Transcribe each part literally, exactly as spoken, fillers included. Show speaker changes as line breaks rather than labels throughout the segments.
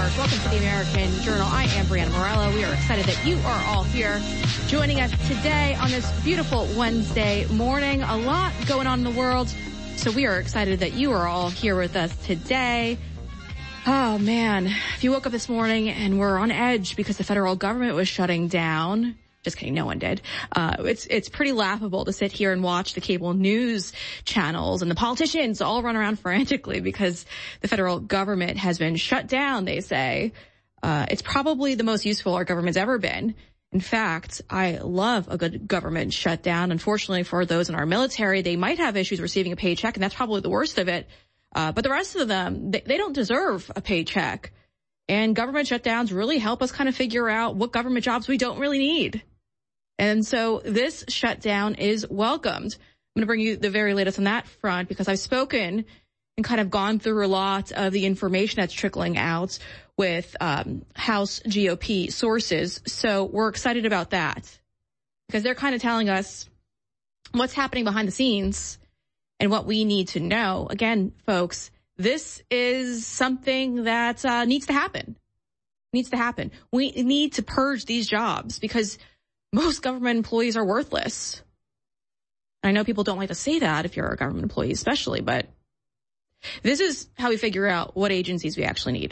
course. Welcome to the American Journal. I am Brianna Morello. We are excited that you are all here joining us today on this beautiful Wednesday morning. A lot going on in the world, so we are excited that you are all here with us today. Oh, man. If you woke up this morning and were on edge because the federal government was shutting down, just kidding, no one did. Uh, it's, it's pretty laughable to sit here and watch the cable news channels and the politicians all run around frantically because the federal government has been shut down, they say. Uh, it's probably the most useful our government's ever been. In fact, I love a good government shutdown. Unfortunately for those in our military, they might have issues receiving a paycheck, and that's probably the worst of it. Uh, but the rest of them, they, they don't deserve a paycheck. And government shutdowns really help us kind of figure out what government jobs we don't really need. And so this shutdown is welcomed. I'm going to bring you the very latest on that front because I've spoken and kind of gone through a lot of the information that's trickling out with um, House G O P sources. So we're excited about that because they're kind of telling us what's happening behind the scenes and what we need to know. Again, folks, this is something that uh, needs to happen. Needs to happen. We need to purge these jobs because most government employees are worthless. I know people don't like to say that if you're a government employee especially, but this is how we figure out what agencies we actually need.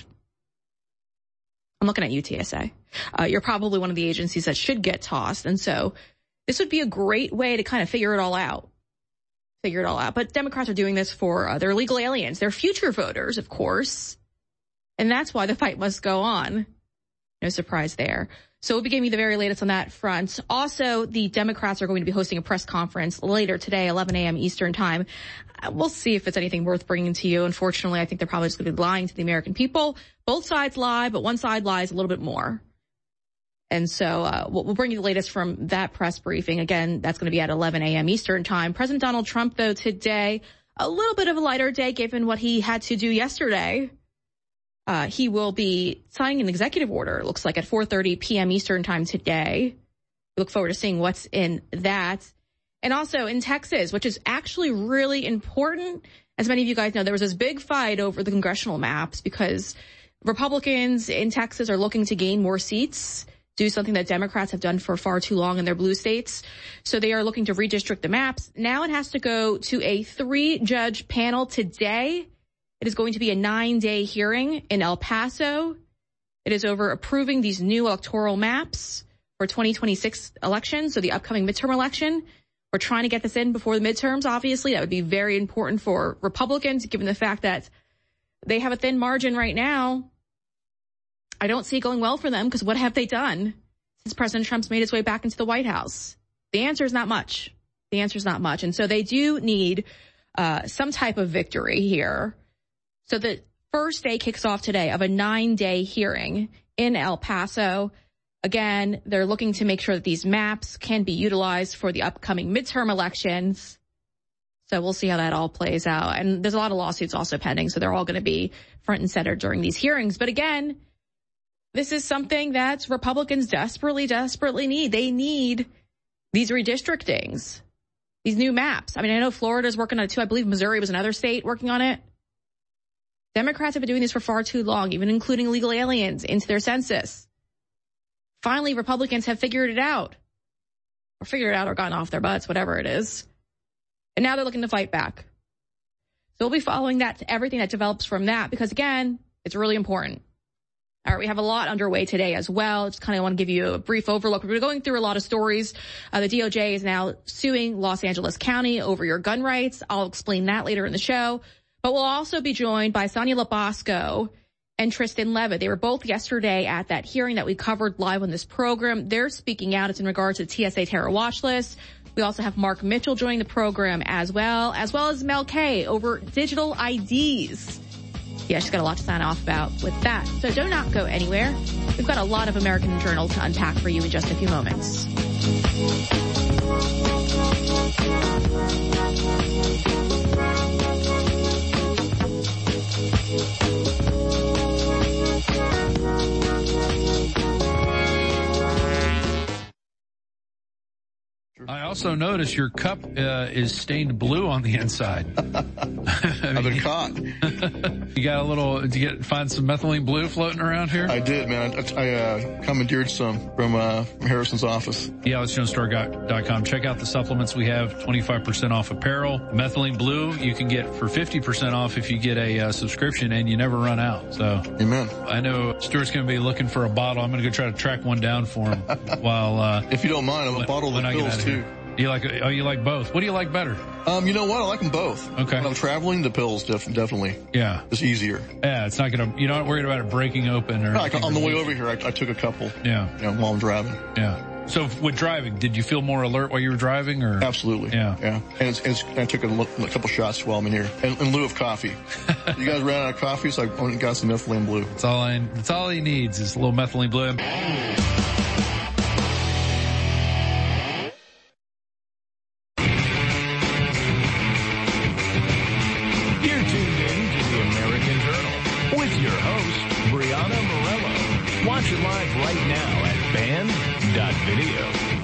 I'm looking at you, T S A. Uh, you're probably one of the agencies that should get tossed, and so this would be a great way to kind of figure it all out. Figure it all out. But Democrats are doing this for uh, their illegal aliens, their future voters, of course. And that's why the fight must go on. No surprise there. So we'll be giving you the very latest on that front. Also, the Democrats are going to be hosting a press conference later today, eleven a.m. Eastern time. Uh, we'll see if it's anything worth bringing to you. Unfortunately, I think they're probably just going to be lying to the American people. Both sides lie, but one side lies a little bit more. And so uh, we'll bring you the latest from that press briefing. Again, that's going to be at eleven a.m. Eastern time. President Donald Trump, though, today, a little bit of a lighter day given what he had to do yesterday. Uh, he will be signing an executive order, it looks like, at four thirty p.m. Eastern time today. We look forward to seeing what's in that. And also in Texas, which is actually really important. As many of you guys know, there was this big fight over the congressional maps because Republicans in Texas are looking to gain more seats, do something that Democrats have done for far too long in their blue states. So they are looking to redistrict the maps. Now it has to go to a three-judge panel today. It is going to be a nine-day hearing in El Paso. It is over approving these new electoral maps for twenty twenty-six elections, so the upcoming midterm election. We're trying to get this in before the midterms, obviously. That would be very important for Republicans, given the fact that they have a thin margin right now. I don't see it going well for them because what have they done since President Trump's made his way back into the White House? The answer is not much. The answer is not much. And so they do need uh, some type of victory here. So the first day kicks off today of a nine-day hearing in El Paso. Again, they're looking to make sure that these maps can be utilized for the upcoming midterm elections. So we'll see how that all plays out. And there's a lot of lawsuits also pending, so they're all going to be front and center during these hearings. But again, this is something that Republicans desperately, desperately need. They need these redistrictings, these new maps. I mean, I know Florida's working on it too. I believe Missouri was another state working on it. Democrats have been doing this for far too long, even including illegal aliens into their census. Finally, Republicans have figured it out. Or figured it out or gotten off their butts, whatever it is. And now they're looking to fight back. So we'll be following that to everything that develops from that because, again, it's really important. All right, we have a lot underway today as well. Just kind of want to give you a brief overlook. We're going through a lot of stories. Uh, the D O J is now suing Los Angeles County over your gun rights. I'll explain that later in the show. But we'll also be joined by Sonia Labasco and Tristan Levitt. They were both yesterday at that hearing that we covered live on this program. They're speaking out. It's in regards to the T S A terror watch list. We also have Mark Mitchell joining the program as well, as well as Mel K over digital I Ds. Yeah, she's got a lot to sign off about with that. So do not go anywhere. We've got a lot of American Journal to unpack for you in just a few moments.
I also noticed your cup uh, is stained blue on the inside. I
I've been caught.
You got a little, did you get, find some methylene blue floating around here?
I did, man. I, I uh, commandeered some from, uh, from Harrison's office.
the alex jones store dot com. Check out the supplements we have, twenty-five percent off apparel. Methylene blue you can get for fifty percent off if you get a uh, subscription, and you never run out. So,
amen.
I know Stuart's going to be looking for a bottle. I'm going to go try to track one down for him while, uh,
if you don't mind, I'm a bottle of the pills too.
You like, oh, you like both. What do you like better?
Um, you know what? I like them both.
Okay.
When I'm traveling, the pills def- definitely.
Yeah.
It's easier.
Yeah, it's not gonna, you're not worried about it breaking open or.
No, like on the way over here, I, I took a couple.
Yeah.
You know, while I'm driving.
Yeah. So with driving, did you feel more alert while you were driving, or?
Absolutely.
Yeah.
Yeah. And, it's, it's, I took a, a couple shots while I'm in here, in, in lieu of coffee. You guys ran out of coffee, so I went and got some methylene blue.
That's all I, that's all he needs is a little methylene blue.
Watch it live right now at band dot video.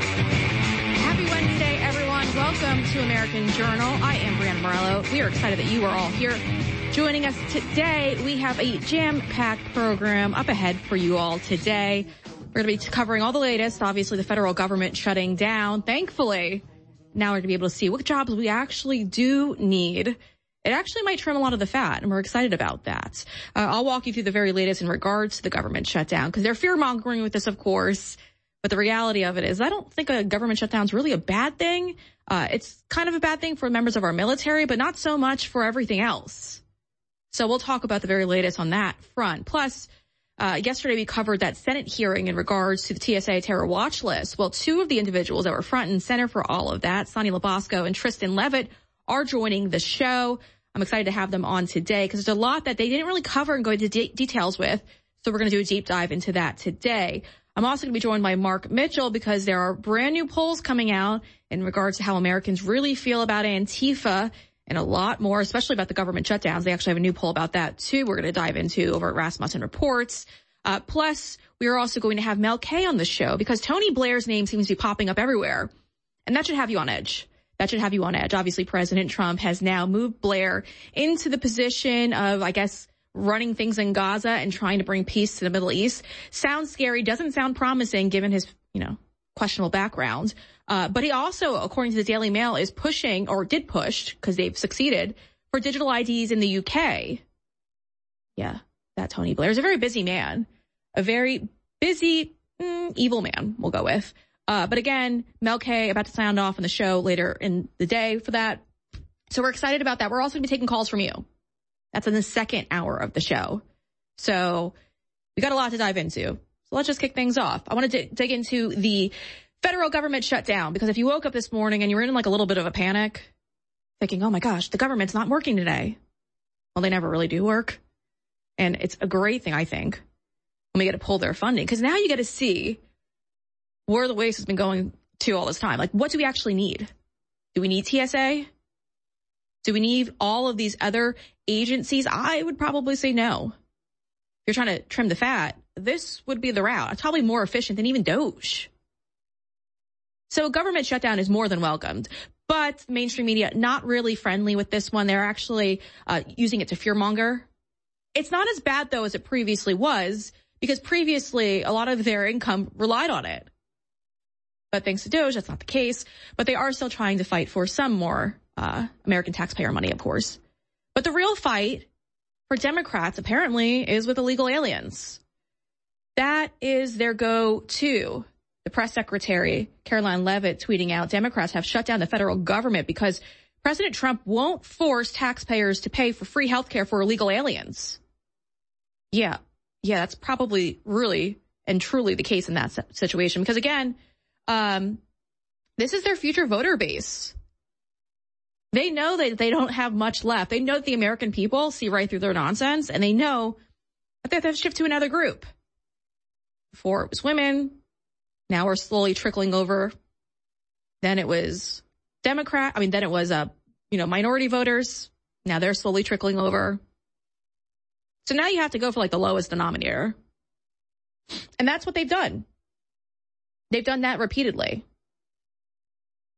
Happy Wednesday, everyone. Welcome to American Journal. I am Brianna Morello. We are excited that you are all here. Joining us today, we have a jam-packed program up ahead for you all today. We're going to be covering all the latest. Obviously, the federal government shutting down. Thankfully, now we're going to be able to see what jobs we actually do need. It actually might trim a lot of the fat, and we're excited about that. Uh, I'll walk you through the very latest in regards to the government shutdown, because they're fear-mongering with this, of course. But the reality of it is I don't think a government shutdown is really a bad thing. Uh, it's kind of a bad thing for members of our military, but not so much for everything else. So we'll talk about the very latest on that front. Plus, uh, yesterday we covered that Senate hearing in regards to the T S A terror watch list. Well, two of the individuals that were front and center for all of that, Sonny Labasco and Tristan Levitt, are joining the show. I'm excited to have them on today because there's a lot that they didn't really cover and go into de- details with. So we're going to do a deep dive into that today. I'm also going to be joined by Mark Mitchell because there are brand new polls coming out in regards to how Americans really feel about Antifa and a lot more, especially about the government shutdowns. They actually have a new poll about that too. We're going to dive into over at Rasmussen Reports. Uh, plus, we are also going to have Mel K on the show because Tony Blair's name seems to be popping up everywhere. And that should have you on edge. That should have you on edge. Obviously, President Trump has now moved Blair into the position of, I guess, running things in Gaza and trying to bring peace to the Middle East. Sounds scary, doesn't sound promising given his, you know, questionable background. Uh, but he also, according to the Daily Mail, is pushing, or did push, because they've succeeded, for digital I Ds in the U K. Yeah, that Tony Blair is a very busy man. A very busy, mm, evil man, we'll go with. Uh, but again, Mel K about to sound off on the show later in the day for that. So we're excited about that. We're also going to be taking calls from you. That's in the second hour of the show. So we got a lot to dive into. So let's just kick things off. I want to d- dig into the federal government shutdown, because if you woke up this morning and you were in like a little bit of a panic, thinking, oh my gosh, the government's not working today. Well, they never really do work. And it's a great thing, I think, when we get to pull their funding, because now you get to see where the waste has been going to all this time. Like, what do we actually need? Do we need T S A? Do we need all of these other agencies? I would probably say no. If you're trying to trim the fat, this would be the route. It's probably more efficient than even Doge. So government shutdown is more than welcomed. But mainstream media, not really friendly with this one. They're actually uh, using it to fearmonger. It's not as bad, though, as it previously was, because previously a lot of their income relied on it. But thanks to Doge, that's not the case. But they are still trying to fight for some more uh American taxpayer money, of course. But the real fight for Democrats, apparently, is with illegal aliens. That is their go-to. The press secretary, Caroline Levitt, tweeting out, Democrats have shut down the federal government because President Trump won't force taxpayers to pay for free health care for illegal aliens. Yeah, yeah, that's probably really and truly the case in that situation. Because, again, Um, this is their future voter base. They know that they don't have much left. They know that the American people see right through their nonsense, and they know that they have to shift to another group. Before it was women. Now we're slowly trickling over. Then it was Democrat. I mean, then it was, uh, you know, minority voters. Now they're slowly trickling over. So now you have to go for like the lowest denominator. And that's what they've done. They've done that repeatedly.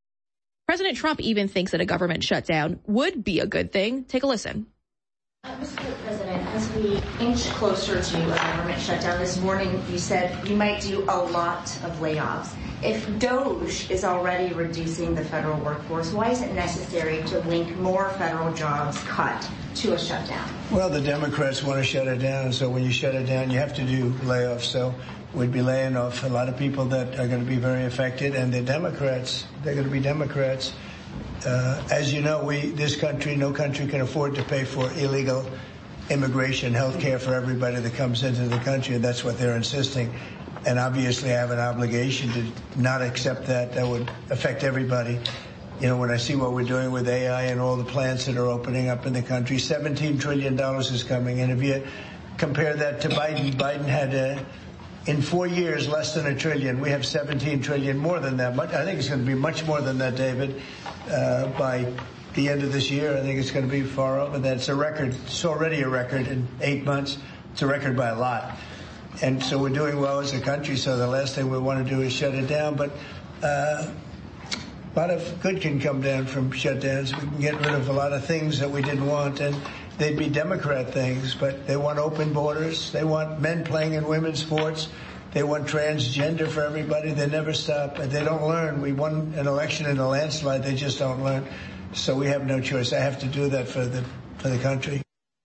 President Trump even thinks that a government shutdown would be a good thing. Take a listen.
Uh, Mister President, as we inch closer to a government shutdown this morning, you said you might do a lot of layoffs. If DOGE is already reducing the federal workforce, why is it necessary to link more federal jobs cut to a shutdown?
Well, the Democrats want to shut it down, so when you shut it down, you have to do layoffs. So we'd be laying off a lot of people that are going to be very affected, and the Democrats, they're going to be Democrats. Uh, as you know, we, this country, no country can afford to pay for illegal immigration, health care for everybody that comes into the country, and that's what they're insisting. And obviously I have an obligation to not accept that. That would affect everybody. You know, when I see what we're doing with A I and all the plants that are opening up in the country, seventeen trillion dollars is coming. And if you compare that to Biden, Biden had a, in four years less than a trillion. We have seventeen trillion, more than that. I think it's going to be much more than that, David, uh, by the end of this year. I think it's going to be far over that. It's a record. It's already a record in eight months. It's a record by a lot. And so we're doing well as a country, so the last thing we want to do is shut it down. But uh, a lot of good can come down from shutdowns. We can get rid of a lot of things that we didn't want, and they'd be Democrat things, but they want open borders. They want men playing in women's sports. They want transgender for everybody. They never stop. They don't learn. We won an election in a landslide. They just don't learn. So we have no choice. I have to do that for the for the country.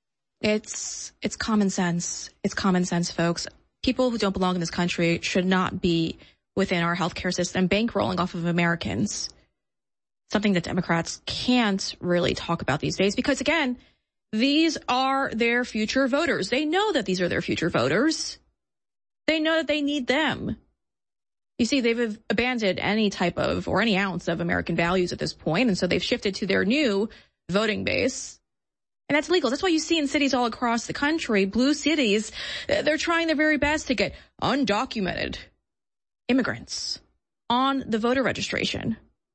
It's it's common sense. It's common sense, folks. People who don't belong in this country should not be within our healthcare system, bankrolling off of Americans. Something that Democrats can't really talk about these days because, again, these are their future voters. They know that these are their future voters. They know that they need them. You see, they've abandoned any type of or any ounce of American values at this point, and so they've shifted to their new voting base. And that's legal. That's why you see in cities all across the country, blue cities, they're trying their very best to get undocumented immigrants on the voter registration.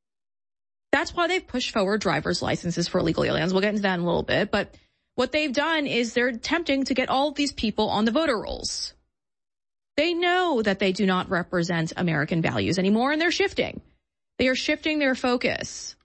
That's why they've pushed forward driver's licenses for illegal aliens. We'll get into that in a little bit. But what they've done is they're attempting to get all of these people on the voter rolls. They know that they do not represent American values anymore, and they're shifting. They are shifting their focus.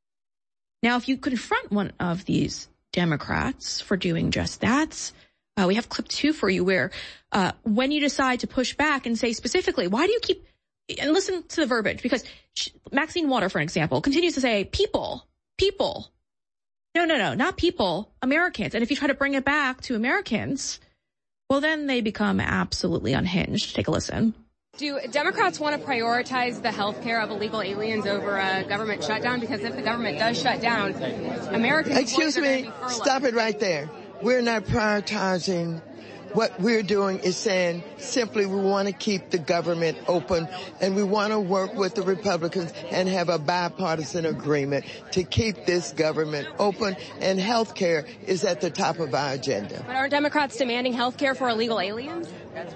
Now, if you confront one of these Democrats for doing just that, uh, we have clip two for you where uh, when you decide to push back and say specifically, why do you keep, and listen to the verbiage, because she, Maxine Waters, for an example, continues to say, people, people. No, no, no, not people, Americans. And if you try to bring it back to Americans, well, then they become absolutely unhinged. Take a listen.
Do Democrats want to prioritize the health care of illegal aliens over a government shutdown? Because if the government does shut down, Americans...
Excuse me, stop it right there. We're not prioritizing. What we're doing is saying simply we want to keep the government open, and we want to work with the Republicans and have a bipartisan agreement to keep this government open, and health care is at the top of our agenda.
But are Democrats demanding health care for illegal aliens?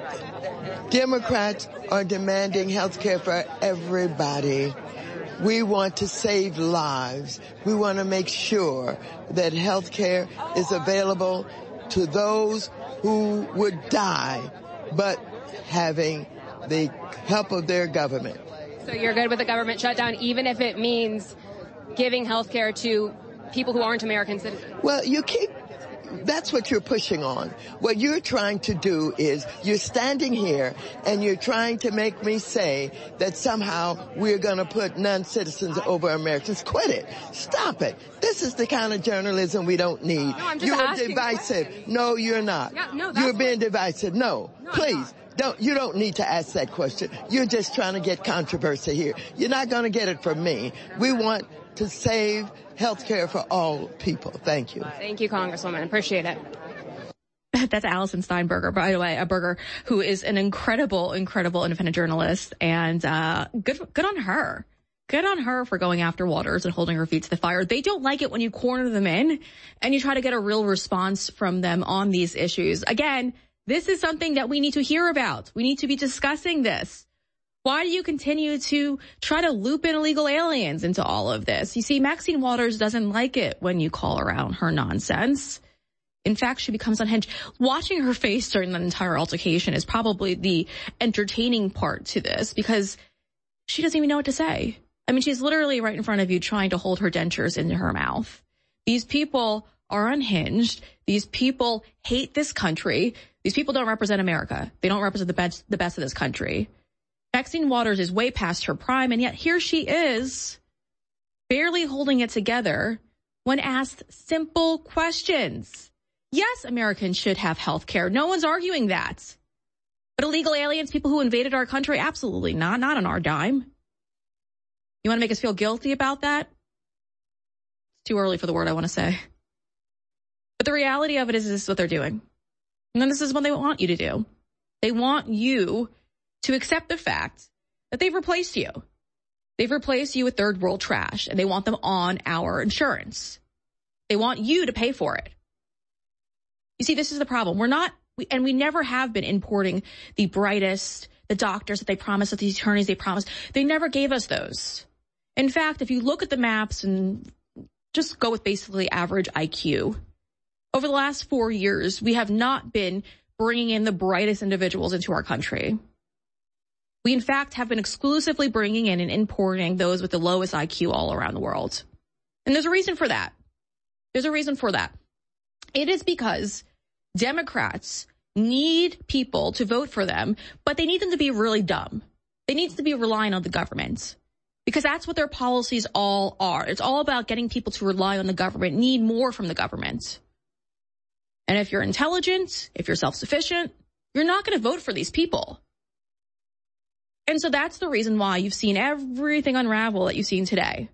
Democrats are demanding health care for everybody. We want to save lives. We want to make sure that health care is available to those who would die, but having the help of their government.
So you're good with the government shutdown, even if it means giving health care to people who aren't American citizens?
Well, you keep... That's what you're pushing on. What you're trying to do is you're standing here and you're trying to make me say that somehow we're going to put non-citizens over Americans. Quit it. Stop it. This is the kind of journalism we don't need.
No, I'm just
you're
asking
divisive.
questions.
No, you're not.
Yeah, no,
you're being
what...
divisive. No,
no
please. Don't, you don't need to ask that question. You're just trying to get controversy here. You're not going to get it from me. We want to save health care for all people. Thank you.
Thank you, Congresswoman. Appreciate it.
That's Alison Steinberger, by the way, a Berger, who is an incredible, incredible independent journalist, and uh good good on her. Good on her for going after Waters and holding her feet to the fire. They don't like it when you corner them in and you try to get a real response from them on these issues. Again, this is something that we need to hear about. We need to be discussing this. Why do you continue to try to loop in illegal aliens into all of this? You see, Maxine Waters doesn't like it when you call her out her nonsense. In fact, she becomes unhinged. Watching her face during the entire altercation is probably the entertaining part to this because she doesn't even know what to say. I mean, she's literally right in front of you trying to hold her dentures into her mouth. These people are unhinged. These people hate this country. These people don't represent America. They don't represent the best, the best of this country. Maxine Waters is way past her prime, and yet here she is, barely holding it together when asked simple questions. Yes, Americans should have health care. No one's arguing that. But illegal aliens, people who invaded our country, absolutely not. Not on our dime. You want to make us feel guilty about that? It's too early for the word I want to say. But the reality of it is this is what they're doing. And then this is what they want you to do. They want you to accept the fact that they've replaced you. They've replaced you with third world trash, and they want them on our insurance. They want you to pay for it. You see, this is the problem. We're not, we, and we never have been importing the brightest, the doctors that they promised, the attorneys they promised. They never gave us those. In fact, if you look at the maps and just go with basically average I Q, over the last four years, we have not been bringing in the brightest individuals into our country. We, in fact, have been exclusively bringing in and importing those with the lowest I Q all around the world. And there's a reason for that. There's a reason for that. It is because Democrats need people to vote for them, but they need them to be really dumb. They need to be relying on the government because that's what their policies all are. It's all about getting people to rely on the government, need more from the government. And if you're intelligent, if you're self-sufficient, you're not going to vote for these people. And so that's the reason why you've seen everything unravel that you've seen today.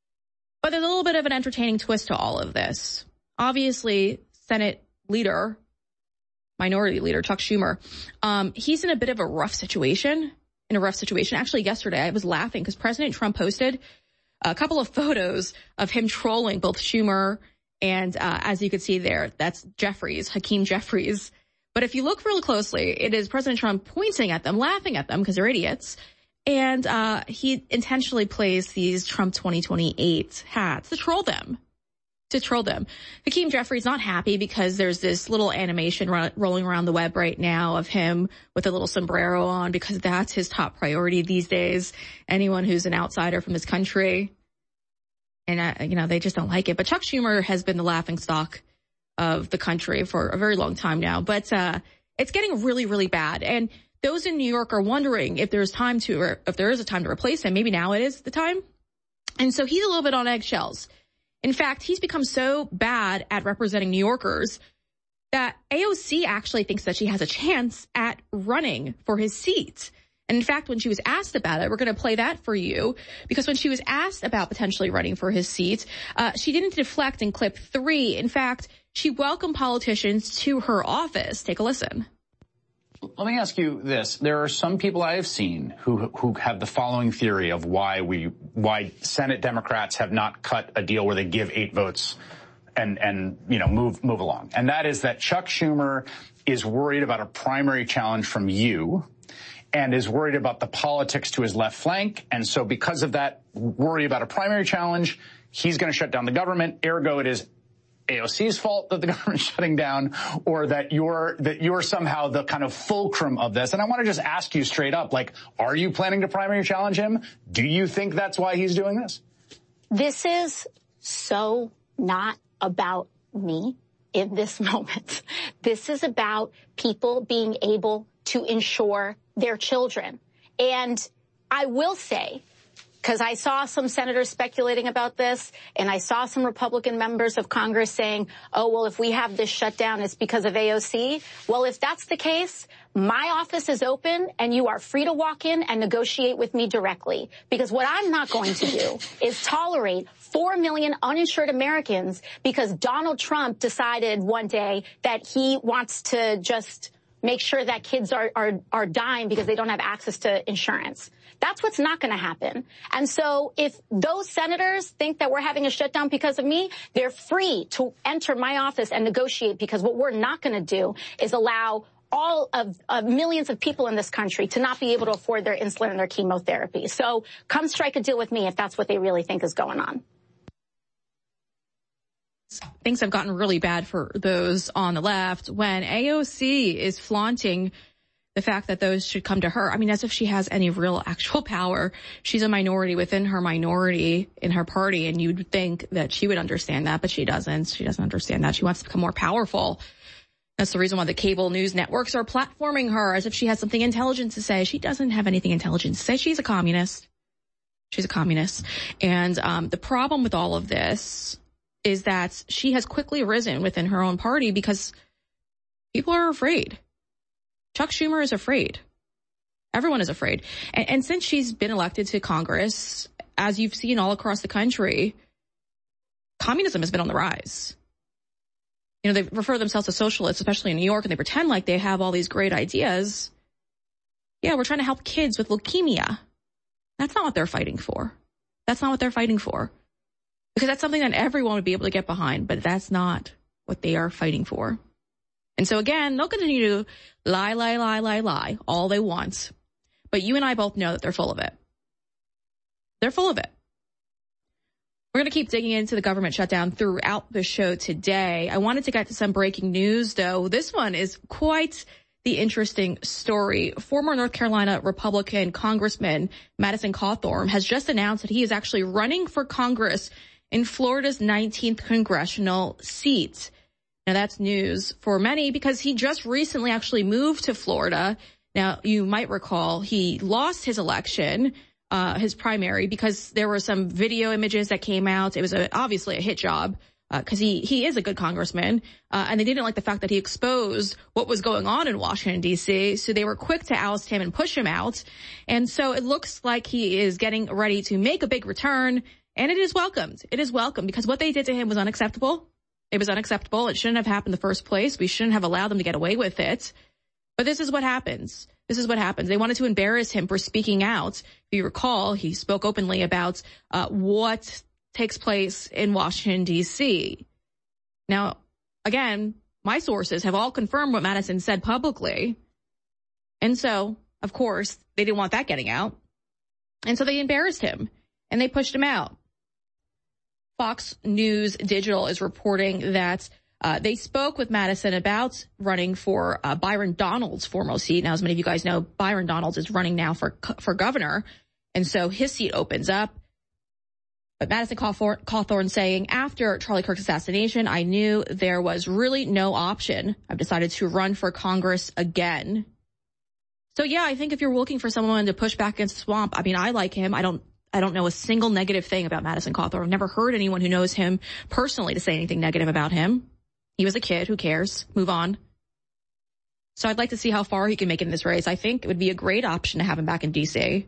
But there's a little bit of an entertaining twist to all of this. Obviously, Senate leader, Minority Leader Chuck Schumer, um, he's in a bit of a rough situation, in a rough situation. Actually, yesterday I was laughing because President Trump posted a couple of photos of him trolling both Schumer and, uh, as you can see there, that's Jeffries, Hakeem Jeffries. But if you look really closely, it is President Trump pointing at them, laughing at them because they're idiots. And uh he intentionally plays these Trump twenty twenty-eight hats to troll them, to troll them. Hakeem Jeffries not happy because there's this little animation ro- rolling around the web right now of him with a little sombrero on because that's his top priority these days. Anyone who's an outsider from this country. And, uh, you know, they just don't like it. But Chuck Schumer has been the laughingstock of the country for a very long time now. But uh it's getting really, really bad. And those in New York are wondering if there's time to, or if there is a time to replace him. Maybe now it is the time. And so he's a little bit on eggshells. In fact, he's become so bad at representing New Yorkers that A O C actually thinks that she has a chance at running for his seat. And in fact, when she was asked about it, we're going to play that for you, because when she was asked about potentially running for his seat, uh, she didn't deflect in clip three. In fact, she welcomed politicians to her office. Take a listen.
Let me ask you this. There are some people I have seen who who have the following theory of why we why Senate Democrats have not cut a deal where they give eight votes and and you know move move along. And that is that Chuck Schumer is worried about a primary challenge from you and is worried about the politics to his left flank. And so because of that worry about a primary challenge, he's going to shut down the government. Ergo, it is A O C's fault that the government's shutting down, or that you're that you're somehow the kind of fulcrum of this. And I want to just ask you straight up, like, are you planning to primary challenge him? Do you think that's why he's doing this?
This is so not about me in this moment. This is about people being able to insure their children. And I will say, because I saw some senators speculating about this, and I saw some Republican members of Congress saying, oh, well, if we have this shutdown, it's because of A O C. Well, if that's the case, my office is open, and you are free to walk in and negotiate with me directly. Because what I'm not going to do is tolerate four million uninsured Americans because Donald Trump decided one day that he wants to just make sure that kids are, are, are dying because they don't have access to insurance. That's what's not going to happen. And so if those senators think that we're having a shutdown because of me, they're free to enter my office and negotiate, because what we're not going to do is allow all of, of millions of people in this country to not be able to afford their insulin and their chemotherapy. So come strike a deal with me if that's what they really think is going on.
Things have gotten really bad for those on the left when A O C is flaunting the fact that those should come to her. I mean, as if she has any real actual power. She's a minority within her minority in her party, and you'd think that she would understand that, but she doesn't. She doesn't understand that. She wants to become more powerful. That's the reason why the cable news networks are platforming her as if she has something intelligent to say. She doesn't have anything intelligent to say. She's a communist. She's a communist. And um, the problem with all of this is that she has quickly risen within her own party because people are afraid. Chuck Schumer is afraid. Everyone is afraid. And, and since she's been elected to Congress, as you've seen all across the country, communism has been on the rise. You know, they refer themselves to socialists, especially in New York, and they pretend like they have all these great ideas. Yeah, we're trying to help kids with leukemia. That's not what they're fighting for. That's not what they're fighting for. Because that's something that everyone would be able to get behind, but that's not what they are fighting for. And so again, they'll continue to lie, lie, lie, lie, lie all they want. But you and I both know that they're full of it. They're full of it. We're going to keep digging into the government shutdown throughout the show today. I wanted to get to some breaking news, though. This one is quite the interesting story. Former North Carolina Republican Congressman Madison Cawthorn has just announced that he is actually running for Congress in Florida's nineteenth congressional seat. Now, that's news for many because he just recently actually moved to Florida. Now, you might recall he lost his election, uh, his primary, because there were some video images that came out. It was a, obviously a hit job because uh, he, he is a good congressman. Uh, and they didn't like the fact that he exposed what was going on in Washington, D C. So they were quick to oust him and push him out. And so it looks like he is getting ready to make a big return. And it is welcomed. It is welcomed because what they did to him was unacceptable. It was unacceptable. It shouldn't have happened in the first place. We shouldn't have allowed them to get away with it. But this is what happens. This is what happens. They wanted to embarrass him for speaking out. If you recall, he spoke openly about uh, what takes place in Washington, D C. Now, again, my sources have all confirmed what Madison said publicly. And so, of course, they didn't want that getting out. And so they embarrassed him and they pushed him out. Fox News Digital is reporting that uh, they spoke with Madison about running for uh, Byron Donalds' former seat. Now, as many of you guys know, Byron Donalds is running now for for governor, and so his seat opens up. But Madison Cawthorn, Cawthorn saying, after Charlie Kirk's assassination, I knew there was really no option. I've decided to run for Congress again. So, yeah, I think if you're looking for someone to push back against the swamp, I mean, I like him. I don't. I don't know a single negative thing about Madison Cawthorn. I've never heard anyone who knows him personally to say anything negative about him. He was a kid. Who cares? Move on. So I'd like to see how far he can make it in this race. I think it would be a great option to have him back in D C.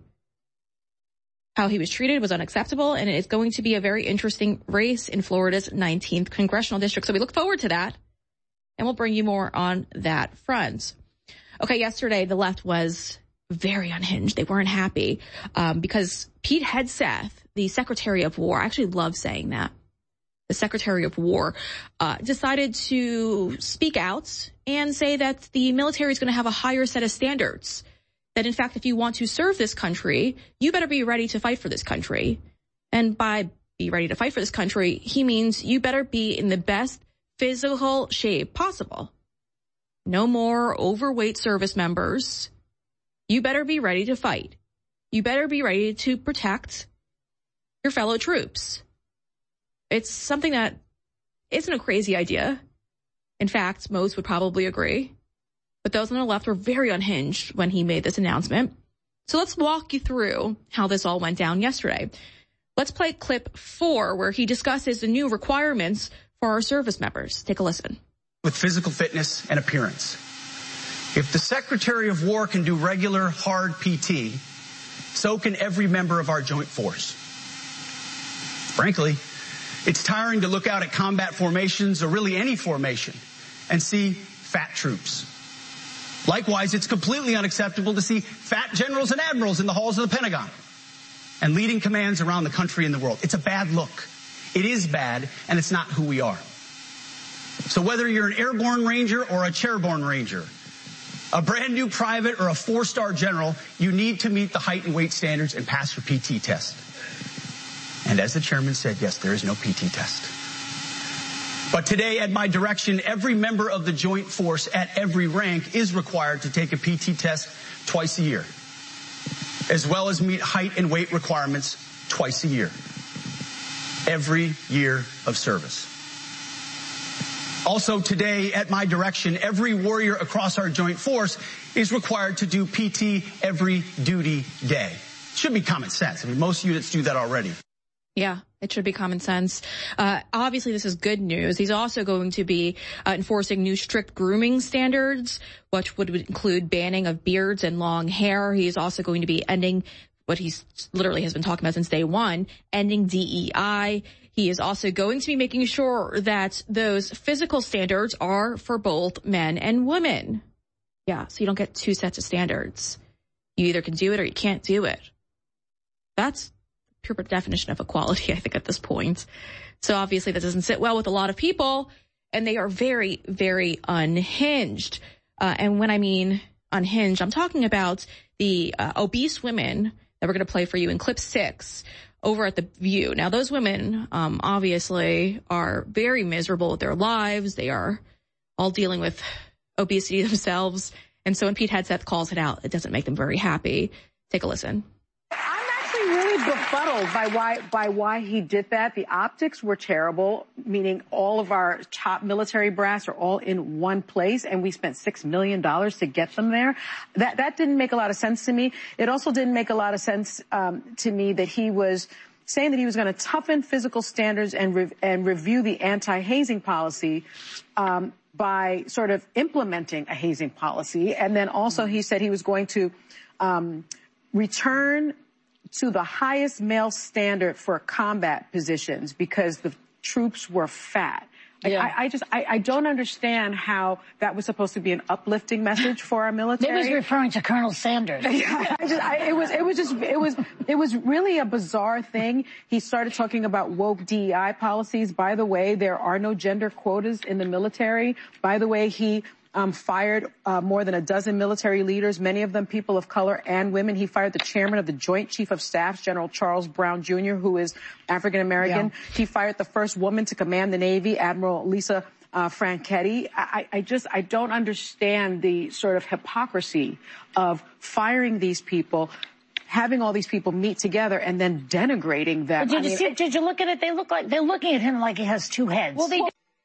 How he was treated was unacceptable, and it's going to be a very interesting race in Florida's nineteenth congressional district. So we look forward to that, and we'll bring you more on that front. Okay, yesterday the left was very unhinged. They weren't happy um, because Pete Hegseth, the Secretary of War, I actually love saying that, the Secretary of War, uh, decided to speak out and say that the military is going to have a higher set of standards. That, in fact, if you want to serve this country, you better be ready to fight for this country. And by be ready to fight for this country, he means you better be in the best physical shape possible. No more overweight service members. You better be ready to fight. You better be ready to protect your fellow troops. It's something that isn't a crazy idea. In fact, most would probably agree. But those on the left were very unhinged when he made this announcement. So let's walk you through how this all went down yesterday. Let's play clip four, where he discusses the new requirements for our service members. Take a listen.
With physical fitness and appearance. If the Secretary of War can do regular, hard P T, so can every member of our joint force. Frankly, it's tiring to look out at combat formations, or really any formation, and see fat troops. Likewise, it's completely unacceptable to see fat generals and admirals in the halls of the Pentagon and leading commands around the country and the world. It's a bad look. It is bad, and it's not who we are. So whether you're an airborne ranger or a chairborne ranger, a brand new private or a four-star general, you need to meet the height and weight standards and pass your P T test. And as the chairman said, yes, there is no P T test. But today, at my direction, every member of the Joint Force at every rank is required to take a P T test twice a year, as well as meet height and weight requirements twice a year, every year of service. Also today, at my direction, every warrior across our Joint Force is required to do P T every duty day. Should be common sense. I mean, most units do that already.
Yeah, it should be common sense. Uh, obviously, this is good news. He's also going to be uh, enforcing new strict grooming standards, which would include banning of beards and long hair. He's also going to be ending what he's literally has been talking about since day one, ending D E I. He is also going to be making sure that those physical standards are for both men and women. Yeah, so you don't get two sets of standards. You either can do it or you can't do it. That's pure definition of equality, I think, at this point. So obviously that doesn't sit well with a lot of people, and they are very, very unhinged. Uh, and when I mean unhinged, I'm talking about the uh, obese women that we're going to play for you in clip six over at The View. Now, those women um, obviously are very miserable with their lives. They are all dealing with obesity themselves. And so when Pete Hegseth calls it out, it doesn't make them very happy. Take a listen.
Really befuddled by why by why he did that. The optics were terrible, meaning all of our top military brass are all in one place, and we spent six million dollars to get them there. That that didn't make a lot of sense to me. It also didn't make a lot of sense um, to me that he was saying that he was going to toughen physical standards and re- and review the anti-hazing policy um, by sort of implementing a hazing policy, and then also he said he was going to um, return to the highest male standard for combat positions because the troops were fat. Yeah. I, I just, I, I don't understand how that was supposed to be an uplifting message for our military.
They was referring to Colonel Sanders.
Yeah, I just, I, it was, it was just, it was, it was really a bizarre thing. He started talking about woke D E I policies. By the way, there are no gender quotas in the military. By the way, he Um, fired uh, more than a dozen military leaders, many of them people of color and women. He fired the chairman of the Joint Chief of Staff, General Charles Brown Junior, who is African American. Yeah. He fired the first woman to command the Navy, Admiral Lisa uh, Franchetti. I, I just, I don't understand the sort of hypocrisy of firing these people, having all these people meet together, and then denigrating them.
But did
I
you
mean,
see, did you look at it? They look like they're looking at him like he has two heads.
Well, they.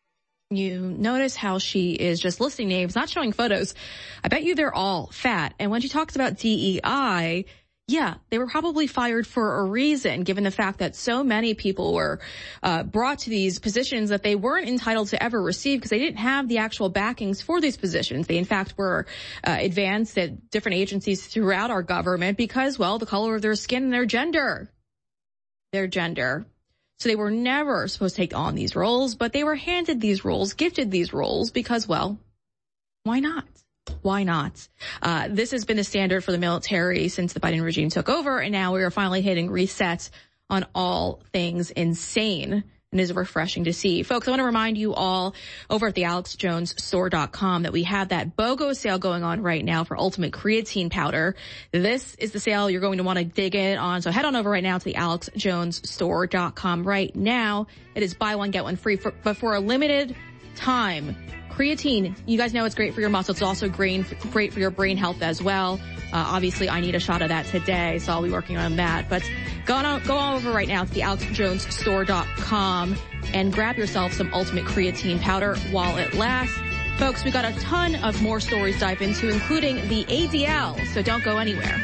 You notice how she is just listing names, not showing photos. I bet you they're all fat. And when she talks about D E I, yeah, they were probably fired for a reason, given the fact that so many people were uh, brought to these positions that they weren't entitled to ever receive because they didn't have the actual backings for these positions. They, in fact, were uh, advanced at different agencies throughout our government because, well, the color of their skin and their gender. Their gender. So they were never supposed to take on these roles, but they were handed these roles, gifted these roles because, well, why not? Why not? Uh, this has been the standard for the military since the Biden regime took over, and now we are finally hitting reset on all things insane. And it is refreshing to see. Folks, I want to remind you all over at the alex jones store dot com that we have that BOGO sale going on right now for Ultimate Creatine Powder. This is the sale you're going to want to dig in on. So head on over right now to the alex jones store dot com right now. It is buy one, get one free, for, but for a limited time. Creatine, you guys know it's great for your muscles. It's also great, great for your brain health as well. Uh, obviously, I need a shot of that today, so I'll be working on that. But go on, go on over right now to the alex jones store dot com and grab yourself some Ultimate Creatine Powder while it lasts. Folks, we got a ton of more stories to dive into, including the A D L, so don't go anywhere.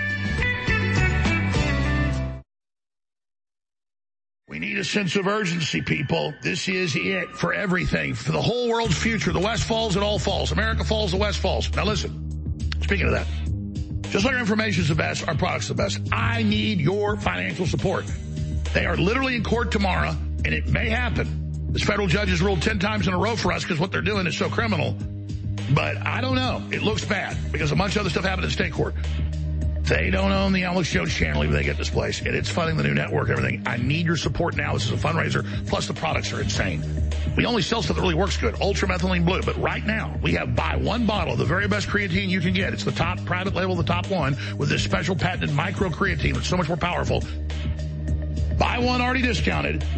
We need a sense of urgency, people. This is it for everything, for the whole world's future. The West falls, it all falls. America falls, the West falls. Now listen, speaking of that, just like our information is the best, our product's the best. I need your financial support. They are literally in court tomorrow, and it may happen. This federal judge has ruled ten times in a row for us because what they're doing is so criminal. But I don't know. It looks bad because a bunch of other stuff happened in state court. They don't own the Alex Jones channel even they get this place. And it's funding the new network and everything. I need your support now. This is a fundraiser. Plus the products are insane. We only sell stuff that really works good. Ultramethylene Blue. But right now, we have buy one bottle of the very best creatine you can get. It's the top private label, the top one, with this special patented micro creatine that's so much more powerful. Buy one already discounted.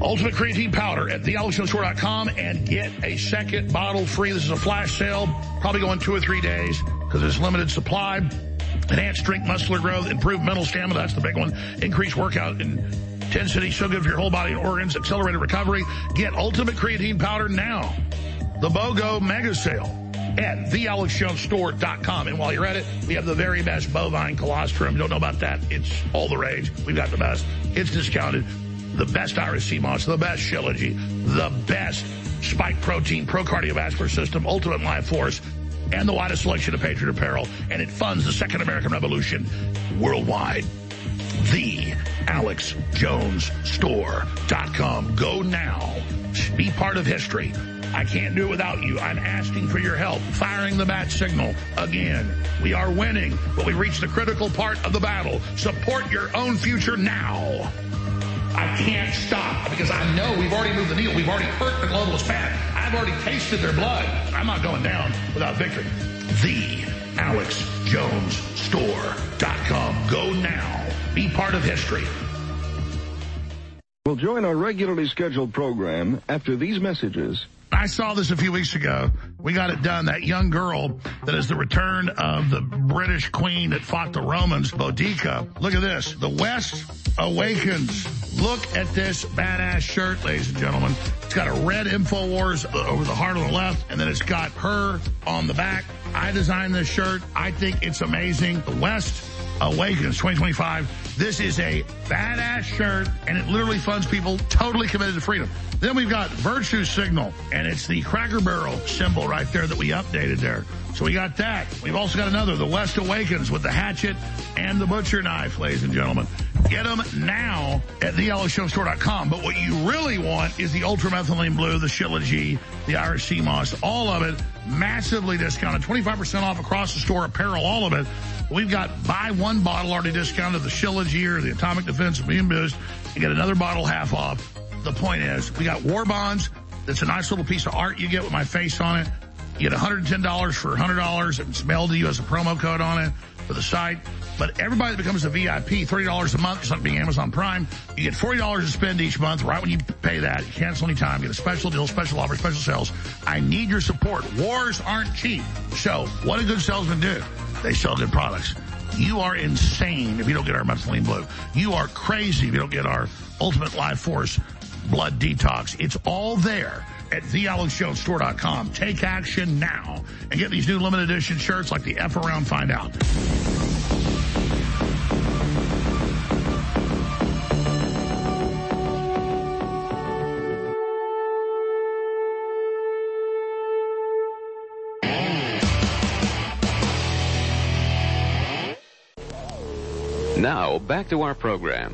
Ultimate Creatine Powder at the alex jones store dot com and get a second bottle free. This is a flash sale, probably going two or three days because it's limited supply. Enhanced strength, muscular growth, improved mental stamina. That's the big one. Increased workout intensity. So good for your whole body and organs. Accelerated recovery. Get Ultimate Creatine Powder now. The BOGO Mega Sale at the alex jones store dot com. And while you're at it, we have the very best bovine colostrum. Don't know about that. It's all the rage. We've got the best. It's discounted. The best Irish sea moss, the best Shilajit, the best spike protein, pro cardiovascular system, ultimate life force, and the widest selection of Patriot apparel. And it funds the Second American Revolution worldwide. the alex jones store dot com. Go now. Be part of history. I can't do it without you. I'm asking for your help. Firing the bat signal again. We are winning, but we reached the critical part of the battle. Support your own future now. I can't stop because I know we've already moved the needle. We've already hurt the globalist path. I've already tasted their blood. I'm not going down without victory. the alex jones store dot com. Go now. Be part of history.
We'll join our regularly scheduled program after these messages.
I saw this a few weeks ago. We got it done. That young girl that is the return of the British queen that fought the Romans, Boudica. Look at this. The West awakens. Look at this badass shirt, ladies and gentlemen. It's got a red InfoWars over the heart on the left, and then it's got her on the back. I designed this shirt. I think it's amazing. The West awakens twenty twenty-five. This is a badass shirt, and it literally funds people totally committed to freedom. Then we've got Virtue Signal, and it's the Cracker Barrel symbol right there that we updated there. So we got that. We've also got another, the West Awakens, with the hatchet and the butcher knife, ladies and gentlemen. Get them now at the alex jones store dot com. But what you really want is the Ultramethylene Blue, the Shilajit, the Irish Sea Moss, all of it massively discounted, twenty-five percent off across the store, apparel, all of it. We've got buy one bottle already discounted, the Shilajit or the Atomic Defense Immune Boost, and get another bottle half off. The point is, we got War Bonds. That's a nice little piece of art you get with my face on it. You get one hundred ten dollars for one hundred dollars. It's mailed to you as a promo code on it for the site. But everybody that becomes a V I P, thirty dollars a month, just like being Amazon Prime, you get forty dollars to spend each month. Right when you pay that, you cancel any time, you get a special deal, special offer, special sales. I need your support. Wars aren't cheap. So what do good salesmen do? They sell good products. You are insane if you don't get our Methylene Blue. You are crazy if you don't get our Ultimate Life Force Blood Detox. It's all there at the alex jones store dot com. Take action now and get these new limited edition shirts like the F Around Find Out.
Now, back to our program.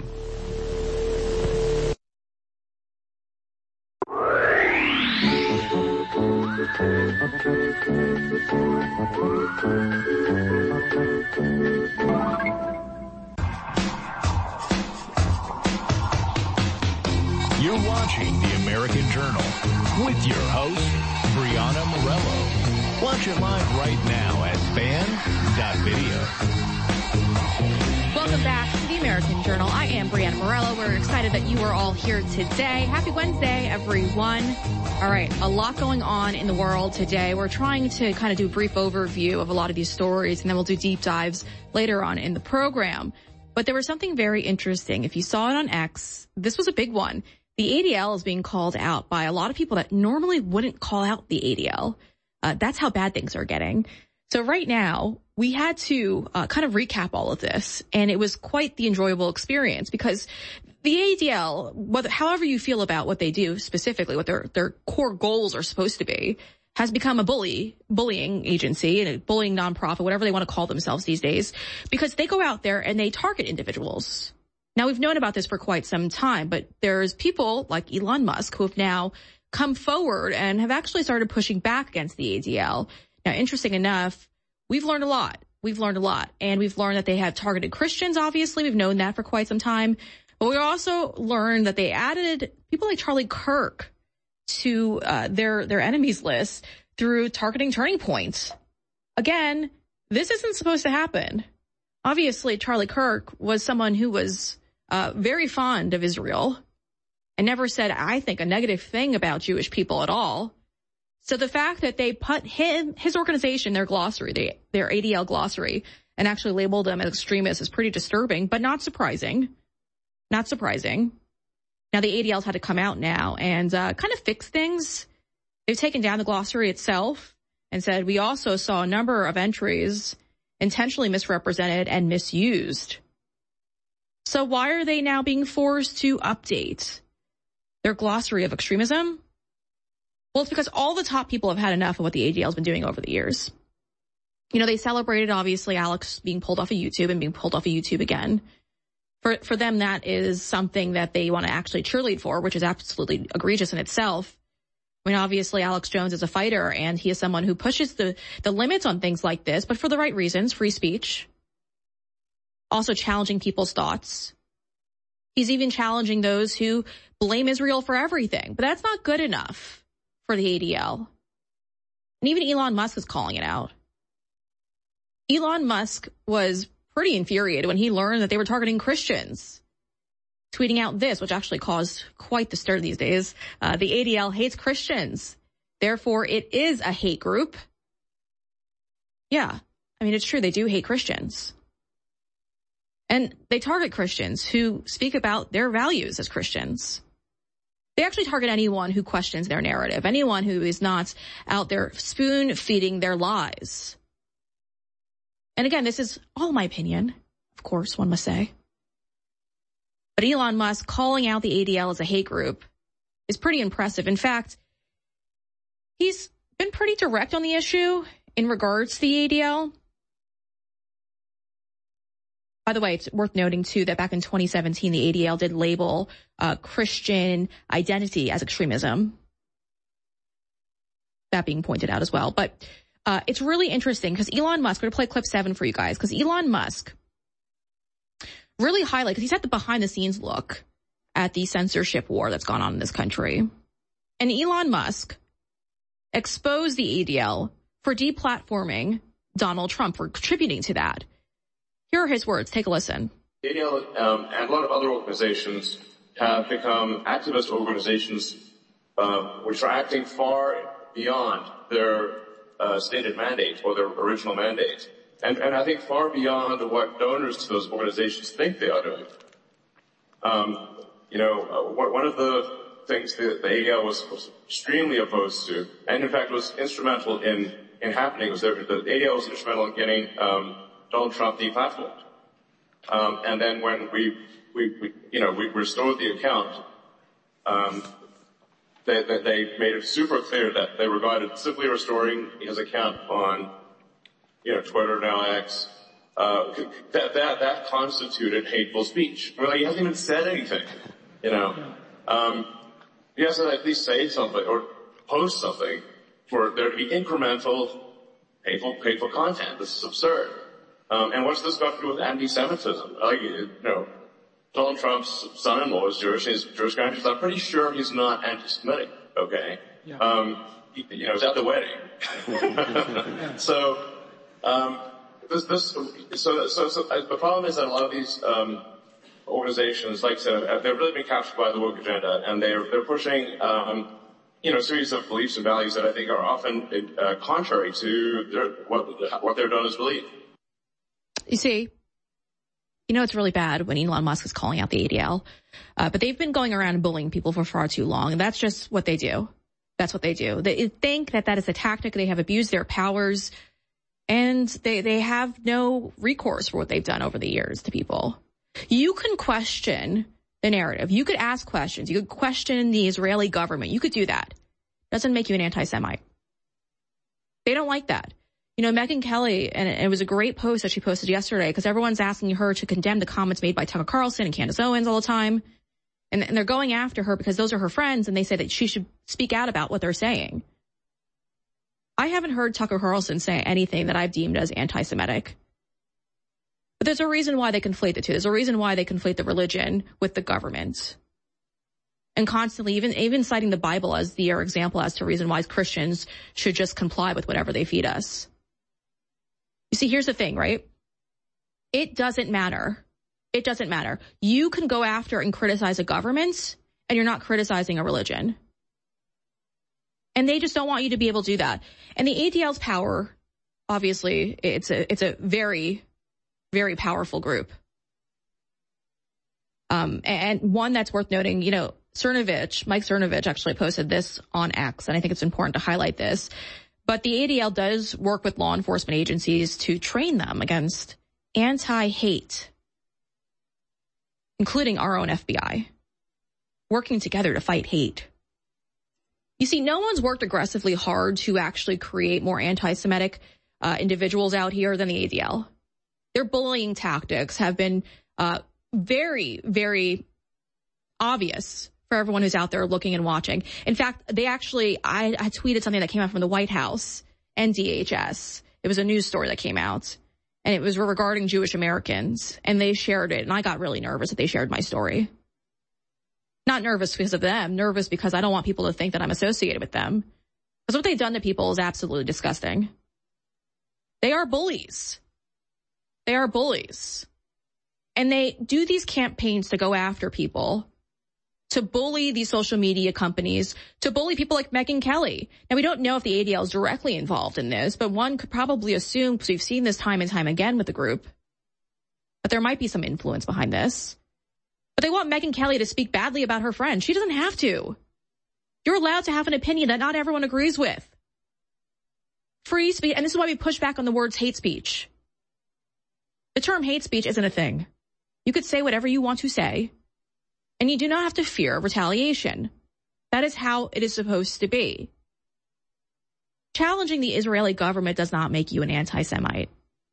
You're watching The American Journal with your host, Brianna Morello. Watch it live right now at band dot video.
Welcome back to the American Journal. I am Brianna Morello. We're excited that you are all here today. Happy Wednesday, everyone. All right, a lot going on in the world today. We're trying to kind of do a brief overview of a lot of these stories, and then we'll do deep dives later on in the program. But there was something very interesting. If you saw it on X, this was a big one. The A D L is being called out by a lot of people that normally wouldn't call out the A D L. Uh, that's how bad things are getting. So right now, we had to uh, kind of recap all of this, and it was quite the enjoyable experience because the A D L, whether, however you feel about what they do specifically, what their, their core goals are supposed to be, has become a bully, bullying agency and a bullying nonprofit, whatever they want to call themselves these days, because they go out there and they target individuals. Now, we've known about this for quite some time, but there's people like Elon Musk who have now come forward and have actually started pushing back against the A D L. Now, interesting enough, we've learned a lot. We've learned a lot. And we've learned that they have targeted Christians, obviously. We've known that for quite some time. But we also learned that they added people like Charlie Kirk to uh, their, their enemies list through targeting Turning Point. Again, this isn't supposed to happen. Obviously, Charlie Kirk was someone who was uh, very fond of Israel. and never said, I think, a negative thing about Jewish people at all. So the fact that they put him, his organization, their glossary, they, their A D L glossary, and actually labeled them as extremists is pretty disturbing, but not surprising. Not surprising. Now, the A D L's had to come out now and uh, kind of fix things. They've taken down the glossary itself and said, we also saw a number of entries intentionally misrepresented and misused. So why are they now being forced to update their glossary of extremism? Well, it's because all the top people have had enough of what the A D L's been doing over the years. You know, they celebrated, obviously, Alex being pulled off of YouTube and being pulled off of YouTube again. For for them, that is something that they want to actually cheerlead for, which is absolutely egregious in itself. I mean, obviously, Alex Jones is a fighter, and he is someone who pushes the, the limits on things like this, but for the right reasons, free speech. Also challenging people's thoughts. He's even challenging those who blame Israel for everything, but that's not good enough for the A D L. And even Elon Musk is calling it out. Elon Musk was pretty infuriated when he learned that they were targeting Christians, tweeting out this, which actually caused quite the stir these days. Uh, the A D L hates Christians. Therefore, it is a hate group. Yeah, I mean, it's true. They do hate Christians. And they target Christians who speak about their values as Christians. They actually target anyone who questions their narrative, anyone who is not out there spoon-feeding their lies. And again, this is all my opinion, of course, one must say. But Elon Musk calling out the A D L as a hate group is pretty impressive. In fact, he's been pretty direct on the issue in regards to the A D L. By the way, it's worth noting, too, that back in twenty seventeen, the A D L did label uh, Christian identity as extremism. That being pointed out as well. But uh, it's really interesting because Elon Musk, we're going to play clip seven for you guys, because Elon Musk really highlight, because he's had the behind-the-scenes look at the censorship war that's gone on in this country. And Elon Musk exposed the A D L for deplatforming Donald Trump, for contributing to that. Here are his words. Take a listen.
A D L um, and a lot of other organizations have become activist organizations uh, which are acting far beyond their uh, stated mandate or their original mandate. And, and I think far beyond what donors to those organizations think they are doing. Um, you know, uh, one of the things that the A D L was, was extremely opposed to, and in fact was instrumental in, in happening, was that the A D L was instrumental in getting um, Donald Trump deplatformed. Um, and then when we, we, we, you know, we restored the account, um, they, they, they made it super clear that they regarded simply restoring his account on, you know, Twitter, now X, uh, that, that, that constituted hateful speech. I mean, like, he hasn't even said anything, you know. Um, he has to at least say something or post something for there to be incremental hateful, hateful content. This is absurd. Um, and what's this got to do with anti-Semitism? Like, you know, Donald Trump's son-in-law is Jewish. He's Jewish guy. I'm pretty sure he's not anti-Semitic. Okay. Yeah. Um, he, you know, he's at the wedding. So, um, this, this, so, so, so uh, the problem is that a lot of these, um, organizations, like I said, they've really been captured by the woke agenda, and they're, they're pushing, um, you know, a series of beliefs and values that I think are often, uh, contrary to their, what, what their donors believe.
You see, you know, it's really bad when Elon Musk is calling out the A D L, uh, but they've been going around and bullying people for far too long, and that's just what they do. That's what they do. They think that that is a tactic. They have abused their powers, and they, they have no recourse for what they've done over the years to people. You can question the narrative. You could ask questions. You could question the Israeli government. You could do that. Doesn't make you an anti-Semite. They don't like that. You know, Megyn Kelly, and it was a great post that she posted yesterday, because everyone's asking her to condemn the comments made by Tucker Carlson and Candace Owens all the time. And, and they're going after her because those are her friends, and they say that she should speak out about what they're saying. I haven't heard Tucker Carlson say anything that I've deemed as anti-Semitic. But there's a reason why they conflate the two. There's a reason why they conflate the religion with the government. And constantly, even, even citing the Bible as their example as to reason why Christians should just comply with whatever they feed us. You see, here's the thing, right? It doesn't matter. It doesn't matter. You can go after and criticize a government and you're not criticizing a religion. And they just don't want you to be able to do that. And the A D L's power, obviously, it's a it's a very, very powerful group. Um, and one that's worth noting, you know, Cernovich, Mike Cernovich actually posted this on X, and I think it's important to highlight this. But the A D L does work with law enforcement agencies to train them against anti-hate, including our own F B I, working together to fight hate. You see, no one's worked aggressively hard to actually create more anti-Semitic uh, individuals out here than the A D L. Their bullying tactics have been uh, very, very obvious for everyone who's out there looking and watching. In fact, they actually, I, I tweeted something that came out from the White House and D H S. It was a news story that came out, and it was regarding Jewish Americans, and they shared it, and I got really nervous that they shared my story. Not nervous because of them, nervous because I don't want people to think that I'm associated with them. Because what they've done to people is absolutely disgusting. They are bullies. They are bullies. And they do these campaigns to go after people, to bully these social media companies, to bully people like Megyn Kelly. Now, we don't know if the A D L is directly involved in this, but one could probably assume, because we've seen this time and time again with the group, that there might be some influence behind this. But they want Megyn Kelly to speak badly about her friend. She doesn't have to. You're allowed to have an opinion that not everyone agrees with. Free speech, and this is why we push back on the words hate speech. The term hate speech isn't a thing. You could say whatever you want to say, and you do not have to fear retaliation. That is how it is supposed to be. Challenging the Israeli government does not make you an anti-Semite.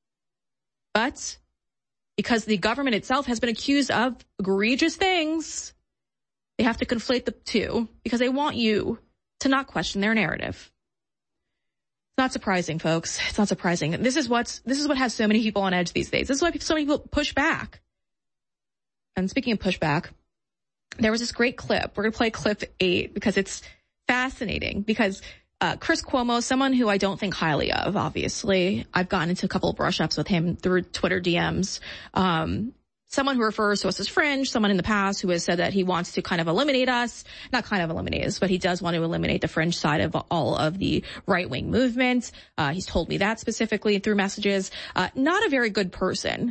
But because the government itself has been accused of egregious things, they have to conflate the two because they want you to not question their narrative. It's not surprising, folks. It's not surprising. This is what's, this is what has so many people on edge these days. This is why so many people push back. And speaking of pushback, there was this great clip. We're going to play clip eight because it's fascinating because Uh, Chris Cuomo, someone who I don't think highly of, obviously. I've gotten into a couple of brush-ups with him through Twitter D Ms. Um, someone who refers to us as fringe, someone in the past who has said that he wants to kind of eliminate us. Not kind of eliminate us, but he does want to eliminate the fringe side of all of the right-wing movement. Uh, he's told me that specifically through messages. Uh, not a very good person.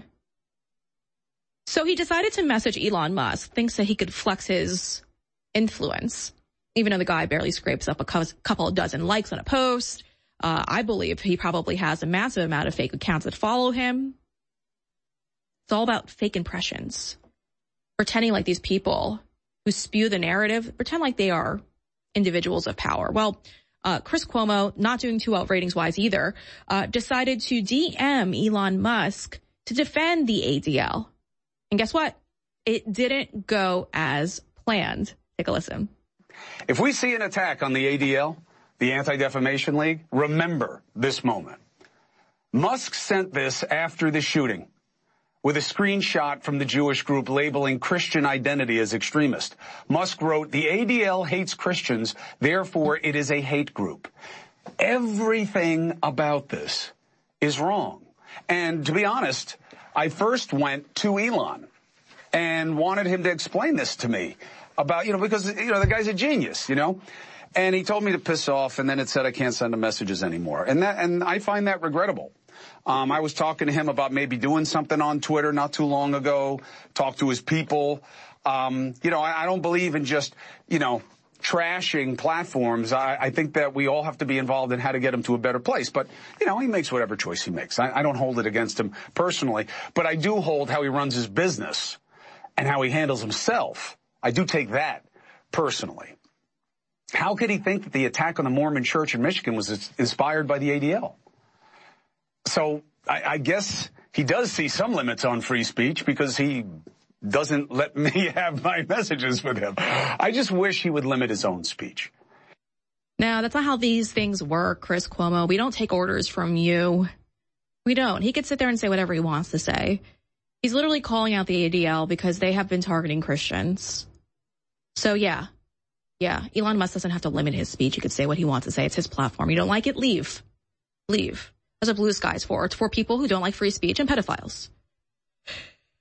So he decided to message Elon Musk, thinks that he could flex his influence. Even though the guy barely scrapes up a couple of dozen likes on a post, uh, I believe he probably has a massive amount of fake accounts that follow him. It's all about fake impressions. Pretending like these people who spew the narrative, pretend like they are individuals of power. Well, uh, Chris Cuomo, not doing too well ratings-wise either, uh, decided to D M Elon Musk to defend the A D L. And guess what? It didn't go as planned. Take a listen.
If we see an attack on the A D L, the Anti-Defamation League, remember this moment. Musk sent this after the shooting with a screenshot from the Jewish group labeling Christian identity as extremist. Musk wrote, "The A D L hates Christians, therefore it is a hate group." Everything about this is wrong. And to be honest, I first went to Elon and wanted him to explain this to me. About, you know, because, you know, the guy's a genius, you know, and he told me to piss off, and then it said I can't send him messages anymore. And that, and I find that regrettable. Um, I was talking to him about maybe doing something on Twitter not too long ago, talk to his people. Um, you know, I, I don't believe in just, you know, trashing platforms. I, I think that we all have to be involved in how to get him to a better place. But, you know, he makes whatever choice he makes. I, I don't hold it against him personally, but I do hold how he runs his business and how he handles himself. I do take that personally. How could he think that the attack on the Mormon church in Michigan was inspired by the A D L? So I, I guess he does see some limits on free speech because he doesn't let me have my messages with him. I just wish he would limit his own speech.
No, that's not how these things work, Chris Cuomo. We don't take orders from you. We don't. He could sit there and say whatever he wants to say. He's literally calling out the A D L because they have been targeting Christians. So, yeah, yeah, Elon Musk doesn't have to limit his speech. He could say what he wants to say. It's his platform. You don't like it? Leave. Leave. That's what Blue Sky's for. It's for people who don't like free speech and pedophiles.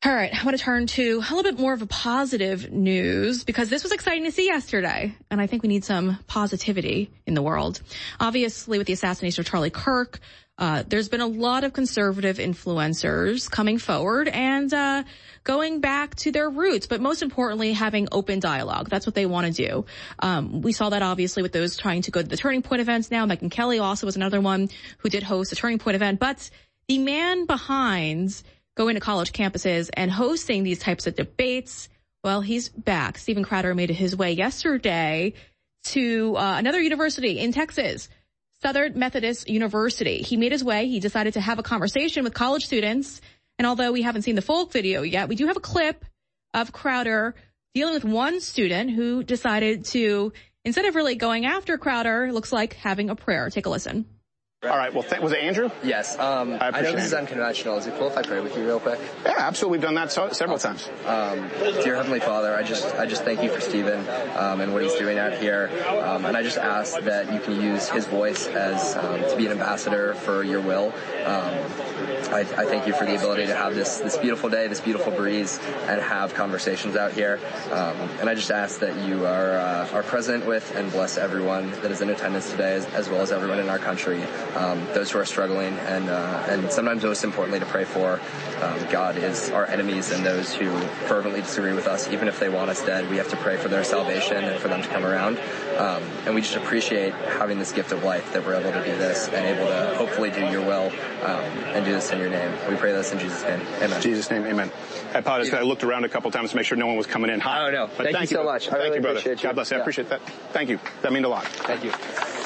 All right, I want to turn to a little bit more of a positive news because this was exciting to see yesterday, and I think we need some positivity in the world. Obviously, with the assassination of Charlie Kirk, uh, there's been a lot of conservative influencers coming forward and uh going back to their roots, but most importantly, having open dialogue. That's what they want to do. Um, we saw that obviously with those trying to go to the Turning Point events now. Megyn Kelly also was another one who did host a Turning Point event, but the man behind going to college campuses and hosting these types of debates, well, he's back. Steven Crowder made his way yesterday to uh, another university in Texas, Southern Methodist University. He made his way. He decided to have a conversation with college students. And although we haven't seen the full video yet, we do have a clip of Crowder dealing with one student who decided to, instead of really going after Crowder, looks like having a prayer. Take a listen.
All right. Well, th- was it Andrew?
Yes. Um, I,
I
know this is unconventional. Is it cool if I pray with you real quick?
Yeah, absolutely. We've done that so, several times.
Um, dear Heavenly Father, I just I just thank you for Steven um, and what he's doing out here. Um, and I just ask that you can use his voice as um, to be an ambassador for your will. Um, I, I thank you for the ability to have this this beautiful day, this beautiful breeze, and have conversations out here. Um, and I just ask that you are uh, are present with and bless everyone that is in attendance today, as, as well as everyone in our country. Um, those who are struggling, and uh, and sometimes most importantly to pray for. Um, God is our enemies and those who fervently disagree with us. Even if they want us dead, we have to pray for their salvation and for them to come around. Um, and we just appreciate having this gift of life, that we're able to do this and able to hopefully do your will um, and do this in your name. We pray this in Jesus' name. Amen.
In Jesus' name, amen. I apologize because I looked around a couple times to make sure no one was coming in hot.
Oh, no.
But
thank,
thank
you
you
so much.
Thank
I really
you, brother.
appreciate you.
God bless you.
Yeah.
I appreciate that. Thank you. That means a lot.
Thank you.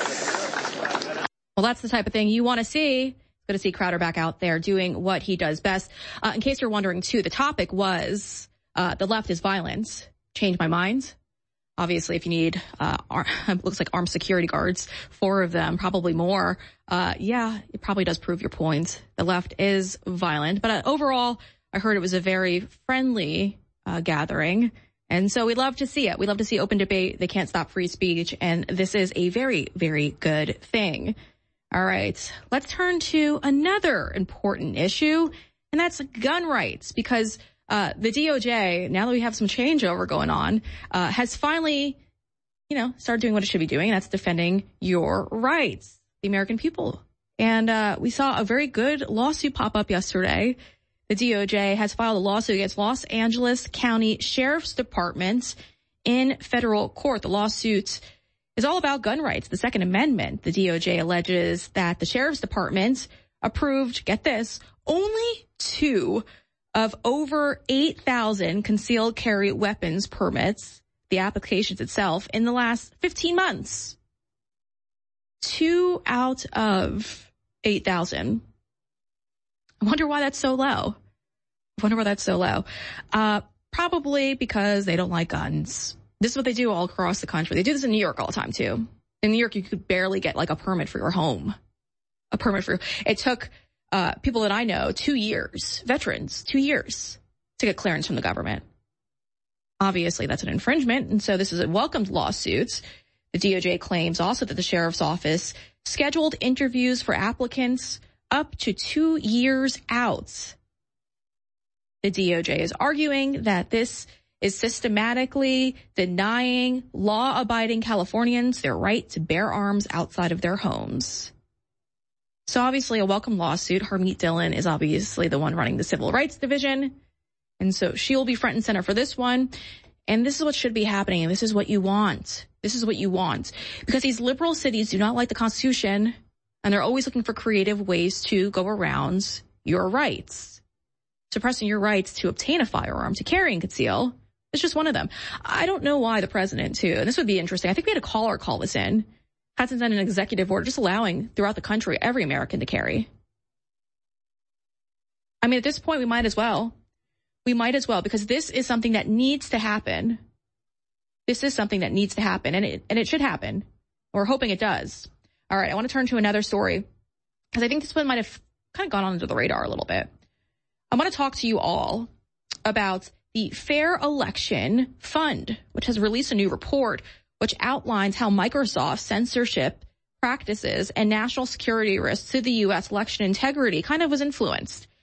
Well, that's the type of thing you want to see. Good to see Crowder back out there doing what he does best. Uh, in case you're wondering, too, the topic was uh, the left is violent. Change my mind. Obviously, if you need, uh, ar- looks like armed security guards, four of them, probably more. Uh, yeah, it probably does prove your point. The left is violent. But uh, overall, I heard it was a very friendly uh, gathering. And so we love to see it. We love to see open debate. They can't stop free speech. And this is a very, very good thing. All right, let's turn to another important issue, and that's gun rights, because uh the D O J, now that we have some changeover going on, uh has finally, you know, started doing what it should be doing, and that's defending your rights, the American people. And uh we saw a very good lawsuit pop up yesterday. The D O J has filed a lawsuit against Los Angeles County Sheriff's Department in federal court. The lawsuit is all about gun rights, the Second Amendment. The D O J alleges that the Sheriff's Department approved, get this, only two of over eight thousand concealed carry weapons permits, the applications itself, in the last fifteen months. Two out of eight thousand. I wonder why that's so low. I wonder why that's so low. Uh, probably because they don't like guns. This is what they do all across the country. They do this in New York all the time, too. In New York, you could barely get, like, a permit for your home. A permit for... It took uh people that I know two years, veterans, two years to get clearance from the government. Obviously, that's an infringement, and so this is a welcomed lawsuit. The D O J claims also that the sheriff's office scheduled interviews for applicants up to two years out. The D O J is arguing that this is systematically denying law-abiding Californians their right to bear arms outside of their homes. So obviously a welcome lawsuit. Harmeet Dillon is obviously the one running the Civil Rights Division. And so she will be front and center for this one. And this is what should be happening. And this is what you want. This is what you want. Because these liberal cities do not like the Constitution. And they're always looking for creative ways to go around your rights. Suppressing your rights to obtain a firearm, to carry and conceal, is just one of them. I don't know why the president, too, and this would be interesting. I think we had a caller call this in, hasn't done an executive order just allowing throughout the country every American to carry. I mean, at this point, we might as well. We might as well, because this is something that needs to happen. This is something that needs to happen, and it, and it should happen. We're hoping it does. All right, I want to turn to another story, because I think this one might have kind of gone under the radar a little bit. I want to talk to you all about the Fair Election Fund, which has released a new report which outlines how Microsoft's censorship practices and national security risks to the U S election integrity kind of was influenced.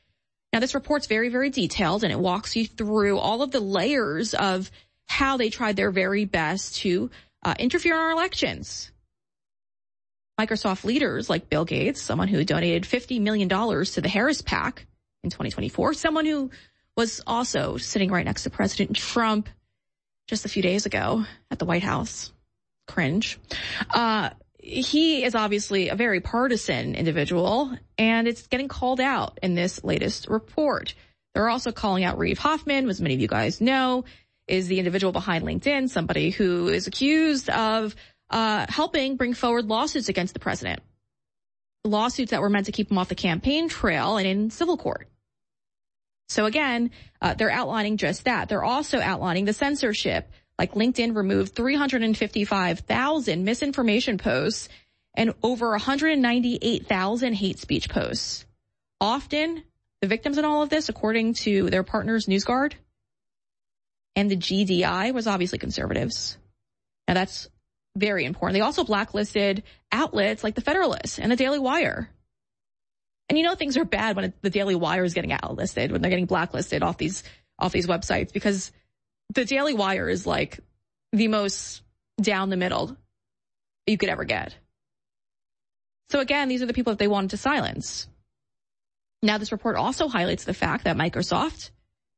Now, this report's very, very detailed, and it walks you through all of the layers of how they tried their very best to uh, interfere in our elections. Microsoft leaders like Bill Gates, someone who donated fifty million dollars to the Harris PAC in twenty twenty-four, someone who was also sitting right next to President Trump just a few days ago at the White House. Cringe. Uh, he is obviously a very partisan individual, and it's getting called out in this latest report. They're also calling out Reid Hoffman, as many of you guys know, is the individual behind LinkedIn, somebody who is accused of uh helping bring forward lawsuits against the president. Lawsuits that were meant to keep him off the campaign trail and in civil court. So again, uh, they're outlining just that. They're also outlining the censorship. Like LinkedIn removed three hundred fifty-five thousand misinformation posts and over one hundred ninety-eight thousand hate speech posts. Often, the victims in all of this, according to their partners, NewsGuard and the G D I, was obviously conservatives. Now, that's very important. They also blacklisted outlets like the Federalist and the Daily Wire. And you know things are bad when the Daily Wire is getting outlisted, when they're getting blacklisted off these off these websites, because the Daily Wire is like the most down the middle you could ever get. So again, these are the people that they wanted to silence. Now, this report also highlights the fact that Microsoft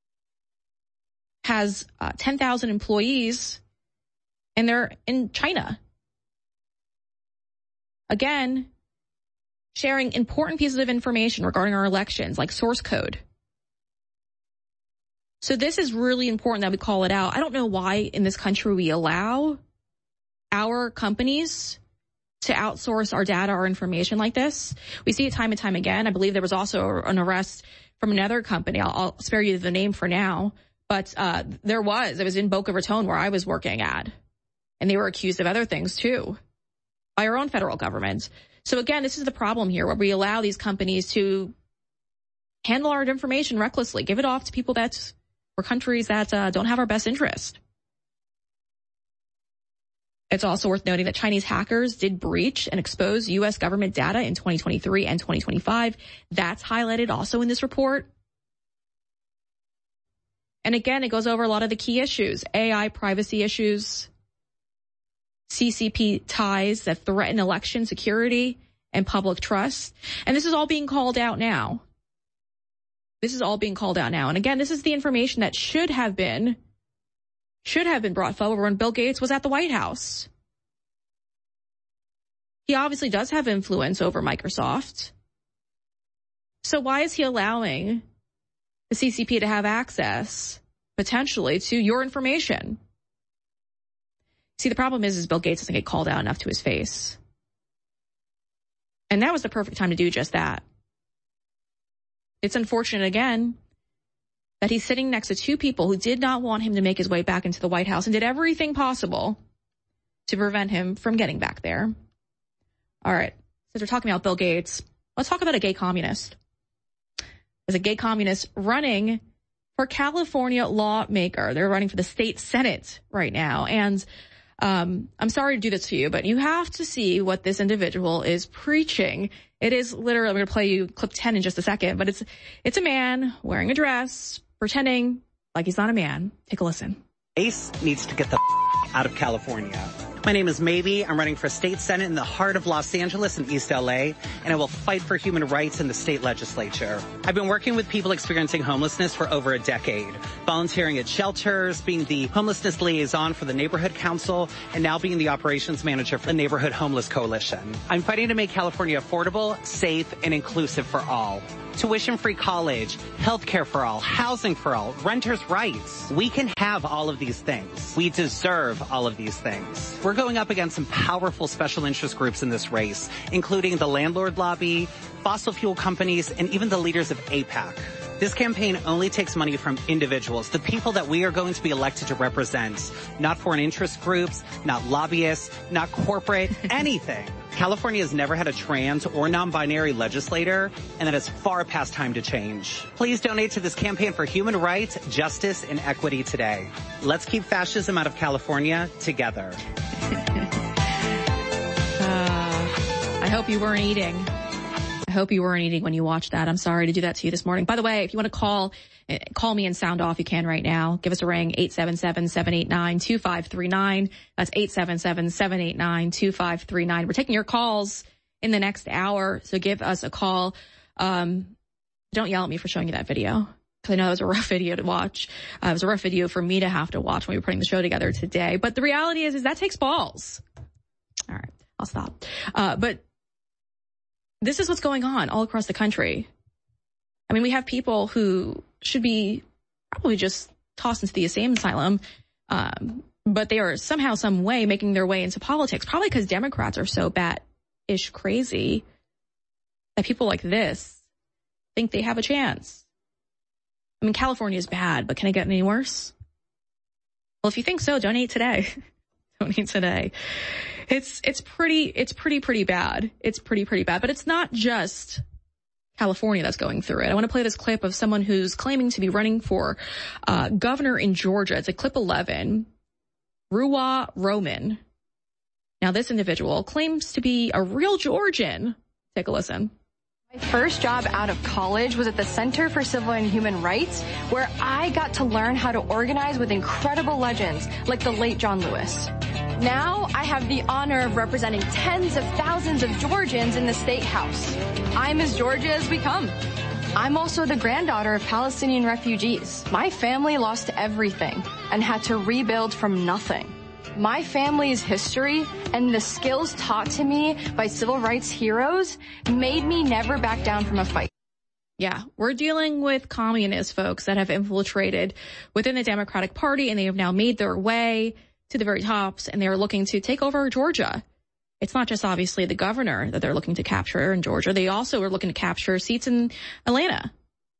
has uh, ten thousand employees, and they're in China. Again, sharing important pieces of information regarding our elections, like source code. So this is really important that we call it out. I don't know why in this country we allow our companies to outsource our data or information like this. We see it time and time again. I believe there was also an arrest from another company. I'll, I'll spare you the name for now. But uh there was. It was in Boca Raton where I was working at. And they were accused of other things too by our own federal government. So again, this is the problem here, where we allow these companies to handle our information recklessly, give it off to people that, or countries that uh, don't have our best interest. It's also worth noting that Chinese hackers did breach and expose U S government data in twenty twenty-three and twenty twenty-five. That's highlighted also in this report. And again, it goes over a lot of the key issues, A I privacy issues, C C P ties that threaten election security and public trust. And this is all being called out now. This is all being called out now. And again, this is the information that should have been, should have been brought forward when Bill Gates was at the White House. He obviously does have influence over Microsoft. So why is he allowing the C C P to have access, potentially, to your information? See, the problem is, is Bill Gates doesn't get called out enough to his face. And that was the perfect time to do just that. It's unfortunate, again, that he's sitting next to two people who did not want him to make his way back into the White House and did everything possible to prevent him from getting back there. All right, since we're talking about Bill Gates, let's talk about a gay communist. There's a gay communist running for California lawmaker. They're running for the state Senate right now. And Um, I'm sorry to do this to you, but you have to see what this individual is preaching. It is literally, I'm going to play you clip ten in just a second, but it's, it's a man wearing a dress, pretending like he's not a man. Take a listen.
Ace needs to get the out of California. My name is Maybe. I'm running for state senate in the heart of Los Angeles and East L A, and I will fight for human rights in the state legislature. I've been working with people experiencing homelessness for over a decade, volunteering at shelters, being the homelessness liaison for the neighborhood council, and now being the operations manager for the Neighborhood Homeless Coalition. I'm fighting to make California affordable, safe, and inclusive for all. Tuition-free college, health care for all, housing for all, renters' rights. We can have all of these things. We deserve all of these things. We're going up against some powerful special interest groups in this race, including the landlord lobby, fossil fuel companies, and even the leaders of AIPAC. This campaign only takes money from individuals, the people that we are going to be elected to represent, not foreign interest groups, not lobbyists, not corporate, anything. California has never had a trans or non-binary legislator, and that is far past time to change. Please donate to this campaign for human rights, justice, and equity today. Let's keep fascism out of California together.
uh, I hope you weren't eating. I hope hope you weren't eating when you watched that. I'm sorry to do that to you this morning. By the way, if you want to call, call me and sound off, you can right now. Give us a ring, eight seven seven, seven eight nine, two five three nine. That's eight seven seven, seven eight nine, two five three nine. We're taking your calls in the next hour, so give us a call. Um, don't yell at me for showing you that video, because I know it was a rough video to watch. Uh, it was a rough video for me to have to watch when we were putting the show together today. But the reality is, is that takes balls. All right, I'll stop. Uh, but this is what's going on all across the country. I mean, we have people who should be probably just tossed into the insane asylum, um, but they are somehow, some way making their way into politics, probably because Democrats are so bat-ish crazy that people like this think they have a chance. I mean, California is bad, but can it get any worse? Well, if you think so, donate today. Donate today. It's, it's pretty, it's pretty, pretty bad. It's pretty, pretty bad, but it's not just California that's going through it. I want to play this clip of someone who's claiming to be running for, uh, governor in Georgia. It's a clip eleven. Ruwa Roman. Now, this individual claims to be a real Georgian. Take a listen.
My first job out of college was at the Center for Civil and Human Rights, where I got to learn how to organize with incredible legends like the late John Lewis. Now I have the honor of representing tens of thousands of Georgians in the State House. I'm as Georgia as we come. I'm also the granddaughter of Palestinian refugees. My family lost everything and had to rebuild from nothing. My family's history and the skills taught to me by civil rights heroes made me never back down from a fight.
Yeah, we're dealing with communist folks that have infiltrated within the Democratic Party, and they have now made their way to the very tops, and they're looking to take over Georgia. It's not just obviously the governor that they're looking to capture in Georgia. They also are looking to capture seats in Atlanta.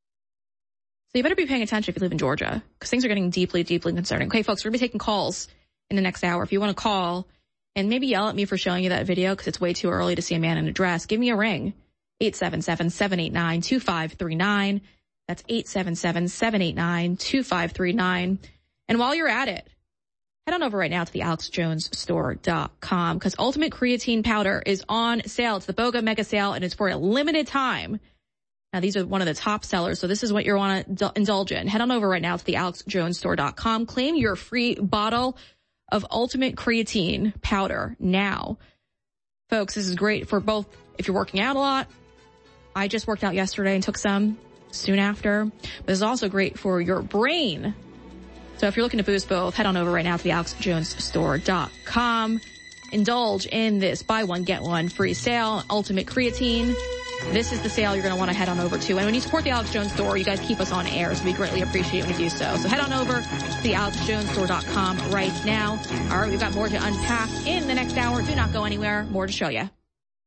So you better be paying attention if you live in Georgia, because things are getting deeply, deeply concerning. Okay, folks, we're going to be taking calls in the next hour. If you want to call and maybe yell at me for showing you that video because it's way too early to see a man in a dress, give me a ring. eight seven seven, seven eight nine, two five three nine. That's eight seven seven, seven eight nine, two five three nine. And while you're at it, head on over right now to the alex jones store dot com, because Ultimate Creatine Powder is on sale. It's the BOGA Mega Sale, and it's for a limited time. Now, these are one of the top sellers, so this is what you want to indulge in. Head on over right now to the alex jones store dot com. Claim your free bottle of Ultimate Creatine Powder now. Folks, this is great for both if you're working out a lot. I just worked out yesterday and took some soon after. But this is also great for your brain. So if you're looking to boost both, head on over right now to the alex jones store dot com. Indulge in this buy one, get one free sale, Ultimate Creatine. This is the sale you're going to want to head on over to. And when you support the Alex Jones Store, you guys keep us on air, so we greatly appreciate when you do so. So head on over to the alex jones store dot com right now. All right, we've got more to unpack in the next hour. Do not go anywhere. More to show you.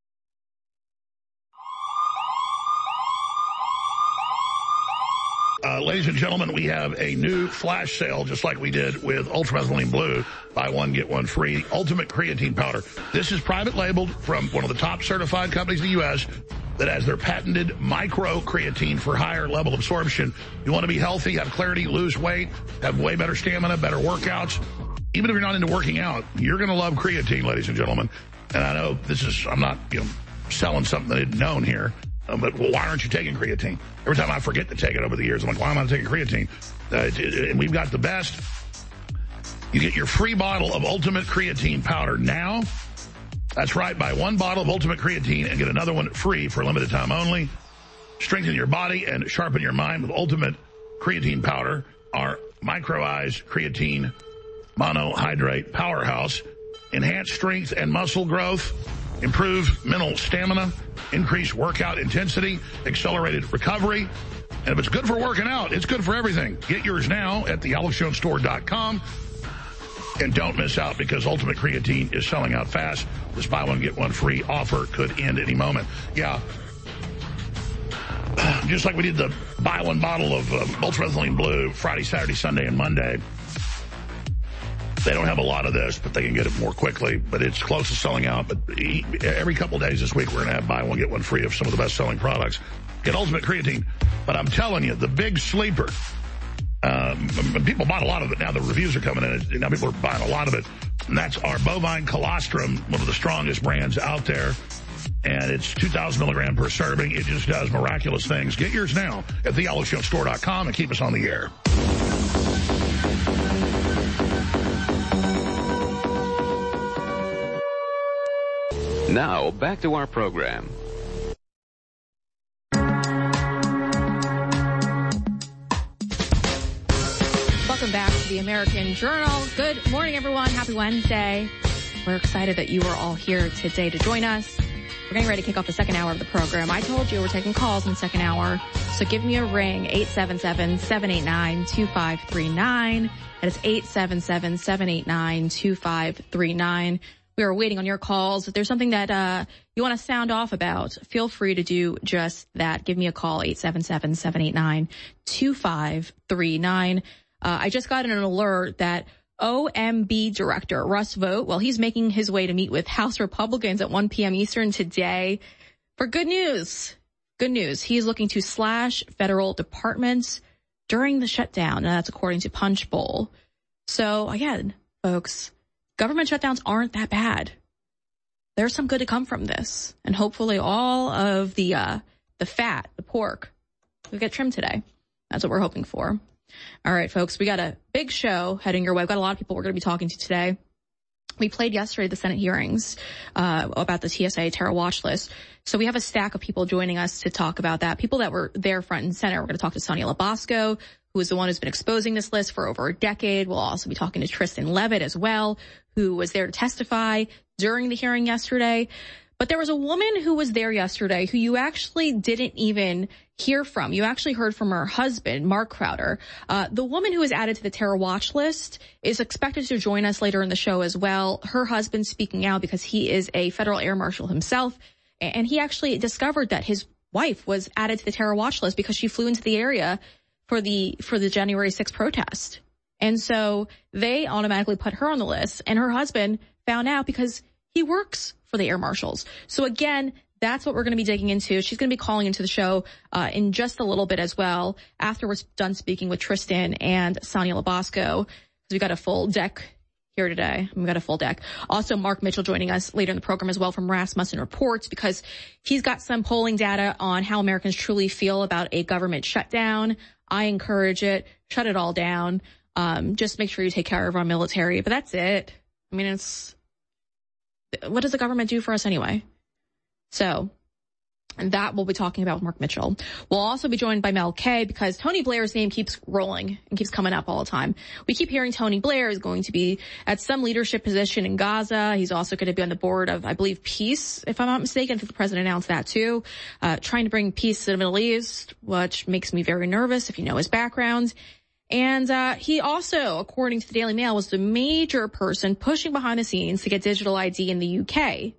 Uh, ladies and gentlemen, we have a new flash sale, just like we did with Ultramethylene Blue. Buy one, get one free. Ultimate Creatine Powder. This is private labeled from one of the top certified companies in the U S that has their patented micro creatine for higher level absorption. You want to be healthy, have clarity, lose weight, have way better stamina, better workouts. Even if you're not into working out, you're going to love creatine, ladies and gentlemen. And I know this is, I'm not, you know, selling something that isn't known here. Um, but well, why aren't you taking creatine? Every time I forget to take it over the years, I'm like, why am I not taking creatine? Uh, it, it, and we've got the best. You get your free bottle of Ultimate Creatine Powder now. That's right. Buy one bottle of Ultimate Creatine and get another one free for a limited time only. Strengthen your body and sharpen your mind with Ultimate Creatine Powder, our micro-ized creatine monohydrate powerhouse. Enhance strength and muscle growth. Improve mental stamina, increase workout intensity, accelerated recovery. And if it's good for working out, it's good for everything. Get yours now at the alex jones store dot com. And don't miss out, because Ultimate Creatine is selling out fast. This buy one, get one free offer could end any moment. Yeah. Just like we did the buy one bottle of uh, Ultramethylene Blue Friday, Saturday, Sunday, and Monday. They don't have a lot of this, but they can get it more quickly. But it's close to selling out. But every couple of days this week, we're going to have buy one, get one free of some of the best-selling products. Get Ultimate Creatine. But I'm telling you, the big sleeper, um, people bought a lot of it. Now the reviews are coming in. Now people are buying a lot of it. And that's our bovine colostrum, one of the strongest brands out there. and it's two thousand milligram per serving. It just does miraculous things. Get yours now at the olive show store dot com and keep us on the air.
Now, back to our program.
Welcome back to the American Journal. Good morning, everyone. Happy Wednesday. We're excited that you are all here today to join us. We're getting ready to kick off the second hour of the program. I told you we're taking calls in the second hour, so give me a ring, eight seven seven, seven eight nine, two five three nine. That is eight seven seven, seven eight nine, two five three nine. We are waiting on your calls. If there's something that uh you want to sound off about, feel free to do just that. Give me a call, eight seven seven, seven eight nine, two five three nine. Uh, I just got an alert that O M B Director Russ Vought, well, he's making his way to meet with House Republicans at one p.m. Eastern today for good news. Good news. He's looking to slash federal departments during the shutdown, and that's according to Punchbowl. So, again, folks, government shutdowns aren't that bad. There's some good to come from this, and hopefully all of the uh, the fat, the pork, will get trimmed today. That's what we're hoping for. All right, folks, we got a big show heading your way. We've got a lot of people we're going to be talking to today. We played yesterday the Senate hearings uh about the T S A terror watch list. So we have a stack of people joining us to talk about that. People that were there front and center. We're going to talk to Sonia Labasco, who is the one who's been exposing this list for over a decade. We'll also be talking to Tristan Leavitt as well, who was there to testify during the hearing yesterday. But there was a woman who was there yesterday who you actually didn't even hear from. You actually heard from her husband, Mark Crowder. Uh, the woman who was added to the terror watch list is expected to join us later in the show as well. Her husband speaking out because he is a federal air marshal himself. And he actually discovered that his wife was added to the terror watch list because she flew into the area for the, for the January sixth protest. And so they automatically put her on the list, and her husband found out because he works for the air marshals. So again, that's what we're going to be digging into. She's going to be calling into the show uh, in just a little bit as well, after we're done speaking with Tristan and Sonia Labasco, because we've got a full deck here today. We've got a full deck. Also, Mark Mitchell joining us later in the program as well from Rasmussen Reports, because he's got some polling data on how Americans truly feel about a government shutdown. I encourage it. Shut it all down. Um, just make sure you take care of our military. But that's it. I mean, it's... what does the government do for us anyway? So, and that we'll be talking about with Mark Mitchell. We'll also be joined by Mel K, because Tony Blair's name keeps rolling and keeps coming up all the time. We keep hearing Tony Blair is going to be at some leadership position in Gaza. He's also going to be on the board of, I believe, Peace, if I'm not mistaken. I think the president announced that too. Uh, trying to bring peace to the Middle East, which makes me very nervous if you know his background. And uh he also, according to the Daily Mail, was the major person pushing behind the scenes to get digital I D in the U K.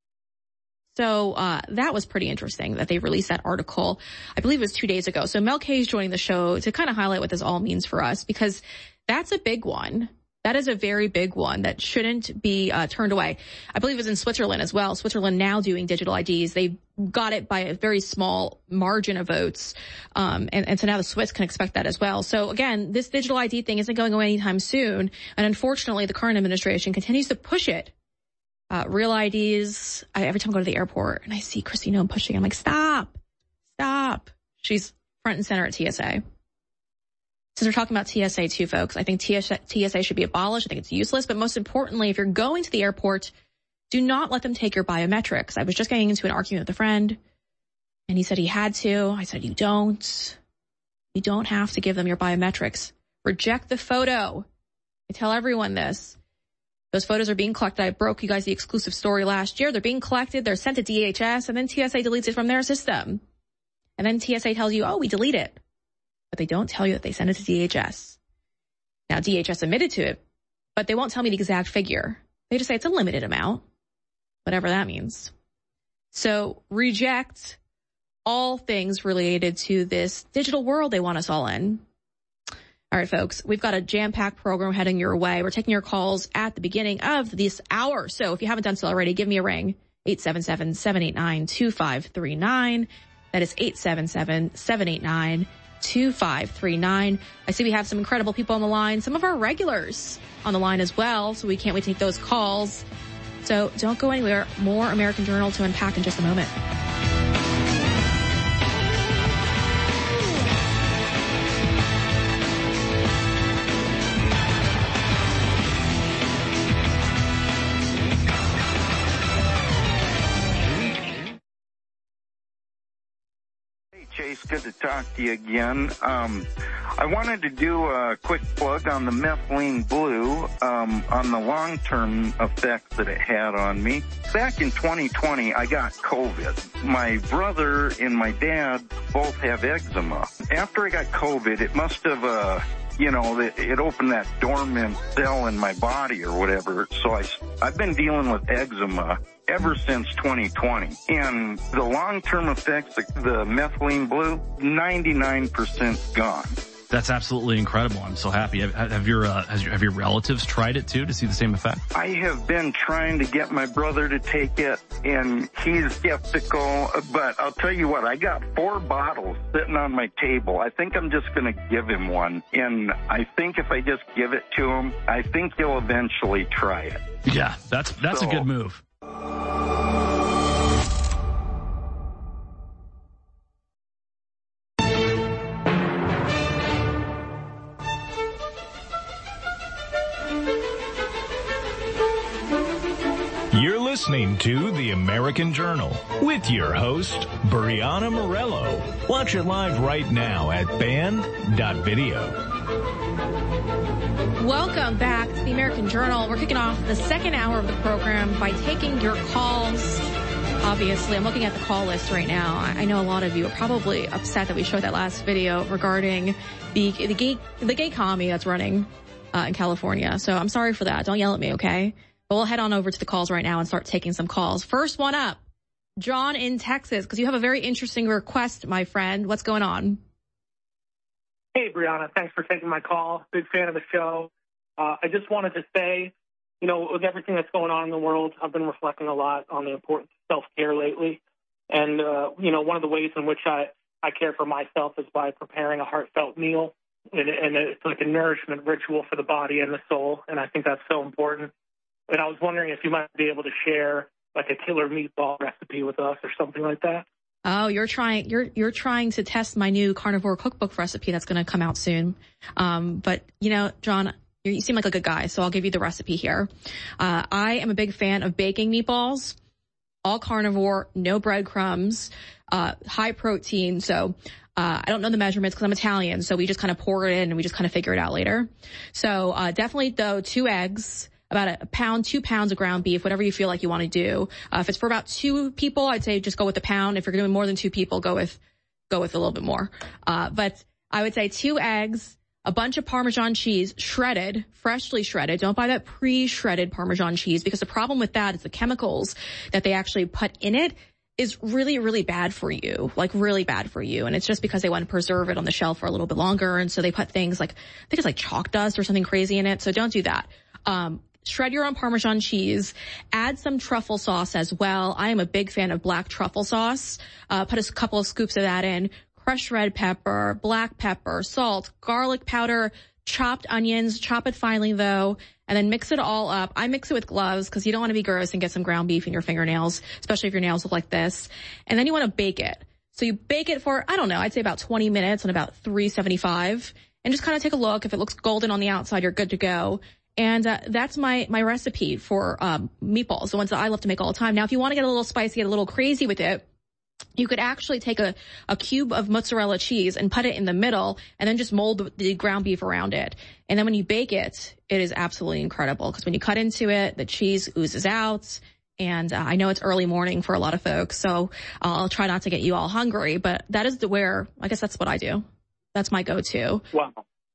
So uh that was pretty interesting that they released that article. I believe it was two days ago. So Mel K is joining the show to kind of highlight what this all means for us, because that's a big one. That is a very big one that shouldn't be uh, turned away. I believe it was in Switzerland as well. Switzerland now doing digital I Ds. They got it by a very small margin of votes. Um, and, and so now the Swiss can expect that as well. So again, this digital I D thing isn't going away anytime soon. And unfortunately, the current administration continues to push it. Uh, real I Ds. I, every time I go to the airport and I see Christine Noem pushing, I'm like, stop, stop. She's front and center at T S A. Since we're talking about T S A too, folks, I think T S A, T S A should be abolished. I think it's useless. But most importantly, if you're going to the airport, do not let them take your biometrics. I was just getting into an argument with a friend, and he said he had to. I said, you don't. You don't have to give them your biometrics. Reject the photo. I tell everyone this. Those photos are being collected. I broke you guys the exclusive story last year. They're being collected. They're sent to D H S, and then T S A deletes it from their system. And then T S A tells you, oh, we delete it. But they don't tell you that they sent it to D H S. Now, D H S admitted to it, but they won't tell me the exact figure. They just say it's a limited amount, whatever that means. So reject all things related to this digital world they want us all in. All right, folks, we've got a jam-packed program heading your way. We're taking your calls at the beginning of this hour. So if you haven't done so already, give me a ring, eight seven seven, seven eight nine, two five three nine. That is eight seven seven, seven eight nine, two five three nine. I see we have some incredible people on the line, some of our regulars on the line as well, so we can't wait to take those calls. So So don't go anywhere. More American Journal to unpack in just a moment.
Chase, good to talk to you again. Um, I wanted to do a quick plug on the methylene blue, um, on the long-term effects that it had on me. Back in twenty twenty, I got COVID. My brother and my dad both have eczema. After I got COVID, it must have, uh, you know, it opened that dormant cell in my body or whatever. So I, I've been dealing with eczema ever since twenty twenty. And the long-term effects, the, the methylene blue, ninety-nine percent gone.
That's absolutely incredible. I'm so happy. Have, have your uh, has your, have your relatives tried it too to see the same effect?
I have been trying to get my brother to take it, and he's skeptical. But I'll tell you what, I got four bottles sitting on my table. I think I'm just going to give him one, and I think if I just give it to him, I think he'll eventually try it.
Yeah, that's that's so, a good move.
You're listening to The American Journal with your host, Brianna Morello. Watch it live right now at band dot video.
Welcome back to The American Journal. We're kicking off the second hour of the program by taking your calls. Obviously, I'm looking at the call list right now. I know a lot of you are probably upset that we showed that last video regarding the the gay, the gay commie that's running uh, in California. So I'm sorry for that. Don't yell at me, okay? But we'll head on over to the calls right now and start taking some calls. First one up, John in Texas, because you have a very interesting request, my friend. What's going on?
Hey, Brianna. Thanks for taking my call. Big fan of the show. Uh, I just wanted to say, you know, with everything that's going on in the world, I've been reflecting a lot on the importance of self-care lately. And, uh, you know, one of the ways in which I, I care for myself is by preparing a heartfelt meal. And, and it's like a nourishment ritual for the body and the soul. And I think that's so important. And I was wondering if you might be able to share like a killer meatball recipe with us or something like that.
Oh, you're trying, you're, you're trying to test my new carnivore cookbook recipe that's going to come out soon. Um, but you know, John, you seem like a good guy, so I'll give you the recipe here. Uh, I am a big fan of baking meatballs, all carnivore, no breadcrumbs, uh, high protein. So, uh, I don't know the measurements because I'm Italian. So we just kind of pour it in and we just kind of figure it out later. So, uh, definitely though, two eggs, about a pound, two pounds of ground beef, whatever you feel like you want to do. Uh, if it's for about two people, I'd say just go with a pound. If you're doing more than two people, go with, go with a little bit more. Uh, but I would say two eggs, a bunch of Parmesan cheese, shredded, freshly shredded. Don't buy that pre-shredded Parmesan cheese because the problem with that is the chemicals that they actually put in it is really, really bad for you, like really bad for you. And it's just because they want to preserve it on the shelf for a little bit longer. And so they put things like, I think it's like chalk dust or something crazy in it. So don't do that. Um, Shred your own Parmesan cheese. Add some truffle sauce as well. I am a big fan of black truffle sauce. Uh, put a couple of scoops of that in. Crushed red pepper, black pepper, salt, garlic powder, chopped onions. Chop it finely though, and then mix it all up. I mix it with gloves because you don't want to be gross and get some ground beef in your fingernails, especially if your nails look like this. And then you want to bake it. So you bake it for, I don't know, I'd say about twenty minutes on about three seventy-five. And just kind of take a look. If it looks golden on the outside, you're good to go. And uh, that's my my recipe for um meatballs, the ones that I love to make all the time. Now, if you want to get a little spicy, get a little crazy with it, you could actually take a, a cube of mozzarella cheese and put it in the middle and then just mold the, the ground beef around it. And then when you bake it, it is absolutely incredible because when you cut into it, the cheese oozes out. And uh, I know it's early morning for a lot of folks, so I'll try not to get you all hungry. But that is the where, I guess that's what I do. That's my go-to.
Wow.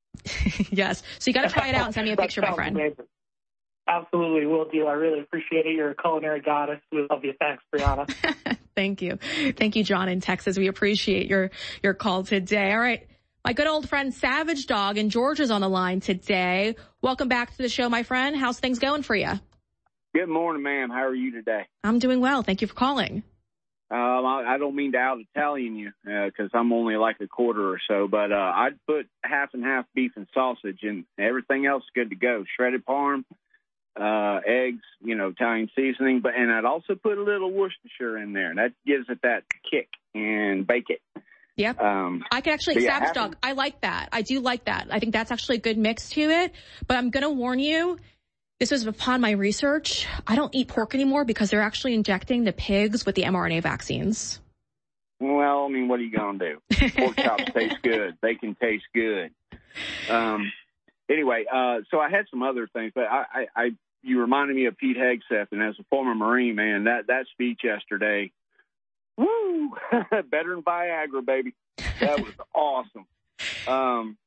Yes. So you got to try it out and send me a picture, my friend.
Amazing. Absolutely will do. I really appreciate it. You're a culinary goddess. We love you. Thanks, Brianna.
Thank you. Thank you, John in Texas. We appreciate your, your call today. All right. My good old friend Savage Dog in Georgia's on the line today. Welcome back to the show, my friend. How's things going for you?
Good morning, ma'am. How are you today?
I'm doing well. Thank you for calling.
Um, I, I don't mean to out Italian you, uh, cause I'm only like a quarter or so, but, uh, I'd put half and half beef and sausage and everything else is good to go. Shredded parm, uh, eggs, you know, Italian seasoning, but and I'd also put a little Worcestershire in there, and that gives it that kick, and bake it.
Yep.
Um,
I can actually,
yeah,
Savage Dog, I like that. I do like that. I think that's actually a good mix to it. But I'm going to warn you, this was upon my research. I don't eat pork anymore because they're actually injecting the pigs with the M R N A vaccines.
Well, I mean, what are you going to do? Pork chops taste good. They can taste good. Um, anyway, uh, so I had some other things, but I, I, I you reminded me of Pete Hegseth, and as a former Marine, man, that, that speech yesterday, woo, better than Viagra, baby. That was awesome. Um,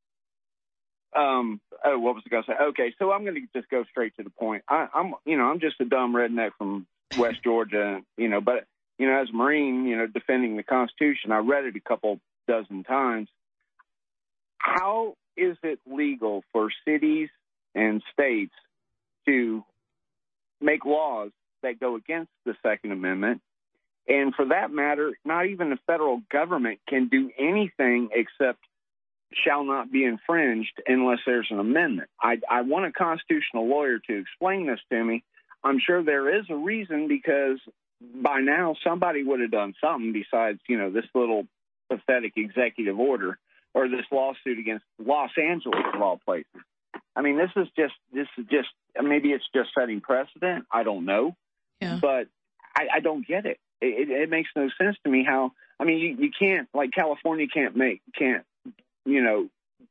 um, oh, what was I going to say? Okay, so I'm going to just go straight to the point. I, I'm, you know, I'm just a dumb redneck from West Georgia, you know, but, you know, as a Marine, you know, defending the Constitution, I read it a couple dozen times. How is it legal for cities and states to make laws that go against the Second Amendment? And for that matter, not even the federal government can do anything except shall not be infringed unless there's an amendment. I, I want a constitutional lawyer to explain this to me. I'm sure there is a reason, because by now somebody would have done something besides, you know, this little pathetic executive order or this lawsuit against Los Angeles of all places. I mean, this is just, this is just, maybe it's just setting precedent. I don't know,
yeah.
but I, I don't get it. It, it makes no sense to me how, I mean, you, you can't, like California can't make, can't, you know,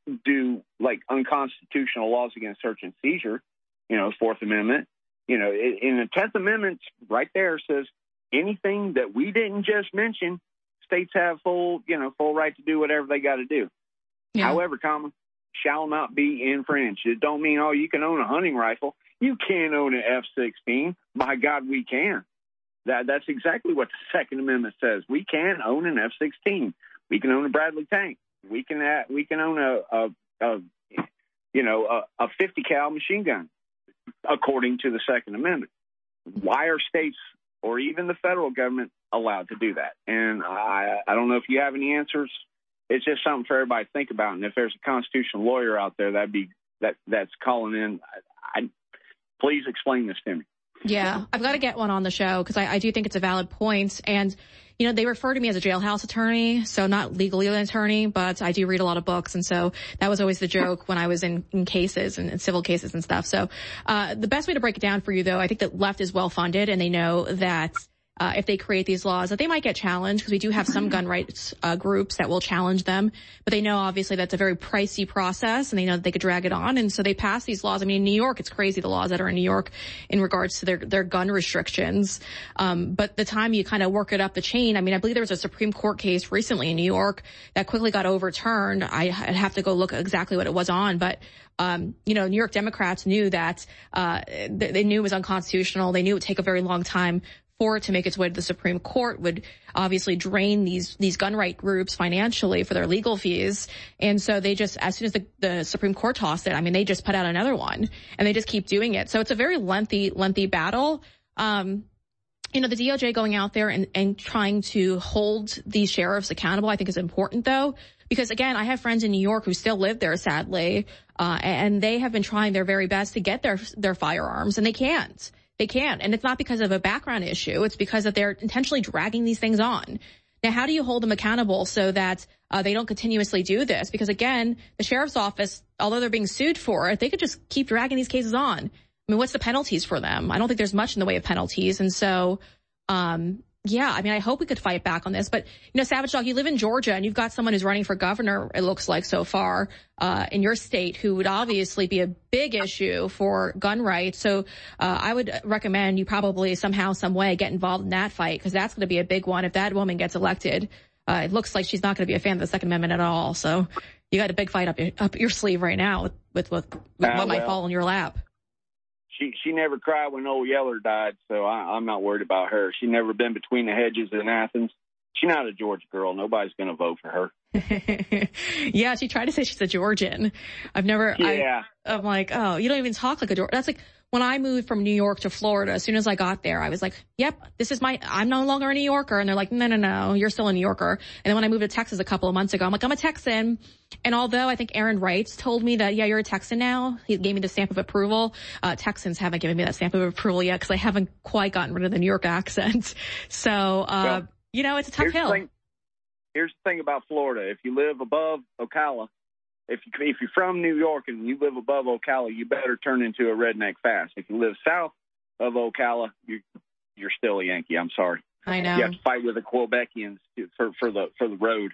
do like unconstitutional laws against search and seizure, you know, Fourth Amendment, you know, in the Tenth Amendment right there says anything that we didn't just mention, states have full, you know, full right to do whatever they got to do. Yeah. However, comma, shall not be infringed. It don't mean, oh, you can own a hunting rifle. You can't own an F sixteen. By God, we can. That, that's exactly what the Second Amendment says. We can own an F sixteen. We can own a Bradley tank. We can uh, we can own a, a, a you know a, a fifty cal machine gun, according to the Second Amendment. Why are states or even the federal government allowed to do that? And I I don't know if you have any answers. It's just something for everybody to think about. And if there's a constitutional lawyer out there, that'd be that that's calling in. I, I please explain this to me.
Yeah, I've got to get one on the show because I, I do think it's a valid point. And, you know, they refer to me as a jailhouse attorney, so not legally an attorney, but I do read a lot of books. And so that was always the joke when I was in, in cases and in civil cases and stuff. So uh the best way to break it down for you, though, I think that left is well funded, and they know that Uh, if they create these laws, that they might get challenged, because we do have some gun rights uh, groups that will challenge them. But they know, obviously, that's a very pricey process, and they know that they could drag it on. And so they pass these laws. I mean, in New York, it's crazy, the laws that are in New York in regards to their, their gun restrictions. Um, but the time you kind of work it up the chain, I mean, I believe there was a Supreme Court case recently in New York that quickly got overturned. I, I'd have to go look exactly what it was on, but Um, you know, New York Democrats knew that, uh, they, they knew it was unconstitutional. They knew it would take a very long time for it to make its way to the Supreme Court, would obviously drain these, these gun right groups financially for their legal fees. And so they just, as soon as the, the Supreme Court tossed it, I mean, they just put out another one, and they just keep doing it. So it's a very lengthy, lengthy battle. Um, you know, the D O J going out there and, and trying to hold these sheriffs accountable, I think is important, though, because again, I have friends in New York who still live there, sadly, uh, and they have been trying their very best to get their, their firearms, and they can't. They can't. And it's not because of a background issue. It's because that they're intentionally dragging these things on. Now, how do you hold them accountable so that uh, they don't continuously do this? Because again, the sheriff's office, although they're being sued for it, they could just keep dragging these cases on. I mean, what's the penalties for them? I don't think there's much in the way of penalties. And so, um, yeah, I mean, I hope we could fight back on this. But, you know, Savage Dog, you live in Georgia, and you've got someone who's running for governor, it looks like so far, uh, in your state, who would obviously be a big issue for gun rights. So uh, I would recommend you probably somehow, some way get involved in that fight, because that's going to be a big one. If that woman gets elected, uh, it looks like she's not going to be a fan of the Second Amendment at all. So you got a big fight up your, up your sleeve right now with, with, with, with
uh,
what might
well.
fall in your lap.
She she never cried when old Yeller died, so I, I'm not worried about her. She never been between the hedges in Athens. She's not a Georgia girl. Nobody's going to vote for her.
Yeah, she tried to say she's a Georgian. I've never.
Yeah.
I, I'm like, oh, you don't even talk like a Georgian. That's like when I moved from New York to Florida, as soon as I got there, I was like, yep, this is my, I'm no longer a New Yorker. And they're like, no, no, no, you're still a New Yorker. And then when I moved to Texas a couple of months ago, I'm like, I'm a Texan. And although I think Aaron Wright told me that, yeah, you're a Texan now, he gave me the stamp of approval. Uh, Texans haven't given me that stamp of approval yet because I haven't quite gotten rid of the New York accent. So, uh, well, you know, it's a tough hill.
The thing, here's the thing about Florida. If you live above Ocala, If, you, if you're from New York and you live above Ocala, you better turn into a redneck fast. If you live south of Ocala, you, you're still a Yankee. I'm sorry.
I know.
You have to fight with the Quebecians for, for the for the road.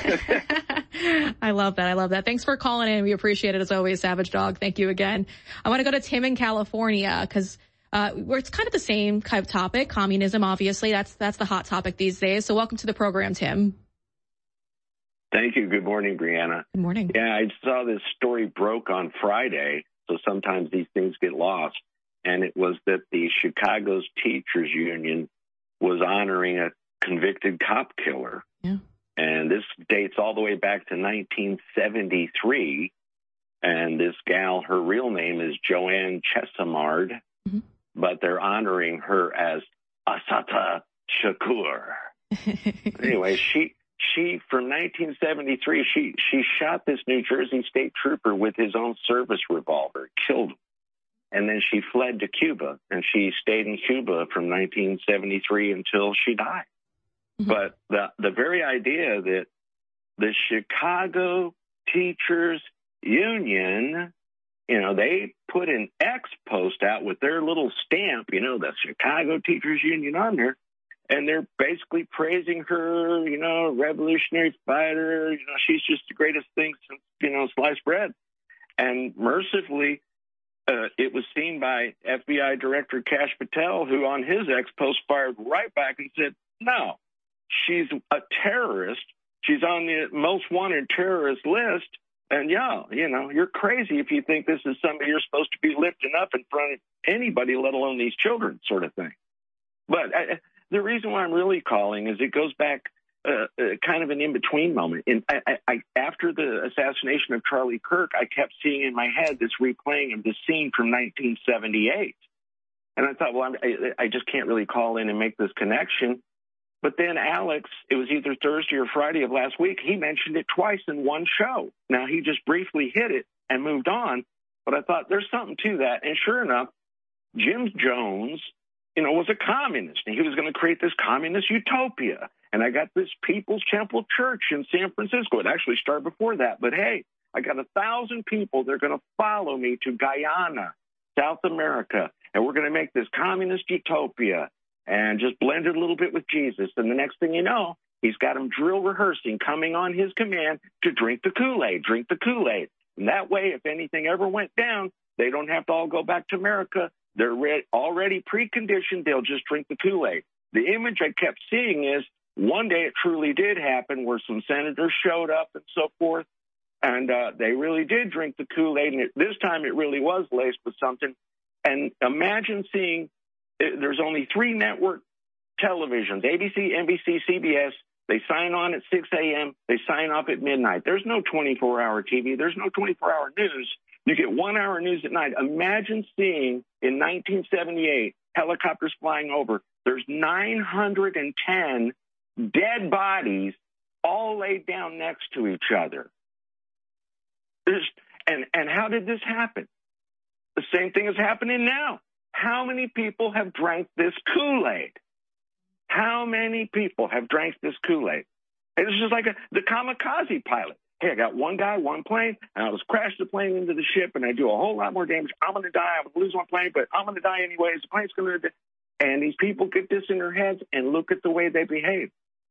I love that. I love that. Thanks for calling in. We appreciate it as always, Savage Dog. Thank you again. I want to go to Tim in California because uh, where it's kind of the same kind of topic. Communism, obviously. That's that's the hot topic these days. So welcome to the program, Tim.
Thank you. Good morning, Brianna.
Good morning.
Yeah, I saw this story broke on Friday, so sometimes these things get lost. And it was that the Chicago's Teachers Union was honoring a convicted cop killer.
Yeah.
And this dates all the way back to nineteen seventy-three. And this gal, her real name is Joanne Chesimard, mm-hmm. but they're honoring her as Assata Shakur. Anyway, she... She, from nineteen seventy-three, she, she shot this New Jersey state trooper with his own service revolver, killed him. And then she fled to Cuba, and she stayed in Cuba from nineteen seventy-three until she died. Mm-hmm. But the, the very idea that the Chicago Teachers Union, you know, they put an X post out with their little stamp, you know, the Chicago Teachers Union on there. And they're basically praising her, you know, revolutionary fighter. You know, she's just the greatest thing since, you know, sliced bread. And mercifully, uh, it was seen by F B I Director Kash Patel, who on his ex post fired right back and said, no, she's a terrorist. She's on the most wanted terrorist list. And, yeah, you know, you're crazy if you think this is somebody you're supposed to be lifting up in front of anybody, let alone these children, sort of thing. But I, the reason why I'm really calling is it goes back uh, uh, kind of an in-between moment. And I, I, I, after the assassination of Charlie Kirk, I kept seeing in my head this replaying of this scene from nineteen seventy-eight. And I thought, well, I'm, I, I just can't really call in and make this connection. But then Alex, it was either Thursday or Friday of last week, he mentioned it twice in one show. Now, he just briefly hit it and moved on. But I thought there's something to that. And sure enough, Jim Jones, you know, was a communist, and he was going to create this communist utopia. And I got this People's Temple Church in San Francisco. It actually started before that. But, hey, I got a thousand people. They're going to follow me to Guyana, South America, and we're going to make this communist utopia and just blend it a little bit with Jesus. And the next thing you know, he's got them drill rehearsing, coming on his command to drink the Kool-Aid, drink the Kool-Aid. And that way, if anything ever went down, they don't have to all go back to America. They're re- already preconditioned. They'll just drink the Kool-Aid. The image I kept seeing is one day it truly did happen where some senators showed up and so forth, and uh, they really did drink the Kool-Aid. And it, this time it really was laced with something. And imagine seeing uh, there's only three network televisions, A B C, N B C, C B S. They sign on at six a.m. They sign off at midnight. There's no twenty-four hour T V. There's no twenty-four hour news. You get one hour news at night. Imagine seeing in nineteen seventy-eight helicopters flying over. There's nine hundred ten dead bodies all laid down next to each other. There's, and, and how did this happen? The same thing is happening now. How many people have drank this Kool-Aid? How many people have drank this Kool-Aid? It's just like a, the kamikaze pilot. Hey, I got one guy, one plane, and I was crash the plane into the ship, and I do a whole lot more damage. I'm going to die. I'm going to lose my plane, but I'm going to die anyways. The plane's going to die. And these people get this in their heads, and look at the way they behave.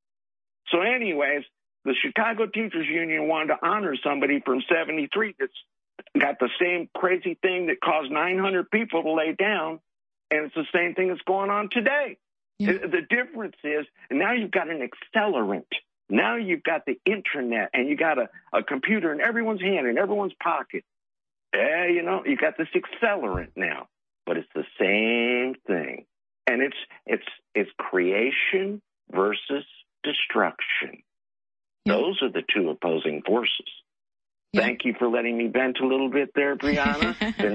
So anyways, the Chicago Teachers Union wanted to honor somebody from seventy-three that's got the same crazy thing that caused nine hundred people to lay down, and it's the same thing that's going on today. Yeah. The difference is, and now you've got an accelerant. Now you've got the internet, and you got a, a computer in everyone's hand, in everyone's pocket. Yeah, you know, you got this accelerant now, but it's the same thing. And it's it's it's creation versus destruction. Yeah. Those are the two opposing forces. Yeah. Thank you for letting me vent a little bit there, Brianna. It's been,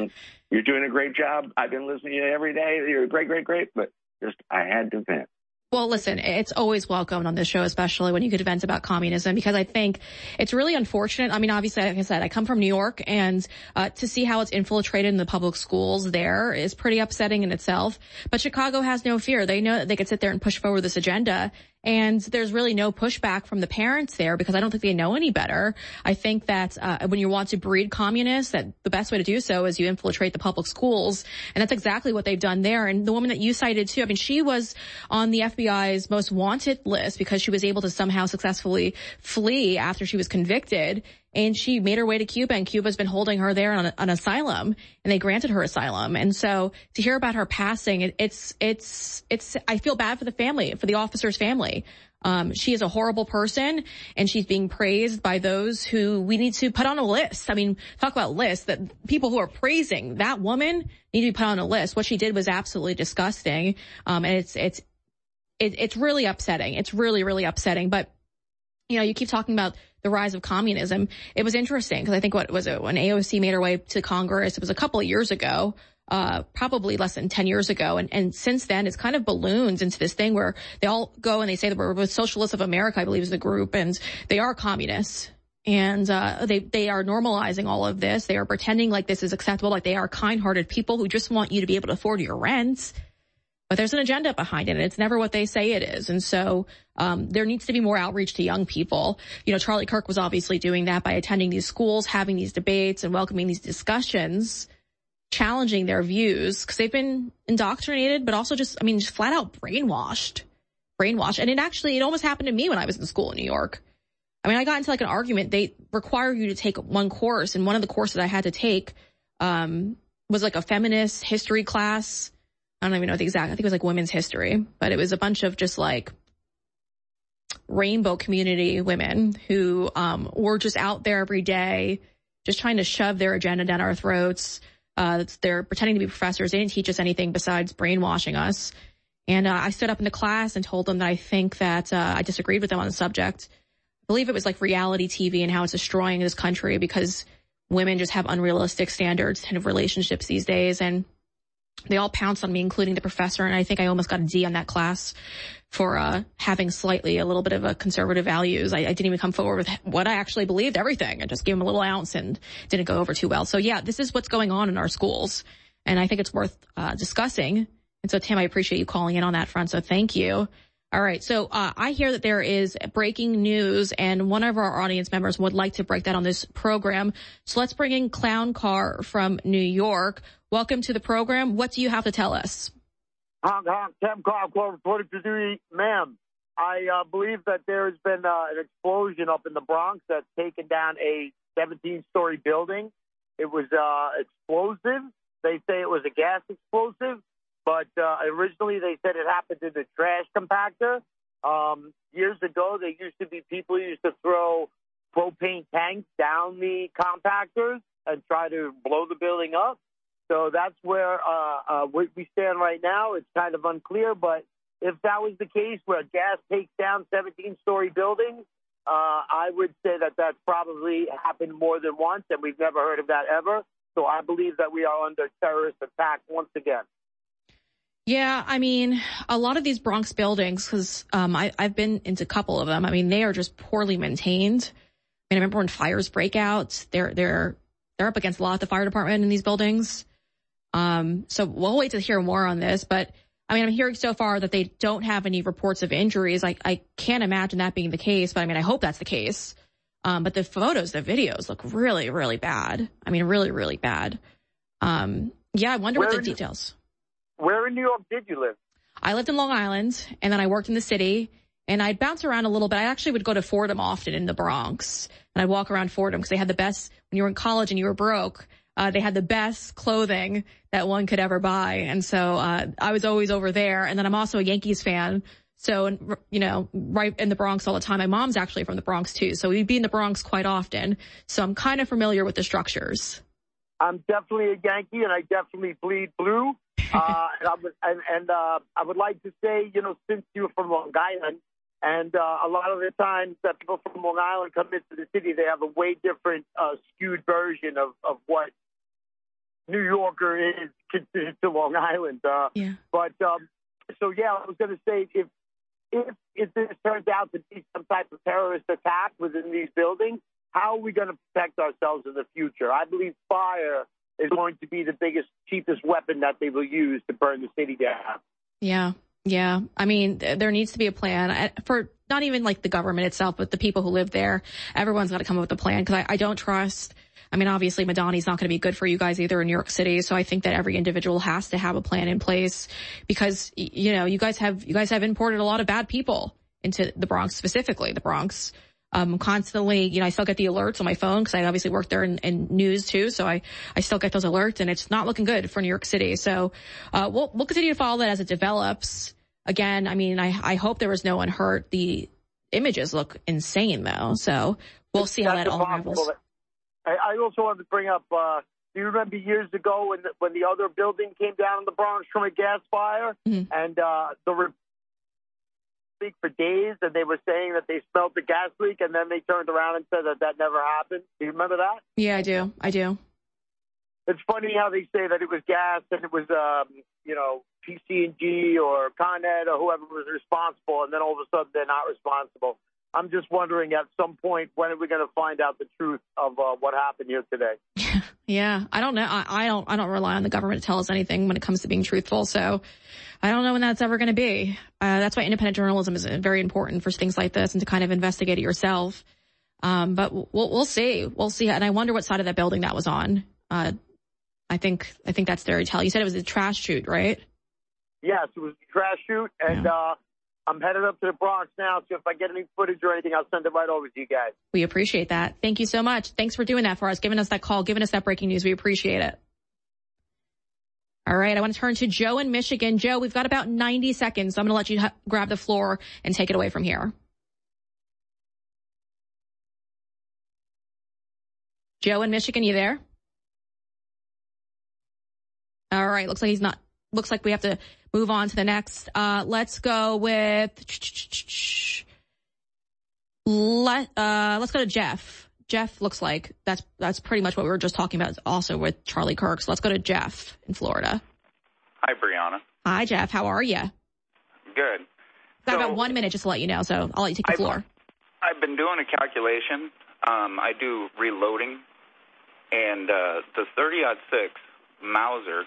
you're doing a great job. I've been listening to you every day. You're great, great, great. But just, I had to vent.
Well, listen, it's always welcomed on this show, especially when you could vent about communism, because I think it's really unfortunate. I mean, obviously, like I said, I come from New York, and uh, to see how it's infiltrated in the public schools there is pretty upsetting in itself. But Chicago has no fear. They know that they could sit there and push forward this agenda. And there's really no pushback from the parents there because I don't think they know any better. I think that uh, when you want to breed communists, that the best way to do so is you infiltrate the public schools. And that's exactly what they've done there. And the woman that you cited, too, I mean, she was on the F B I's most wanted list because she was able to somehow successfully flee after she was convicted. And she made her way to Cuba, and Cuba's been holding her there on an asylum, and they granted her asylum. And so to hear about her passing, it, it's, it's, it's, I feel bad for the family, for the officer's family. Um, she is a horrible person, and she's being praised by those who we need to put on a list. I mean, talk about lists, that people who are praising that woman need to be put on a list. What she did was absolutely disgusting. Um, and it's, it's, it, it's really upsetting. It's really, really upsetting. But, you know, you keep talking about the rise of communism. It was interesting because I think what was it when A O C made her way to Congress, it was a couple of years ago, uh, probably less than ten years ago. And, and since then, it's kind of balloons into this thing where they all go and they say that we're with Socialists of America, I believe is the group, and they are communists. And, uh, they, they are normalizing all of this. They are pretending like this is acceptable, like they are kind-hearted people who just want you to be able to afford your rent. But there's an agenda behind it, and it's never what they say it is. And so um there needs to be more outreach to young people. You know, Charlie Kirk was obviously doing that by attending these schools, having these debates, and welcoming these discussions, challenging their views, because they've been indoctrinated, but also just, I mean, just flat out brainwashed. Brainwashed. And it actually, it almost happened to me when I was in school in New York. I mean, I got into like an argument. They require you to take one course, and one of the courses I had to take um was like a feminist history class. I don't even know the exact, I think it was like women's history, but it was a bunch of just like rainbow community women who um were just out there every day, just trying to shove their agenda down our throats. Uh, they're pretending to be professors. They didn't teach us anything besides brainwashing us. And uh, I stood up in the class and told them that I think that uh, I disagreed with them on the subject. I believe it was like reality T V and how it's destroying this country because women just have unrealistic standards of relationships these days. And they all pounced on me, including the professor, and I think I almost got a D on that class for uh having slightly a little bit of a conservative values. I, I didn't even come forward with what I actually believed, everything. I just gave them a little ounce and didn't go over too well. So yeah, this is what's going on in our schools, and I think it's worth uh discussing. And so, Tim, I appreciate you calling in on that front, so thank you. All right, so uh I hear that there is breaking news, and one of our audience members would like to break that on this program. So let's bring in Clown Car from New York. Welcome to the program. What do you have to tell us?
Hong Kong, Tim Carr, reporting for duty. Ma'am, I uh, believe that there has been uh, an explosion up in the Bronx that's taken down a seventeen-story building. It was uh, explosive. They say it was a gas explosive, but uh, originally they said it happened in the trash compactor. Um, years ago, there used to be people who used to throw propane tanks down the compactors and try to blow the building up. So that's where uh, uh, we stand right now. It's kind of unclear, but if that was the case where gas takes down seventeen-story buildings, uh, I would say that that's probably happened more than once, and we've never heard of that ever. So I believe that we are under terrorist attack once again.
Yeah, I mean, a lot of these Bronx buildings, because um, I've been into a couple of them, I mean, they are just poorly maintained. I mean, I remember when fires break out, they're, they're, they're up against a lot of the fire department in these buildings. Um, so we'll wait to hear more on this, but I mean, I'm hearing so far that they don't have any reports of injuries. I, I can't imagine that being the case, but I mean, I hope that's the case. Um, but the photos, the videos look really, really bad. I mean, really, really bad. Um, yeah, I wonder
Where
what the
in,
details.
Where in New York did you live?
I lived in Long Island, and then I worked in the city, and I'd bounce around a little bit. I actually would go to Fordham often in the Bronx, and I'd walk around Fordham because they had the best, when you were in college and you were broke, Uh, they had the best clothing that one could ever buy. And so, uh, I was always over there. And then I'm also a Yankees fan. So, you know, right in the Bronx all the time. My mom's actually from the Bronx too. So we'd be in the Bronx quite often. So I'm kind of familiar with the structures.
I'm definitely a Yankee and I definitely bleed blue. Uh, and, I would, and, and, uh, I would like to say, you know, since you're from Long Island, and uh, a lot of the times that people from Long Island come into the city, they have a way different uh, skewed version of, of what New Yorker is considered to Long Island. Uh,
yeah.
But, um, so, yeah, I was going to say, if, if, if this turns out to be some type of terrorist attack within these buildings, how are we going to protect ourselves in the future? I believe fire is going to be the biggest, cheapest weapon that they will use to burn the city down.
Yeah. Yeah. I mean, there needs to be a plan for not even like the government itself, but the people who live there. Everyone's got to come up with a plan because I, I don't trust. I mean, obviously, Madani's not going to be good for you guys either in New York City. So I think that every individual has to have a plan in place because, you know, you guys have you guys have imported a lot of bad people into the Bronx, specifically the Bronx. Um, constantly, you know, I still get the alerts on my phone because I obviously work there in, in news too. So I, I still get those alerts and it's not looking good for New York City. So, uh, we'll, we'll continue to follow that as it develops. Again, I mean, I, I hope there was no one hurt. The images look insane though. So we'll see how that all unravels.
I, I also wanted to bring up, uh, do you remember years ago when the, when the other building came down in the Bronx from a gas fire mm-hmm. and, uh, the leak for days, and they were saying that they smelled the gas leak, and then they turned around and said that that never happened. Do you remember that?
Yeah, I do. I do.
It's funny how they say that it was gas and it was, um, you know, P C and G or Con Ed or whoever was responsible, and then all of a sudden they're not responsible. I'm just wondering at some point, when are we going to find out the truth of uh, what happened here today?
Yeah, I don't know. I, I don't. I don't rely on the government to tell us anything when it comes to being truthful. So I don't know when that's ever going to be. Uh, that's why independent journalism is very important for things like this and to kind of investigate it yourself. Um, but we'll we'll see. We'll see. And I wonder what side of that building that was on. Uh, I think I think that's their tell. You said it was a trash chute, right?
Yes, it was a trash chute, and yeah. uh, I'm headed up to the Bronx now. So if I get any footage or anything, I'll send it right over to you guys.
We appreciate that. Thank you so much. Thanks for doing that for us, giving us that call, giving us that breaking news. We appreciate it. All right, I want to turn to Joe in Michigan. Joe, we've got about ninety seconds, so I'm going to let you ha- grab the floor and take it away from here. Joe in Michigan, you there? All right, looks like he's not. Looks like we have to move on to the next. Uh, let's go with. Let uh, let's go to Jeff. Jeff looks like that's that's pretty much what we were just talking about also with Charlie Kirk. So let's go to Jeff in Florida.
Hi, Brianna.
Hi, Jeff. How are you?
Good.
Got
so,
about one minute just to let you know, so I'll let you take the
I've,
floor.
I've been doing a calculation. Um, I do reloading, and uh, the thirty aught six Mauser,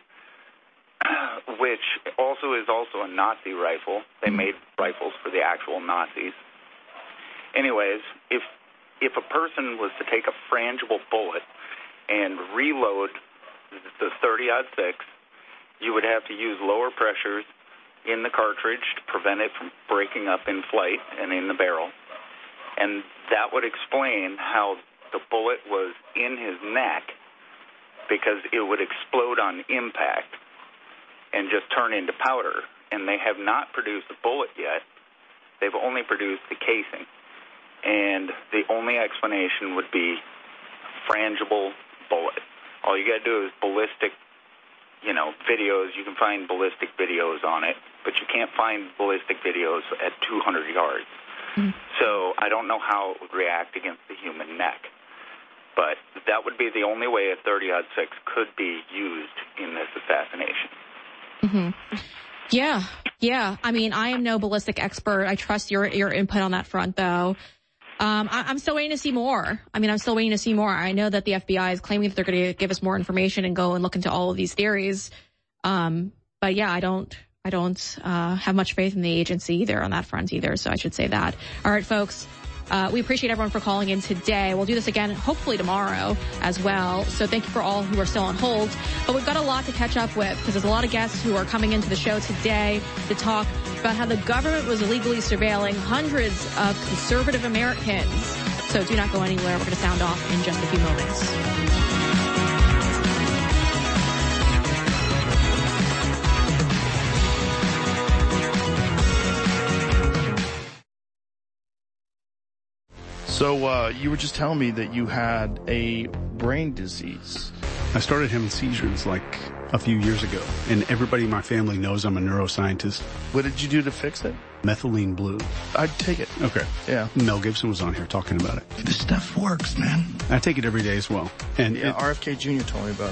which also is also a Nazi rifle. They mm-hmm. made rifles for the actual Nazis. Anyways, if if a person was to take a frangible bullet and reload the thirty aught six, you would have to use lower pressures in the cartridge to prevent it from breaking up in flight and in the barrel. And that would explain how the bullet was in his neck, because it would explode on impact and just turn into powder. And they have not produced a bullet yet. They've only produced the casing. And the only explanation would be frangible bullet. All you got to do is ballistic, you know, videos. You can find ballistic videos on it, but you can't find ballistic videos at two hundred yards. Mm-hmm. So I don't know how it would react against the human neck. But that would be the only way a thirty aught six could be used in this assassination.
Mm-hmm. Yeah, yeah. I mean, I am no ballistic expert. I trust your your input on that front, though. Um, I, I'm still waiting to see more. I mean, I'm still waiting to see more. I know that the F B I is claiming that they're going to give us more information and go and look into all of these theories. Um, but yeah, I don't, I don't, uh, have much faith in the agency either on that front either. So I should say that. All right, folks. Uh, we appreciate everyone for calling in today. We'll do this again, hopefully tomorrow as well. So thank you for all who are still on hold. But we've got a lot to catch up with because there's a lot of guests who are coming into the show today to talk about how the government was illegally surveilling hundreds of conservative Americans. So do not go anywhere. We're going to sound off in just a few moments.
So uh, you were just telling me that you had a brain disease.
I started having seizures like a few years ago, and everybody in my family knows I'm a neuroscientist.
What did you do to fix it?
Methylene blue.
I'd take it.
Okay.
Yeah.
Mel Gibson was on here talking about it.
This stuff works, man.
I take it every day as well. And
yeah,
it,
R F K Junior told me about it.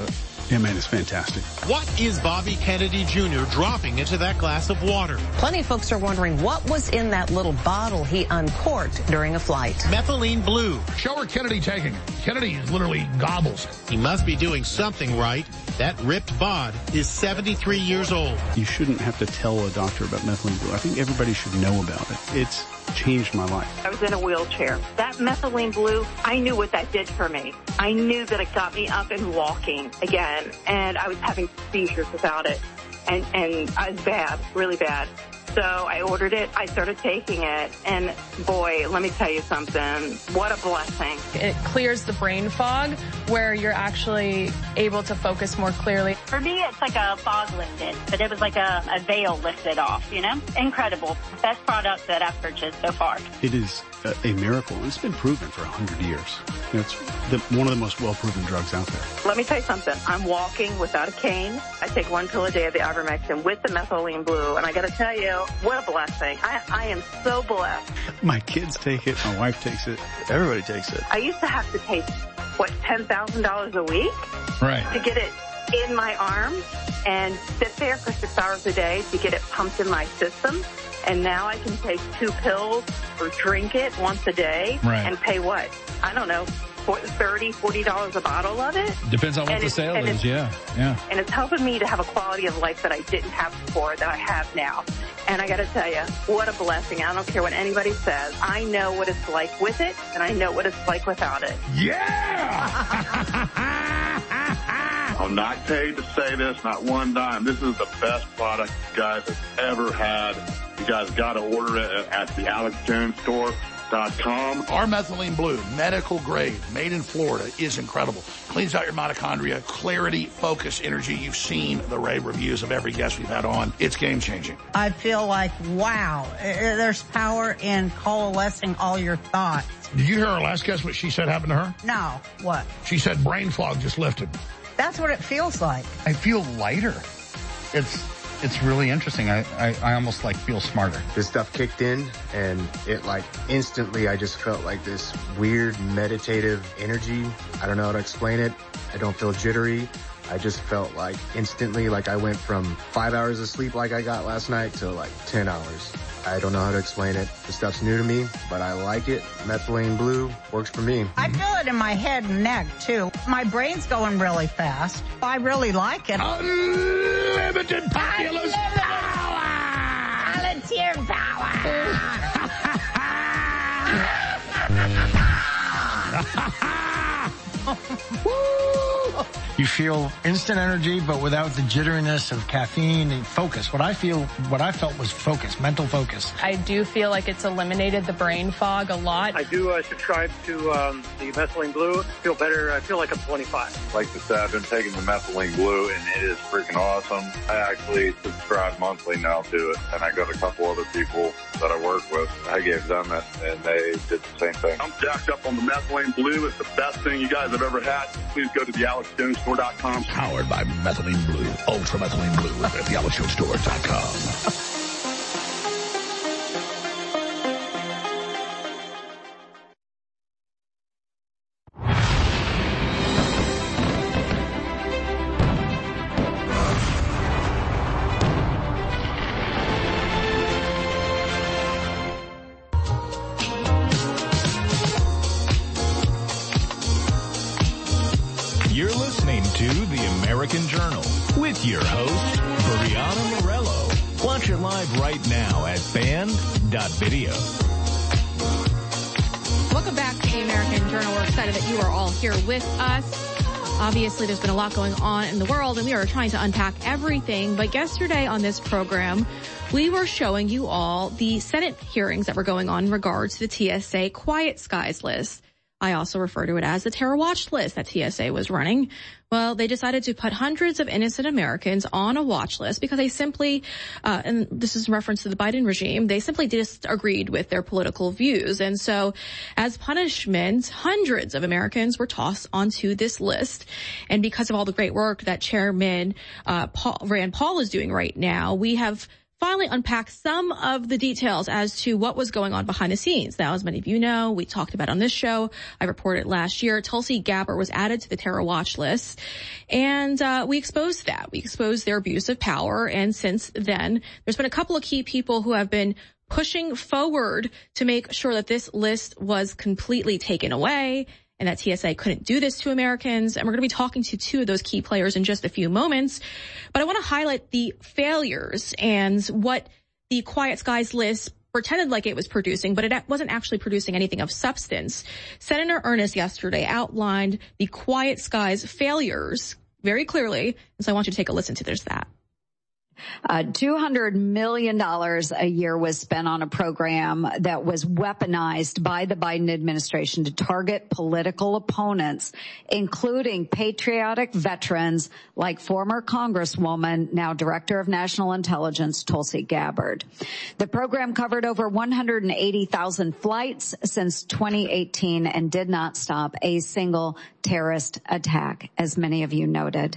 Yeah, man, it's fantastic.
What is Bobby Kennedy Junior dropping into that glass of water?
Plenty of folks are wondering what was in that little bottle he uncorked during a flight.
Methylene blue.
Show her Kennedy taking it. Kennedy is literally gobbles.
He must be doing something right. That ripped bod is seventy-three years old.
You shouldn't have to tell a doctor about methylene blue. I think everybody should know about it. It's changed my life.
I was in a wheelchair. That methylene blue, I knew what that did for me. I knew that it got me up and walking again, and I was having seizures without it, and, and I was bad, really bad. So I ordered it, I started taking it, and boy, let me tell you something, what a blessing.
It clears the brain fog where you're actually able to focus more clearly.
For me, it's like a fog lifted, but it was like a, a veil lifted off, you know? Incredible. Best product that I've purchased so far.
It is a, a miracle. It's been proven for one hundred years. You know, it's the, one of the most well-proven drugs out there.
Let me tell you something. I'm walking without a cane. I take one pill a day of the ivermectin with the methylene blue, and I got to tell you, what a blessing. I, I am so blessed.
My kids take it. My wife takes it.
Everybody takes it.
I used to have to take, what, ten thousand dollars a week?
Right.
To get it in my arm and sit there for six hours a day to get it pumped in my system. And now I can take two pills or drink it once a day
right.
and pay what? I don't know, thirty dollars, forty dollars a bottle of it.
Depends on what
and
the sale is, yeah. yeah.
And it's helping me to have a quality of life that I didn't have before that I have now. And I got to tell you, what a blessing. I don't care what anybody says. I know what it's like with it, and I know what it's like without it.
Yeah!
I'm not paid to say this, not one dime. This is the best product you guys have ever had. You guys got to order it at the Alex Jones Store dot com.
Our methylene blue, medical grade, made in Florida, is incredible. Cleans out your mitochondria, clarity, focus, energy. You've seen the rave reviews of every guest we've had on. It's game changing.
I feel like, wow, there's power in coalescing all your thoughts.
Did you hear our last guest, what she said happened to her?
No, what?
She said brain fog just lifted.
That's what it feels like.
I feel lighter. It's it's really interesting. I, I, I almost like feel smarter.
This stuff kicked in and it like instantly I just felt like this weird meditative energy. I don't know how to explain it. I don't feel jittery. I just felt like instantly like I went from five hours of sleep like I got last night to like ten hours. I don't know how to explain it. The stuff's new to me, but I like it. Methylene blue works for me.
I feel it in my head and neck, too. My brain's going really fast. I really like it.
Unlimited populous
Unlimited
power!
Volunteer power!
You feel instant energy, but without the jitteriness of caffeine and focus. What I feel, what I felt was focus, mental focus.
I do feel like it's eliminated the brain fog a lot.
I do uh, subscribe to um, the methylene blue. I feel better. I feel like I'm twenty-five.
Like I said, I've been taking the methylene blue, and it is freaking awesome. I actually subscribe monthly now to it, and I got a couple other people that I work with. I gave them it, and they did the same thing. I'm jacked up on the methylene blue. It's the best thing you guys have ever had. Please go to the Alex Jones Store dot com.
Powered by methylene blue, ultra methylene blue at the Alex Jones Store dot com.
You're listening to The American Journal with your host, Brianna Morello. Watch it live right now at band dot video.
Welcome back to The American Journal. We're excited that you are all here with us. Obviously, there's been a lot going on in the world, and we are trying to unpack everything. But yesterday on this program, we were showing you all the Senate hearings that were going on in regards to the T S A Quiet Skies list. I also refer to it as the terror watch list that T S A was running. Well, they decided to put hundreds of innocent Americans on a watch list because they simply, uh, and this is in reference to the Biden regime, they simply disagreed with their political views. And so as punishment, hundreds of Americans were tossed onto this list. And because of all the great work that Chairman uh, Paul, Rand Paul is doing right now, we have finally unpack some of the details as to what was going on behind the scenes. Now, as many of you know, we talked about on this show, I reported last year, Tulsi Gabbard was added to the terror watch list, and uh, we exposed that. We exposed their abuse of power, and since then, there's been a couple of key people who have been pushing forward to make sure that this list was completely taken away, and that T S A couldn't do this to Americans. And we're going to be talking to two of those key players in just a few moments. But I want to highlight the failures and what the Quiet Skies list pretended like it was producing, but it wasn't actually producing anything of substance. Senator Ernest yesterday outlined the Quiet Skies failures very clearly. And so I want you to take a listen to this, that.
Uh, two hundred million dollars a year was spent on a program that was weaponized by the Biden administration to target political opponents, including patriotic veterans like former Congresswoman, now Director of National Intelligence, Tulsi Gabbard. The program covered over one hundred eighty thousand flights since twenty eighteen and did not stop a single terrorist attack, as many of you noted.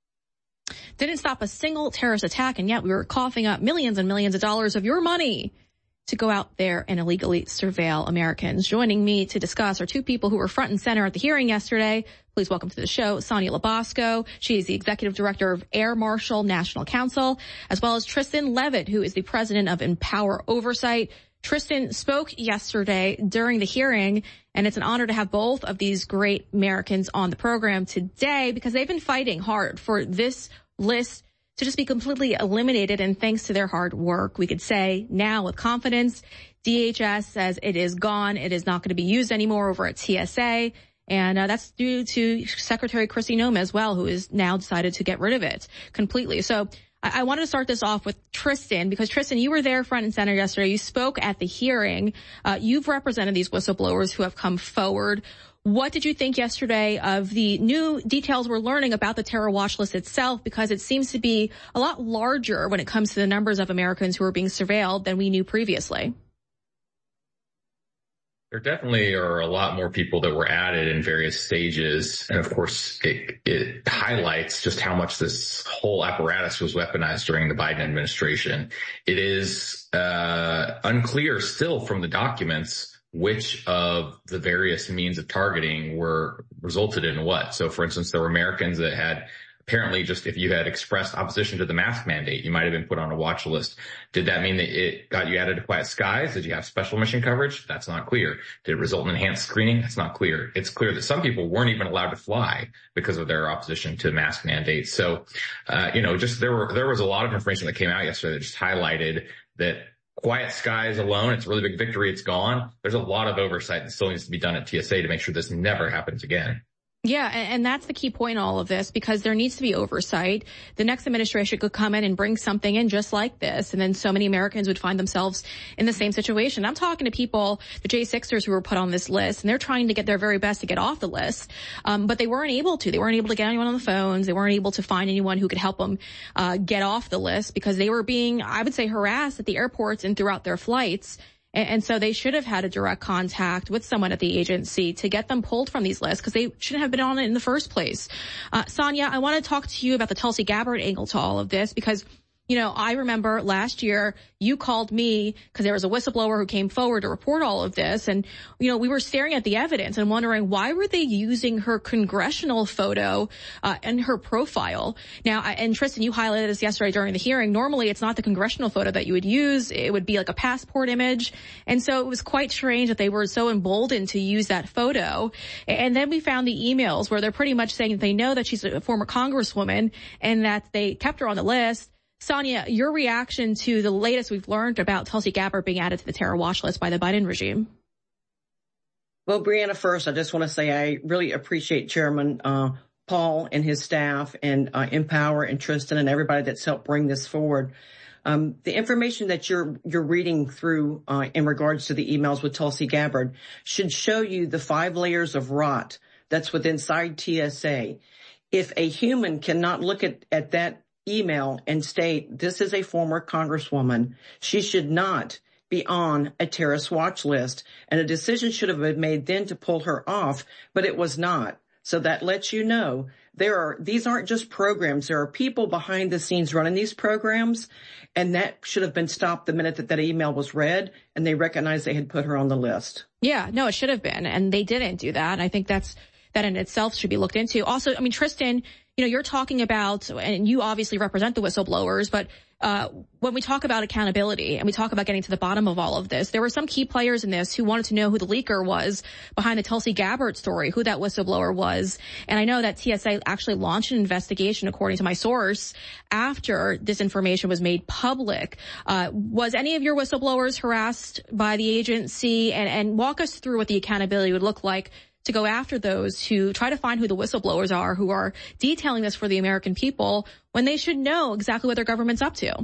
Didn't stop a single terrorist attack, and yet we were coughing up millions and millions of dollars of your money to go out there and illegally surveil Americans. Joining me to discuss are two people who were front and center at the hearing yesterday. Please welcome to the show Sonia Labasco. She is the Executive Director of Air Marshal National Council, as well as Tristan Levitt, who is the President of Empower Oversight. Tristan spoke yesterday during the hearing, and it's an honor to have both of these great Americans on the program today because they've been fighting hard for this list to just be completely eliminated. And thanks to their hard work, we could say now with confidence, D H S says it is gone. It is not going to be used anymore over at T S A. And uh, that's due to Secretary Kristi Noem as well, who has now decided to get rid of it completely. So I, I wanted to start this off with Tristan, because Tristan, you were there front and center yesterday. You spoke at the hearing. Uh, you've represented these whistleblowers who have come forward. What did you think yesterday of the new details we're learning about the terror watch list itself? Because it seems to be a lot larger when it comes to the numbers of Americans who are being surveilled than we knew previously.
There definitely are a lot more people that were added in various stages. And of course, it, it highlights just how much this whole apparatus was weaponized during the Biden administration. It is uh, unclear still from the documents which of the various means of targeting were resulted in what. So, for instance, there were Americans that had apparently just if you had expressed opposition to the mask mandate, you might have been put on a watch list. Did that mean that it got you added to Quiet Skies? Did you have special mission coverage? That's not clear. Did it result in enhanced screening? That's not clear. It's clear that some people weren't even allowed to fly because of their opposition to mask mandates. So, uh, you know, just there were there was a lot of information that came out yesterday that just highlighted that Quiet Skies alone, it's a really big victory. It's gone. There's a lot of oversight that still needs to be done at T S A to make sure this never happens again.
Yeah, and that's the key point in all of this, because there needs to be oversight. The next administration could come in and bring something in just like this, and then so many Americans would find themselves in the same situation. I'm talking to people, the J sixers who were put on this list, and they're trying to get their very best to get off the list, um, but they weren't able to. They weren't able to get anyone on the phones. They weren't able to find anyone who could help them uh, get off the list because they were being, I would say, harassed at the airports and throughout their flights. And so they should have had a direct contact with someone at the agency to get them pulled from these lists because they shouldn't have been on it in the first place. Uh, Sonia, I want to talk to you about the Tulsi Gabbard angle to all of this because, you know, I remember last year you called me because there was a whistleblower who came forward to report all of this. And, you know, we were staring at the evidence and wondering why were they using her congressional photo uh, and her profile. Now, I, and Tristan, you highlighted this yesterday during the hearing. Normally, it's not the congressional photo that you would use. It would be like a passport image. And so it was quite strange that they were so emboldened to use that photo. And then we found the emails where they're pretty much saying that they know that she's a former congresswoman and that they kept her on the list. Sonia, your reaction to the latest we've learned about Tulsi Gabbard being added to the terror watch list by the Biden regime?
Well, Brianna, first, I just want to say I really appreciate Chairman uh, Paul and his staff and uh, Empower and Tristan and everybody that's helped bring this forward. Um, the information that you're you're reading through uh, in regards to the emails with Tulsi Gabbard should show you the five layers of rot that's within inside T S A. If a human cannot look at, at that email and state this is a former congresswoman, she should not be on a terrorist watch list. And a decision should have been made then to pull her off, but it was not. So that lets you know there are, these aren't just programs. There are people behind the scenes running these programs, and that should have been stopped the minute that that email was read, and they recognized they had put her on the list.
Yeah, no, it should have been, and they didn't do that. And I think that's, that in itself should be looked into. Also, I mean, Tristan, you know, you're talking about, and you obviously represent the whistleblowers, but uh when we talk about accountability and we talk about getting to the bottom of all of this, there were some key players in this who wanted to know who the leaker was behind the Tulsi Gabbard story, who that whistleblower was. And I know that T S A actually launched an investigation, according to my source, after this information was made public. Uh was any of your whistleblowers harassed by the agency? And, and walk us through what the accountability would look like to go after those who try to find who the whistleblowers are, who are detailing this for the American people when they should know exactly what their government's up to.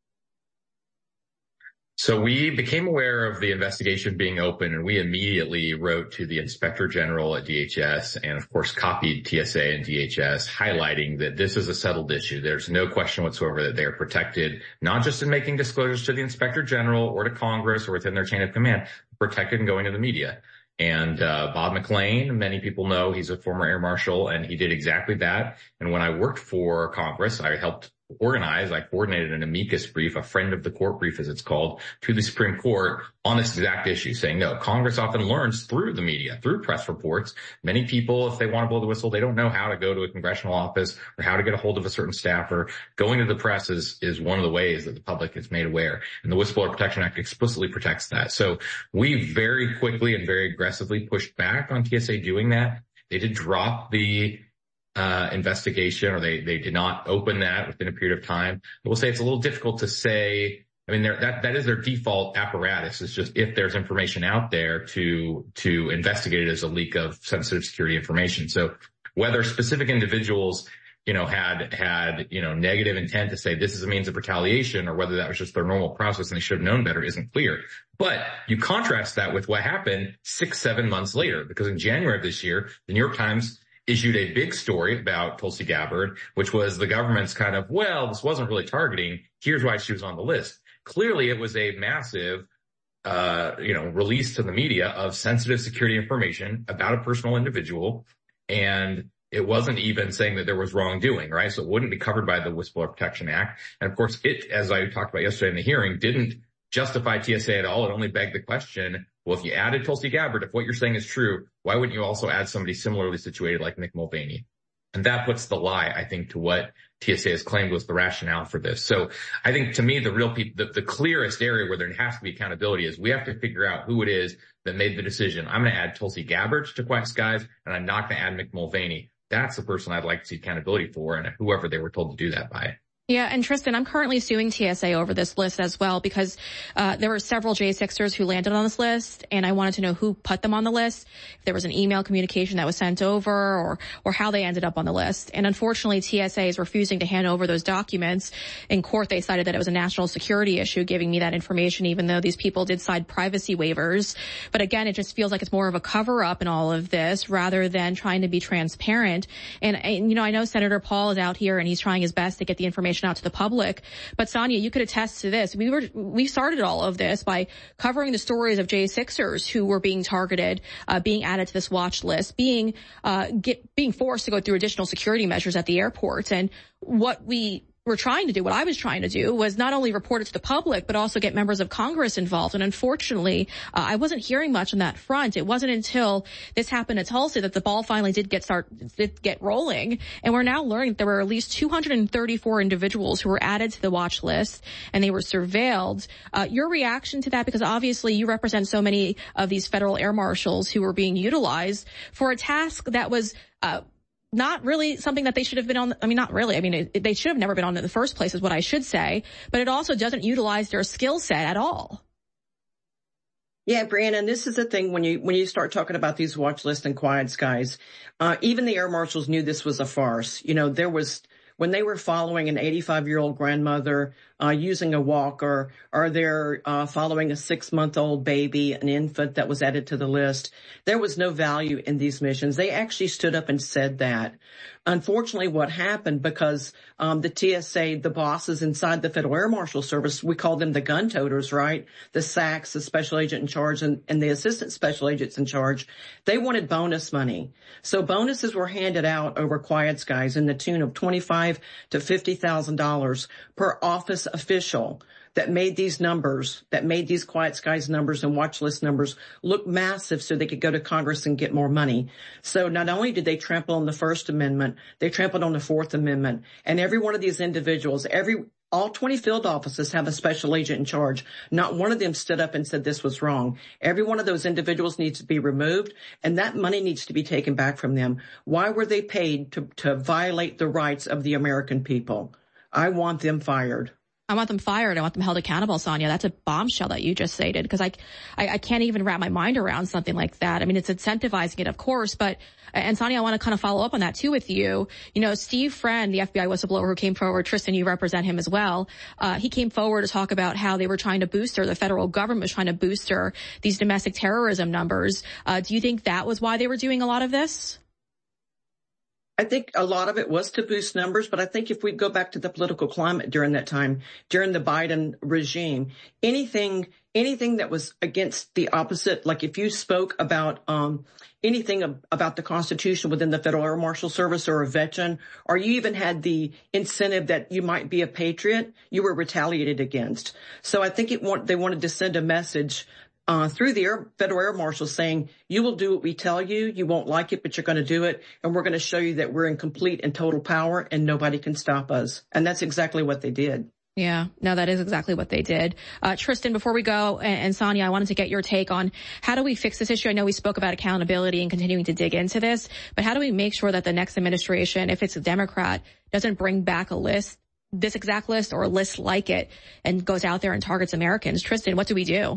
So we became aware of the investigation being open, and we immediately wrote to the Inspector General at D H S and, of course, copied T S A and D H S, highlighting that this is a settled issue. There's no question whatsoever that they are protected, not just in making disclosures to the Inspector General or to Congress or within their chain of command, protected in going to the media. And uh Bob McLean, many people know he's a former air marshal, and he did exactly that. And when I worked for Congress, I helped organize, I coordinated an amicus brief, a friend of the court brief as it's called, to the Supreme Court on this exact issue, saying, no, Congress often learns through the media, through press reports. Many people, if they want to blow the whistle, they don't know how to go to a congressional office or how to get a hold of a certain staffer. Going to the press is, is one of the ways that the public is made aware. And the Whistleblower Protection Act explicitly protects that. So we very quickly and very aggressively pushed back on T S A doing that. They did drop the uh investigation, or they they did not open that within a period of time. I will say it's a little difficult to say. I mean, that that is their default apparatus. It's just if there's information out there to to investigate it as a leak of sensitive security information. So whether specific individuals, you know, had had you know negative intent to say this is a means of retaliation, or whether that was just their normal process and they should have known better, isn't clear. But you contrast that with what happened six, seven months later, because in January of this year, the New York Times issued a big story about Tulsi Gabbard, which was the government's kind of, well, this wasn't really targeting. Here's why she was on the list. Clearly, it was a massive, uh, you know, release to the media of sensitive security information about a personal individual. And it wasn't even saying that there was wrongdoing, right? So it wouldn't be covered by the Whistleblower Protection Act. And of course, it, as I talked about yesterday in the hearing, didn't justify T S A at all. It only begged the question, well, if you added Tulsi Gabbard, if what you're saying is true, why wouldn't you also add somebody similarly situated like Mick Mulvaney? And that puts the lie, I think, to what T S A has claimed was the rationale for this. So I think, to me, the real people, the, the clearest area where there has to be accountability is we have to figure out who it is that made the decision. I'm going to add Tulsi Gabbard to Quiet Skies, and I'm not going to add Mick Mulvaney. That's the person I'd like to see accountability for, and whoever they were told to do that by.
Yeah, and Tristan, I'm currently suing T S A over this list as well, because uh there were several J sixers who landed on this list, and I wanted to know who put them on the list, if there was an email communication that was sent over, or or how they ended up on the list. And unfortunately, T S A is refusing to hand over those documents. In court, they cited that it was a national security issue, giving me that information, even though these people did sign privacy waivers. But again, it just feels like it's more of a cover-up in all of this rather than trying to be transparent. And, and you know, I know Senator Paul is out here, and he's trying his best to get the information out to the public. But Sonia, you could attest to this. We were, we started all of this by covering the stories of J sixers who were being targeted, uh, being added to this watch list, being, uh, get, being forced to go through additional security measures at the airports. And what we were trying to do, what I was trying to do, was not only report it to the public, but also get members of Congress involved. And unfortunately, uh, I wasn't hearing much on that front. It wasn't until this happened at Tulsa that the ball finally did get start, did get rolling. And we're now learning that there were at least two hundred thirty-four individuals who were added to the watch list, and they were surveilled. Uh, your reaction to that, because obviously you represent so many of these federal air marshals who were being utilized for a task that was, uh, not really something that they should have been on. I mean, not really. I mean, it, they should have never been on in the first place is what I should say, but it also doesn't utilize their skill set at all.
Yeah, Brianna, and this is the thing when you, when you start talking about these watch lists and Quiet Skies, uh, even the air marshals knew this was a farce. You know, there was, when they were following an eighty-five year old grandmother, uh, using a walker, or they're uh, following a six-month-old baby, an infant that was added to the list. There was no value in these missions. They actually stood up and said that. Unfortunately, what happened, because um, the T S A, the bosses inside the Federal Air Marshal Service, we call them the gun toters, right? The S A Cs, the special agent in charge, and, and the assistant special agents in charge, they wanted bonus money. So bonuses were handed out over Quiet Skies in the tune of twenty-five to fifty thousand dollars per office official that made these numbers, that made these Quiet Skies numbers and watch list numbers look massive so they could go to Congress and get more money. So not only did they trample on the First Amendment, they trampled on the Fourth Amendment. And every one of these individuals, every all twenty field offices have a special agent in charge. Not one of them stood up and said this was wrong. Every one of those individuals needs to be removed, and that money needs to be taken back from them. Why were they paid to, to violate the rights of the American people? I want them fired.
I want them fired. I want them held accountable, Sonia. That's a bombshell that you just stated, because I, I, I can't even wrap my mind around something like that. I mean, it's incentivizing it, of course, but, and Sonia, I want to kind of follow up on that too with you. You know, Steve Friend, the F B I whistleblower who came forward, Tristan, you represent him as well. Uh, he came forward to talk about how they were trying to booster, the federal government was trying to booster these domestic terrorism numbers. Uh, do you think that was why they were doing a lot of this?
I think a lot of it was to boost numbers, but I think if we go back to the political climate during that time, during the Biden regime, anything, anything that was against the opposite, like if you spoke about, um, anything ab- about the Constitution within the Federal Air Marshal Service or a veteran, or you even had the incentive that you might be a patriot, you were retaliated against. So I think it want, they wanted to send a message Uh, through the Air, Federal Air Marshal saying, you will do what we tell you. You won't like it, but you're going to do it. And we're going to show you that we're in complete and total power and nobody can stop us. And that's exactly what they did.
Yeah, no, that is exactly what they did. Uh, Tristan, before we go, and, and Sonia, I wanted to get your take on how do we fix this issue? I know we spoke about accountability and continuing to dig into this, but how do we make sure that the next administration, if it's a Democrat, doesn't bring back a list, this exact list or a list like it, and goes out there and targets Americans? Tristan, what do we do?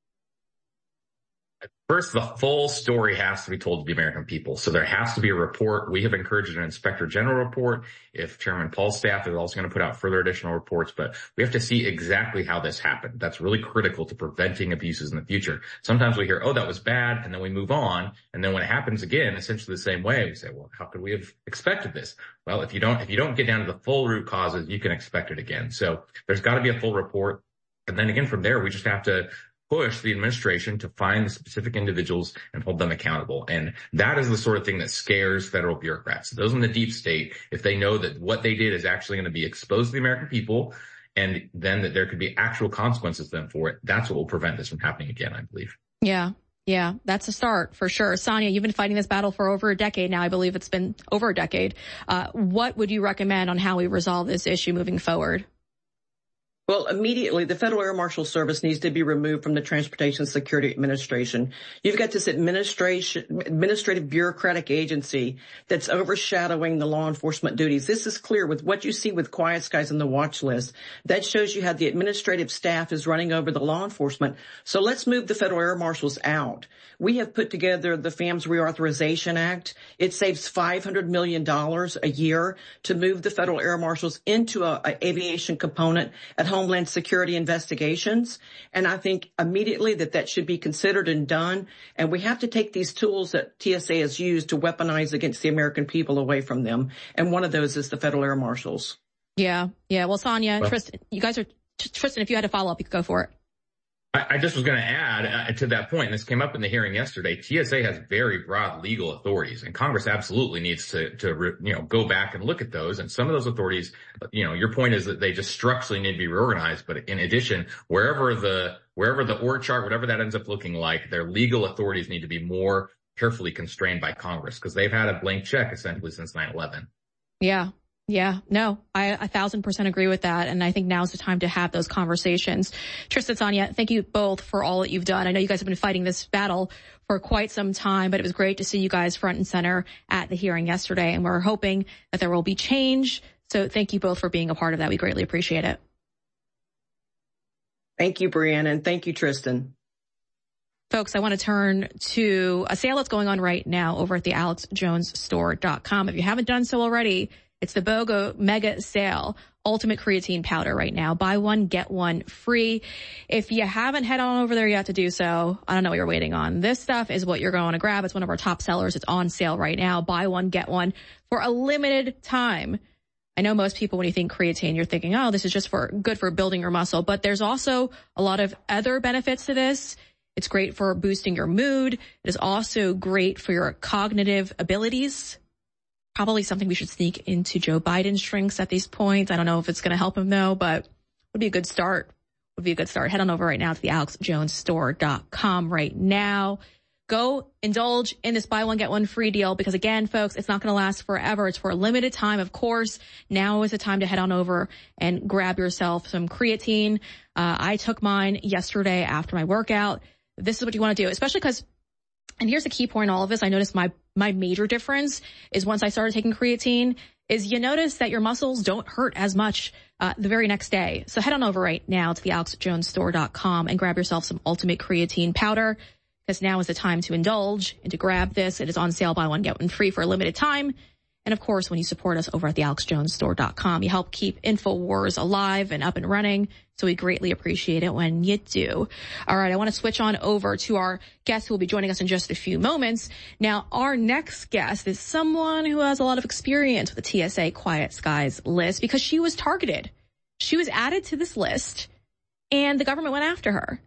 First, the full story has to be told to the American people. So there has to be a report. We have encouraged an inspector general report. If Chairman Paul's staff is also going to put out further additional reports, but we have to see exactly how this happened. That's really critical to preventing abuses in the future. Sometimes we hear, oh, that was bad, and then we move on. And then when it happens again, essentially the same way, we say, well, how could we have expected this? Well, if you don't, if you don't get down to the full root causes, you can expect it again. So there's got to be a full report. And then again, from there, we just have to push the administration to find the specific individuals and hold them accountable. And that is the sort of thing that scares federal bureaucrats. Those in the deep state, if they know that what they did is actually going to be exposed to the American people, and then that there could be actual consequences to them for it, that's what will prevent this from happening again, I believe.
Yeah. Yeah, that's a start for sure. Sonia, you've been fighting this battle for over a decade now. I believe it's been over a decade. Uh, what would you recommend on how we resolve this issue moving forward?
Well, immediately, the Federal Air Marshal Service needs to be removed from the Transportation Security Administration. You've got this administration, administrative bureaucratic agency that's overshadowing the law enforcement duties. This is clear with what you see with Quiet Skies on the watch list. That shows you how the administrative staff is running over the law enforcement. So let's move the Federal Air Marshals out. We have put together the F A M S Reauthorization Act. It saves five hundred million dollars a year to move the Federal Air Marshals into a, a aviation component at home. Homeland Security investigations. And I think immediately that that should be considered and done. And we have to take these tools that T S A has used to weaponize against the American people away from them. And one of those is the Federal Air Marshals.
Yeah. Yeah. Well, Sonia, well, Tristan, you guys are, Tristan, if you had to follow up, you could go for it.
I, I just was going to add uh, to that point, and this came up in the hearing yesterday, T S A has very broad legal authorities, and Congress absolutely needs to, to re, you know, go back and look at those. And some of those authorities, you know, your point is that they just structurally need to be reorganized. But in addition, wherever the, wherever the org chart, whatever that ends up looking like, their legal authorities need to be more carefully constrained by Congress, because they've had a blank check essentially since nine eleven.
Yeah. Yeah, no, I a thousand percent agree with that. And I think now's the time to have those conversations. Tristan, Sonia, thank you both for all that you've done. I know you guys have been fighting this battle for quite some time, but it was great to see you guys front and center at the hearing yesterday. And we're hoping that there will be change. So thank you both for being a part of that. We greatly appreciate it.
Thank you, Brianna, and thank you, Tristan.
Folks, I want to turn to a sale that's going on right now over at the alex jones store dot com. If you haven't done so already, It's the BOGO Mega Sale Ultimate Creatine Powder right now. Buy one, get one free. If you haven't head on over there yet to do so, I don't know what you're waiting on. This stuff is what you're going to grab. It's one of our top sellers. It's on sale right now. Buy one, get one for a limited time. I know most people, when you think creatine, you're thinking, oh, this is just for good for building your muscle. But there's also a lot of other benefits to this. It's great for boosting your mood. It is also great for your cognitive abilities. Probably something we should sneak into Joe Biden's drinks at these points. I don't know if it's going to help him though, but would be a good start. Would be a good start. Head on over right now to the alex jones store dot com right now. Go indulge in this buy one, get one free deal because again, folks, it's not going to last forever. It's for a limited time. Of course, now is the time to head on over and grab yourself some creatine. Uh, I took mine yesterday after my workout. This is what you want to do, especially because, and here's the key point in all of this. I noticed my, my major difference is once I started taking creatine is you notice that your muscles don't hurt as much uh, the very next day. So head on over right now to the alex jones store dot com and grab yourself some Ultimate Creatine Powder because now is the time to indulge and to grab this. It is on sale, buy one, get one free for a limited time. And of course, when you support us over at the alex jones store dot com, you help keep InfoWars alive and up and running. So we greatly appreciate it when you do. All right. I want to switch on over to our guest who will be joining us in just a few moments. Now, our next guest is someone who has a lot of experience with the T S A Quiet Skies list because she was targeted. She was added to this list and the government went after her.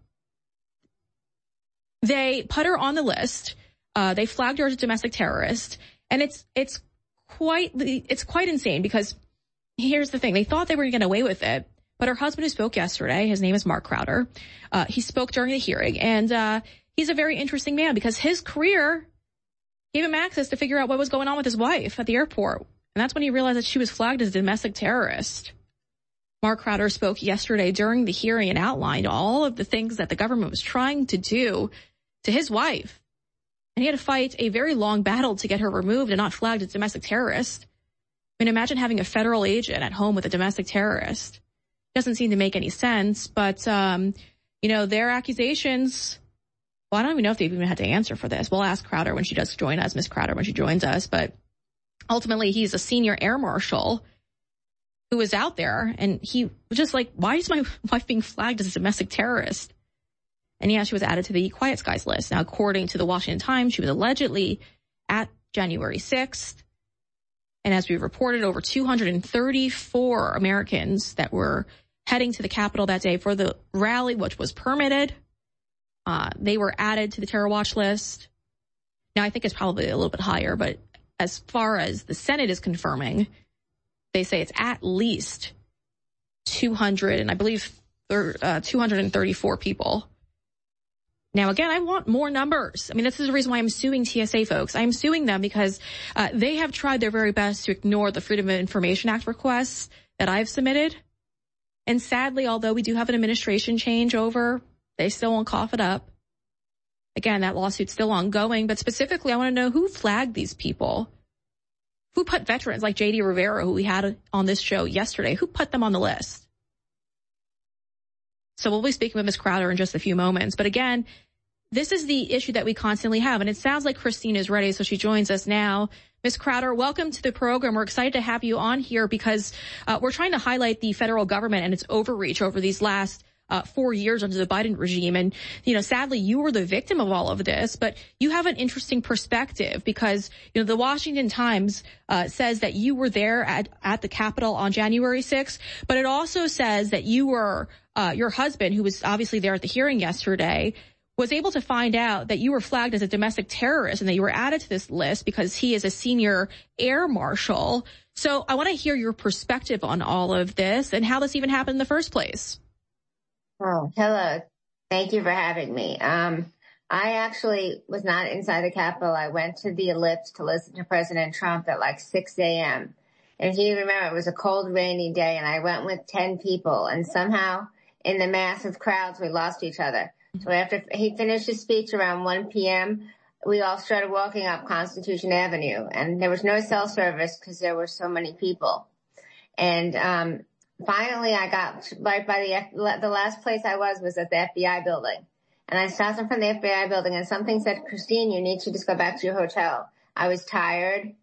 They put her on the list. Uh, they flagged her as a domestic terrorist and it's, it's, Quite, it's quite insane because here's the thing. They thought they were going to get away with it, but her husband who spoke yesterday, his name is Mark Crowder. Uh, he spoke during the hearing and, uh, he's a very interesting man because his career gave him access to figure out what was going on with his wife at the airport. And that's when he realized that she was flagged as a domestic terrorist. Mark Crowder spoke yesterday during the hearing and outlined all of the things that the government was trying to do to his wife. And he had to fight a very long battle to get her removed and not flagged as a domestic terrorist. I mean, imagine having a federal agent at home with a domestic terrorist. Doesn't seem to make any sense, but, um, you know, their accusations, well, I don't even know if they even had to answer for this. We'll ask Crowder when she does join us, Miss Crowder, when she joins us, but ultimately he's a senior air marshal who was out there and he was just like, why is my wife being flagged as a domestic terrorist? And yeah, she was added to the Quiet Skies list. Now, according to the Washington Times, she was allegedly at January sixth. And as we reported, over two hundred thirty-four Americans that were heading to the Capitol that day for the rally, which was permitted. Uh, they were added to the terror watch list. Now, I think it's probably a little bit higher, but as far as the Senate is confirming, they say it's at least two hundred, and I believe uh, two hundred thirty-four people. Now, again, I want more numbers. I mean, this is the reason why I'm suing T S A, folks. I'm suing them because uh, they have tried their very best to ignore the Freedom of Information Act requests that I've submitted. And sadly, although we do have an administration changeover, they still won't cough it up. Again, that lawsuit's still ongoing. But specifically, I want to know who flagged these people. Who put veterans like J D Rivera, who we had on this show yesterday, who put them on the list? So we'll be speaking with Miz Crowder in just a few moments. But again, this is the issue that we constantly have. And it sounds like Christine is ready, so she joins us now. Miz Crowder, welcome to the program. We're excited to have you on here because uh, we're trying to highlight the federal government and its overreach over these last uh, four years under the Biden regime. And, you know, sadly, you were the victim of all of this, but you have an interesting perspective because, you know, the Washington Times uh, says that you were there at, at the Capitol on January sixth, but it also says that you were, uh, your husband, who was obviously there at the hearing yesterday, was able to find out that you were flagged as a domestic terrorist and that you were added to this list because he is a senior air marshal. So I want to hear your perspective on all of this and how this even happened in the first place.
Oh, hello. Thank you for having me. Um, I actually was not inside the Capitol. I went to the Ellipse to listen to President Trump at like six a.m. And if you remember, it was a cold, rainy day, and I went with ten people. And somehow, in the massive crowds, we lost each other. So after he finished his speech around one p.m., we all started walking up Constitution Avenue. And there was no cell service because there were so many people. And um finally, I got right by the the last place I was was at the F B I building. And I saw something from the F B I building, and something said, Christine, you need to just go back to your hotel. I was tired,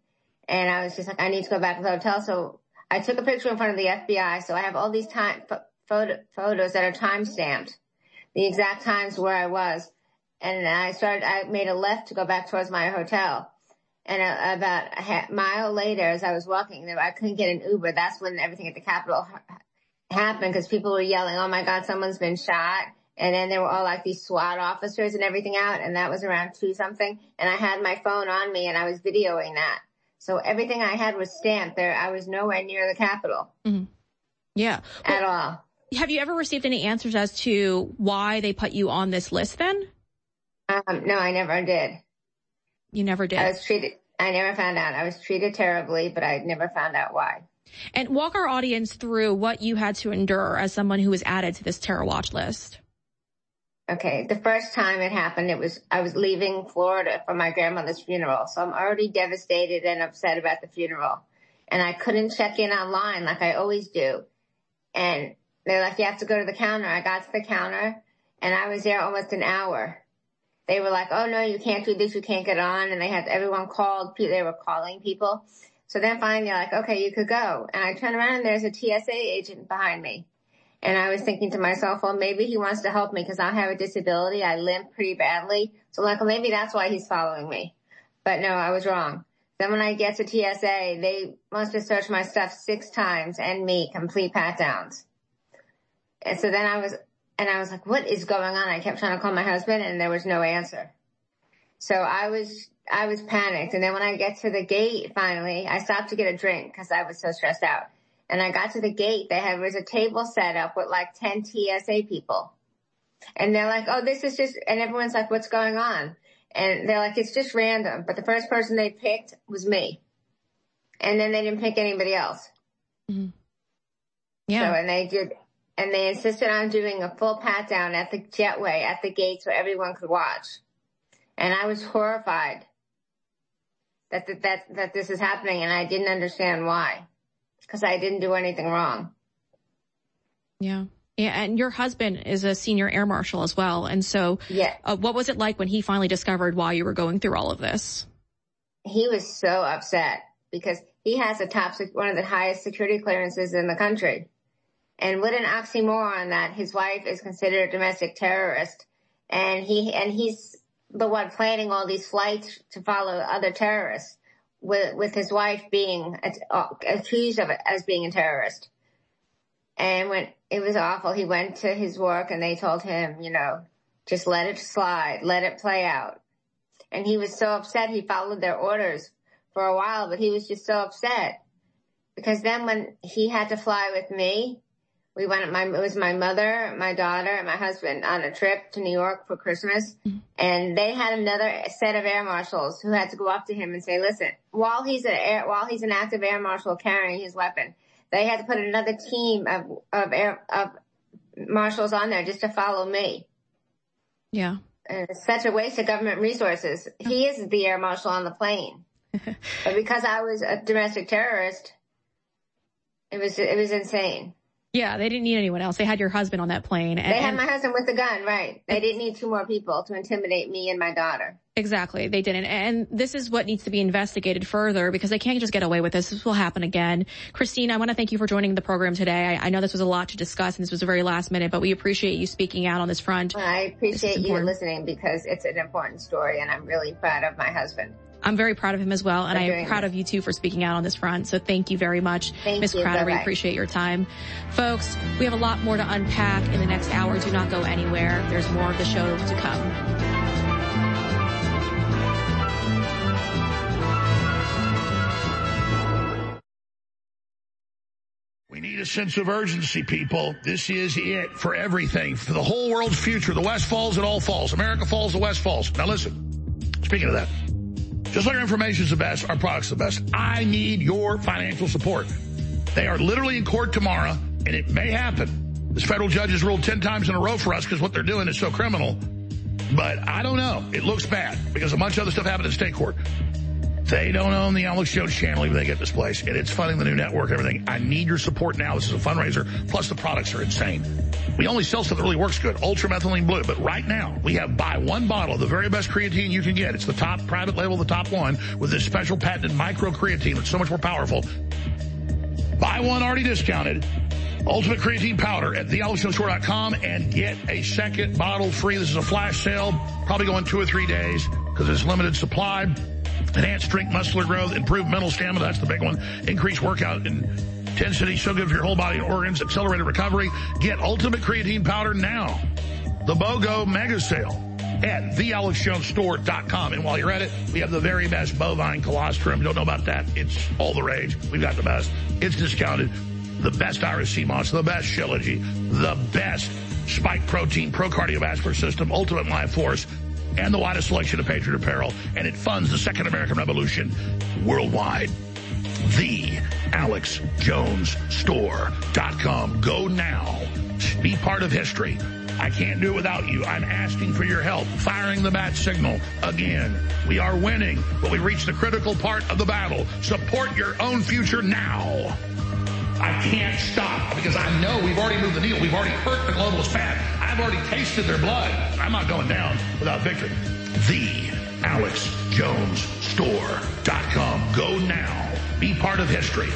And I was just like, I need to go back to the hotel. So I took a picture in front of the F B I. So I have all these time photo, photos that are time stamped, the exact times where I was. And I started, I made a left to go back towards my hotel. And uh, about a half mile later, as I was walking there, I couldn't get an Uber. That's when everything at the Capitol ha- happened, because people were yelling, oh my God, someone's been shot. And then there were all like these SWAT officers and everything out. And that was around two something. And I had my phone on me and I was videoing that. So everything I had was stamped there. I was nowhere near the Capitol.
Mm-hmm. Yeah.
At
well,
all.
Have you ever received any answers as to why they put you on this list then?
Um, no, I never did.
You never did?
I was treated, I never found out. I was treated terribly, but I never found out why.
And walk our audience through what you had to endure as someone who was added to this terror watch list.
Okay. The first time it happened, it was, I was leaving Florida for my grandmother's funeral. So I'm already devastated and upset about the funeral. And I couldn't check in online like I always do. And they're like, you have to go to the counter. I got to the counter and I was there almost an hour. They were like, oh no, you can't do this. You can't get on. And they had everyone called. They were calling people. So then finally they're like, okay, you could go. And I turn around and there's a T S A agent behind me. And I was thinking to myself, well, maybe he wants to help me because I have a disability. I limp pretty badly. So like, well, maybe that's why he's following me. But no, I was wrong. Then when I get to T S A, they must have searched my stuff six times and me, complete pat downs. And so then I was, and I was like, what is going on? I kept trying to call my husband and there was no answer. So I was, I was panicked. And then when I get to the gate, finally, I stopped to get a drink because I was so stressed out. And I got to the gate. They had, there was a table set up with like ten T S A people. And they're like, oh, this is just, and everyone's like, what's going on? And they're like, it's just random. But the first person they picked was me. And then they didn't pick anybody else.
Mm-hmm. Yeah.
So, and they did, and they insisted on doing a full pat down at the jetway, at the gate so everyone could watch. And I was horrified that, that, that, that this is happening. And I didn't understand why. Because I didn't do anything wrong.
Yeah. Yeah. And your husband is a senior air marshal as well. And so
yeah.
uh, what was it like when he finally discovered why you were going through all of this?
He was so upset because he has a top, one of the highest security clearances in the country. And what an oxymoron that his wife is considered a domestic terrorist. And he, and he's the one planning all these flights to follow other terrorists. With, with his wife being uh, accused of it as being a terrorist. And when it was awful, he went to his work and they told him, you know, just let it slide, let it play out. And he was so upset. He followed their orders for a while, but he was just so upset because then when he had to fly with me, we went, my, it was my mother, my daughter, and my husband on a trip to New York for Christmas. Mm-hmm. And they had another set of air marshals who had to go up to him and say, listen, while he's an air, while he's an active air marshal carrying his weapon, they had to put another team of, of air, of marshals on there just to follow me.
Yeah.
And it's such a waste of government resources. He is the air marshal on the plane. But because I was a domestic terrorist, it was, it was insane.
Yeah, they didn't need anyone else. They had your husband on that plane. And,
they had my husband with the gun, right. They didn't need two more people to intimidate me and my daughter.
Exactly, they didn't. And this is what needs to be investigated further because they can't just get away with this. This will happen again. Christine, I want to thank you for joining the program today. I, I know this was a lot to discuss and this was a very last minute, but we appreciate you speaking out on this front.
Well, I appreciate you listening because it's an important story and I'm really proud of my husband.
I'm very proud of him as well, and I am proud of you, too, for speaking out on this front. So thank you very much, Miz Crowder. We appreciate your time. Folks, we have a lot more to unpack in the next hour. Do not go anywhere. There's more of the show to come.
We need a sense of urgency, people. This is it for everything, for the whole world's future. The West falls, it all falls. America falls, the West falls. Now listen, speaking of that, just like our information is the best, our product's the best. I need your financial support. They are literally in court tomorrow, and it may happen. This federal judge has ruled ten times in a row for us because what they're doing is so criminal. But I don't know. It looks bad because a bunch of other stuff happened in state court. They don't own the Alex Jones channel, even they get this place. And it's funding the new network and everything. I need your support now. This is a fundraiser. Plus, the products are insane. We only sell stuff that really works good. Ultramethylene Blue. But right now, we have buy one bottle of the very best creatine you can get. It's the top private label, the top one, with this special patented micro creatine that's so much more powerful. Buy one already discounted. Ultimate Creatine Powder at the alex jones store dot com and get a second bottle free. This is a flash sale. Probably going two or three days because it's limited supply. Enhanced strength, muscular growth, improved mental stamina. That's the big one. Increased workout intensity. So good for your whole body and organs. Accelerated recovery. Get Ultimate Creatine Powder now. The BOGO Mega Sale at the alex jones store dot com. And while you're at it, we have the very best bovine colostrum. You don't know about that. It's all the rage. We've got the best. It's discounted. The best Irish sea moss, the best Shilajit, the best spike protein, pro cardiovascular system, ultimate life force, and the widest selection of Patriot apparel. And it funds the Second American Revolution worldwide. the alex jones store dot com. Go now. Be part of history. I can't do it without you. I'm asking for your help. Firing the bat signal again. We are winning, but we reached the critical part of the battle. Support your own future now. I can't stop because I know we've already moved the needle. We've already hurt the globalist path. I've already tasted their blood. I'm not going down without victory. the alex jones store dot com. Go now. Be part of history.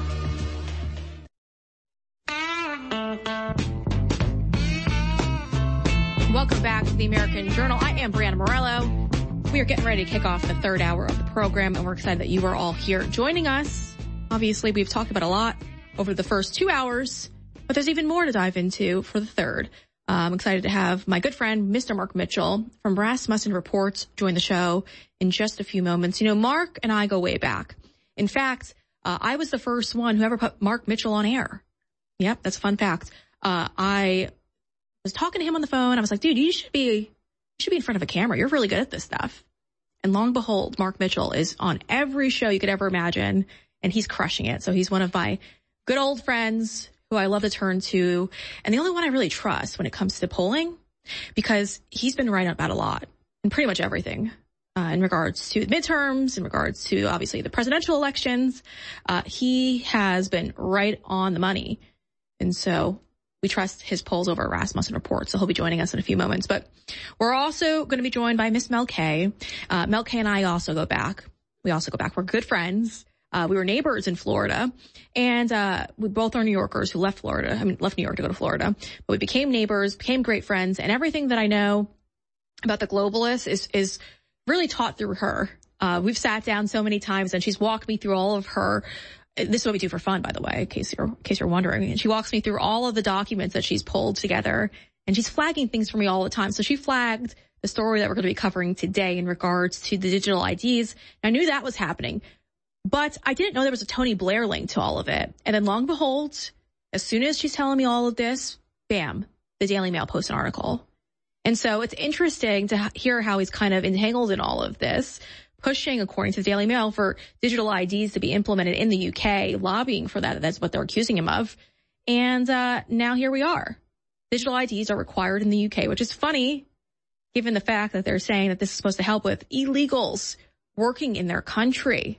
Welcome back to the American Journal. I am Brianna Morello. We are getting ready to kick off the third hour of the program, and we're excited that you are all here joining us. Obviously, we've talked about a lot over the first two hours, but there's even more to dive into for the third. Uh, I'm excited to have my good friend, Mister Mark Mitchell from Rasmussen Reports, join the show in just a few moments. You know, Mark and I go way back. In fact, uh, I was the first one who ever put Mark Mitchell on air. Yep, that's a fun fact. Uh, I was talking to him on the phone. I was like, dude, you should be, you should be in front of a camera. You're really good at this stuff. And lo and behold, Mark Mitchell is on every show you could ever imagine, and he's crushing it. So he's one of my good old friends who I love to turn to, and the only one I really trust when it comes to polling, because he's been right about a lot and pretty much everything uh, in regards to the midterms, in regards to obviously the presidential elections. Uh, he has been right on the money. And so we trust his polls over at Rasmussen Reports. So he'll be joining us in a few moments. But we're also going to be joined by Miss Mel K. Uh, Mel K and I also go back. We also go back. We're good friends. Uh, we were neighbors in Florida, and uh we both are New Yorkers who left Florida. I mean, left New York to go to Florida. But we became neighbors, became great friends, and everything that I know about the globalists is is really taught through her. Uh We've sat down so many times, and she's walked me through all of her. This is what we do for fun, by the way, in case you're in case you're wondering. And she walks me through all of the documents that she's pulled together, and she's flagging things for me all the time. So she flagged the story that we're going to be covering today in regards to the digital I Ds. I knew that was happening, but I didn't know there was a Tony Blair link to all of it. And then lo and behold, as soon as she's telling me all of this, bam, the Daily Mail posts an article. And so it's interesting to hear how he's kind of entangled in all of this, pushing, according to the Daily Mail, for digital I Ds to be implemented in the U K, lobbying for that. That's what they're accusing him of. And uh now here we are. Digital I Ds are required in the U K, which is funny, given the fact that they're saying that this is supposed to help with illegals working in their country.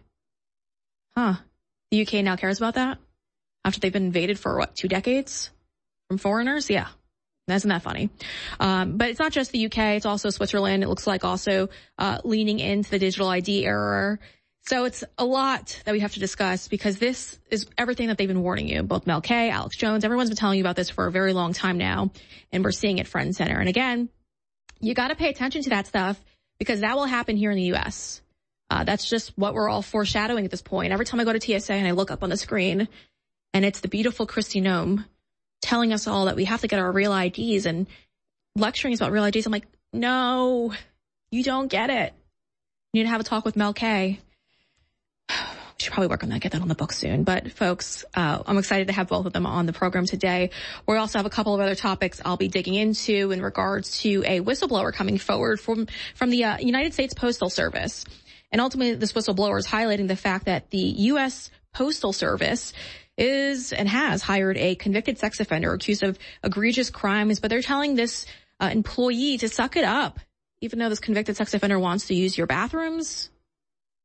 Huh. The U K now cares about that? After they've been invaded for, what, two decades from foreigners? Yeah. Isn't that funny? Um, but it's not just the U K. It's also Switzerland. It looks like also uh leaning into the digital I D era. So it's a lot that we have to discuss, because this is everything that they've been warning you. Both Mel K, Alex Jones, everyone's been telling you about this for a very long time now. And we're seeing it front and center. And again, you got to pay attention to that stuff, because that will happen here in the U S. Uh, that's just what we're all foreshadowing at this point. Every time I go to T S A and I look up on the screen, and it's the beautiful Kristi Noem telling us all that we have to get our real I Ds and lecturing us about real I Ds. I'm like, no, you don't get it. You need to have a talk with Mel K. We should probably work on that, get that on the book soon. But folks, uh, I'm excited to have both of them on the program today. We also have a couple of other topics I'll be digging into in regards to a whistleblower coming forward from, from the uh, United States Postal Service. And ultimately, this whistleblower is highlighting the fact that the U S Postal Service is and has hired a convicted sex offender accused of egregious crimes, but they're telling this uh, employee to suck it up, even though this convicted sex offender wants to use your bathrooms.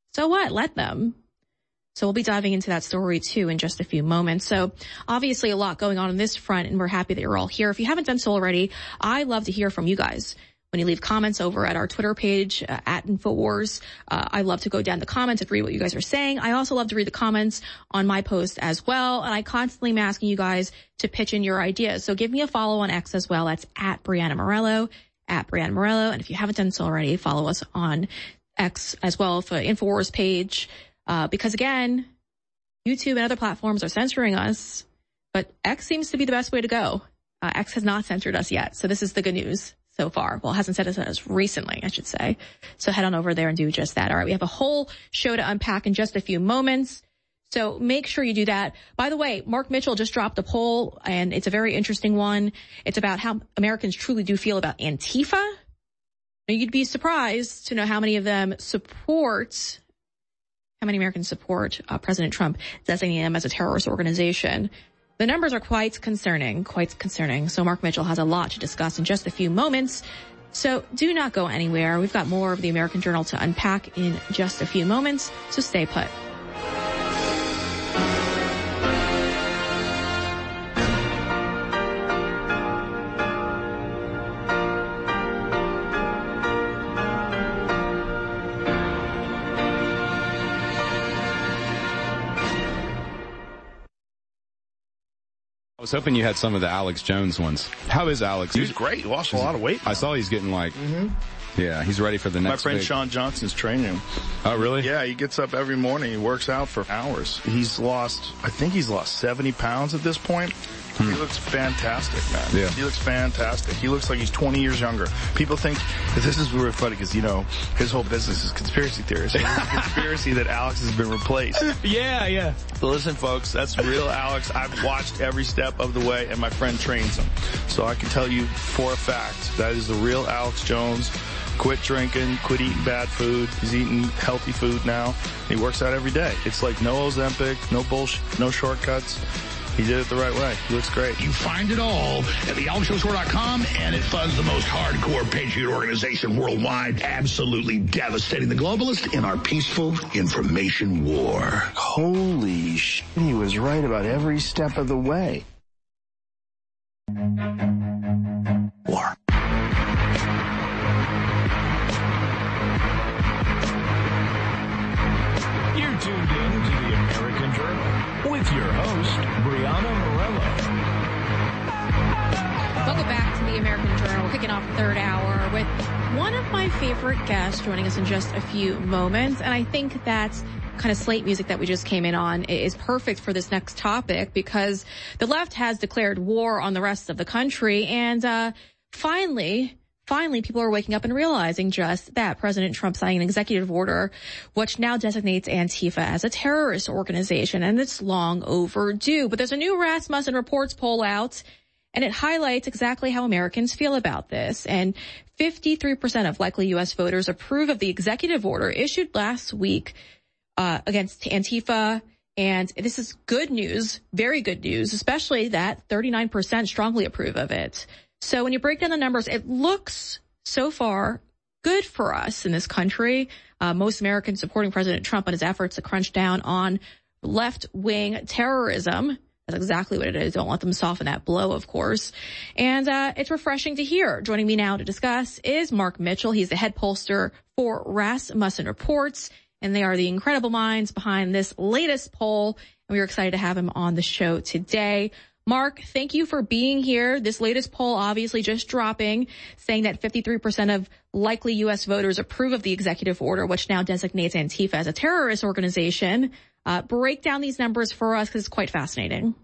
So what? Let them. So we'll be diving into that story too in just a few moments. So obviously a lot going on on this front, and we're happy that you're all here. If you haven't done so already, I love to hear from you guys. When you leave comments over at our Twitter page, uh, at InfoWars, uh, I love to go down the comments and read what you guys are saying. I also love to read the comments on my post as well. And I constantly am asking you guys to pitch in your ideas. So give me a follow on X as well. That's at Brianna Morello, at Brianna Morello. And if you haven't done so already, follow us on X as well for InfoWars page. Uh, because again, YouTube and other platforms are censoring us, but X seems to be the best way to go. Uh, X has not censored us yet. So this is the good news so far. Well, it hasn't said us recently, I should say. So head on over there and do just that. All right. We have a whole show to unpack in just a few moments. So make sure you do that. By the way, Mark Mitchell just dropped a poll, and it's a very interesting one. It's about how Americans truly do feel about Antifa. Now, you'd be surprised to know how many of them support How many Americans support uh, President Trump designating them as a terrorist organization? The numbers are quite concerning, quite concerning. So Mark Mitchell has a lot to discuss in just a few moments. So do not go anywhere. We've got more of the American Journal to unpack in just a few moments. So stay put.
I was hoping you had some of the Alex Jones ones. How is Alex?
He's great. He lost a lot of weight.
I saw he's getting like,
mm-hmm.
yeah, he's ready for the next
My friend
big...
Sean Johnson's training him.
Oh, really?
Yeah, he gets up every morning. He works out for hours. He's lost, I think he's lost seventy pounds at this point. Hmm. He looks fantastic, man.
Yeah.
He looks fantastic. He looks like he's twenty years younger. People think, this is really funny because, you know, his whole business is conspiracy theories. It's a conspiracy that Alex has been replaced.
Yeah, yeah.
But listen, folks, that's real Alex. I've watched every step of the way, and my friend trains him. So I can tell you for a fact that is the real Alex Jones. Quit drinking, quit eating bad food. He's eating healthy food now. He works out every day. It's like no Ozempic, no bullshit, no shortcuts. He did it the right way. He looks great.
You find it all at the alex jones tour dot com, and it funds the most hardcore patriot organization worldwide, absolutely devastating the globalists in our peaceful information war.
Holy shit, he was right about every step of the way.
War.
You're tuned in to the American Journal with your host, Brianna Morello.
Welcome back to the American Journal. We're kicking off the third hour with one of my favorite guests joining us in just a few moments. And I think that kind of slate music that we just came in on is perfect for this next topic, because the left has declared war on the rest of the country. And uh finally... Finally, people are waking up and realizing just that. President Trump signed an executive order which now designates Antifa as a terrorist organization, and it's long overdue. But there's a new Rasmussen Reports poll out, and it highlights exactly how Americans feel about this. And fifty-three percent of likely U S voters approve of the executive order issued last week uh against Antifa. And this is good news, very good news, especially that thirty-nine percent strongly approve of it. So when you break down the numbers, it looks so far good for us in this country. Uh, most Americans supporting President Trump in his efforts to crunch down on left-wing terrorism. That's exactly what it is. Don't let them soften that blow, of course. And uh it's refreshing to hear. Joining me now to discuss is Mark Mitchell. He's the head pollster for Rasmussen Reports, and they are the incredible minds behind this latest poll. And we are excited to have him on the show today. Mark, thank you for being here. This latest poll obviously just dropping, saying that fifty-three percent of likely U S voters approve of the executive order, which now designates Antifa as a terrorist organization. Uh, break down these numbers for us, because it's quite fascinating.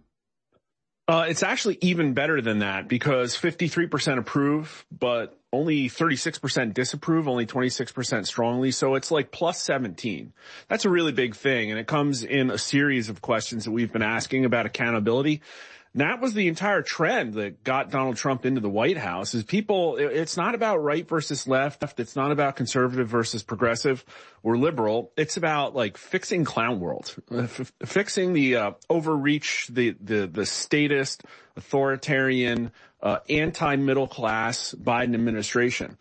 Uh, it's actually even better than that, because fifty-three percent approve, but only thirty-six percent disapprove, only twenty-six percent strongly. So it's like plus seventeen. That's a really big thing. And it comes in a series of questions that we've been asking about accountability. That was the entire trend that got Donald Trump into the White House. Is people, it's not about right versus left. It's not about conservative versus progressive or liberal. It's about like fixing clown world, F- fixing the uh, overreach, the, the, the statist, authoritarian, uh, anti-middle class Biden administration.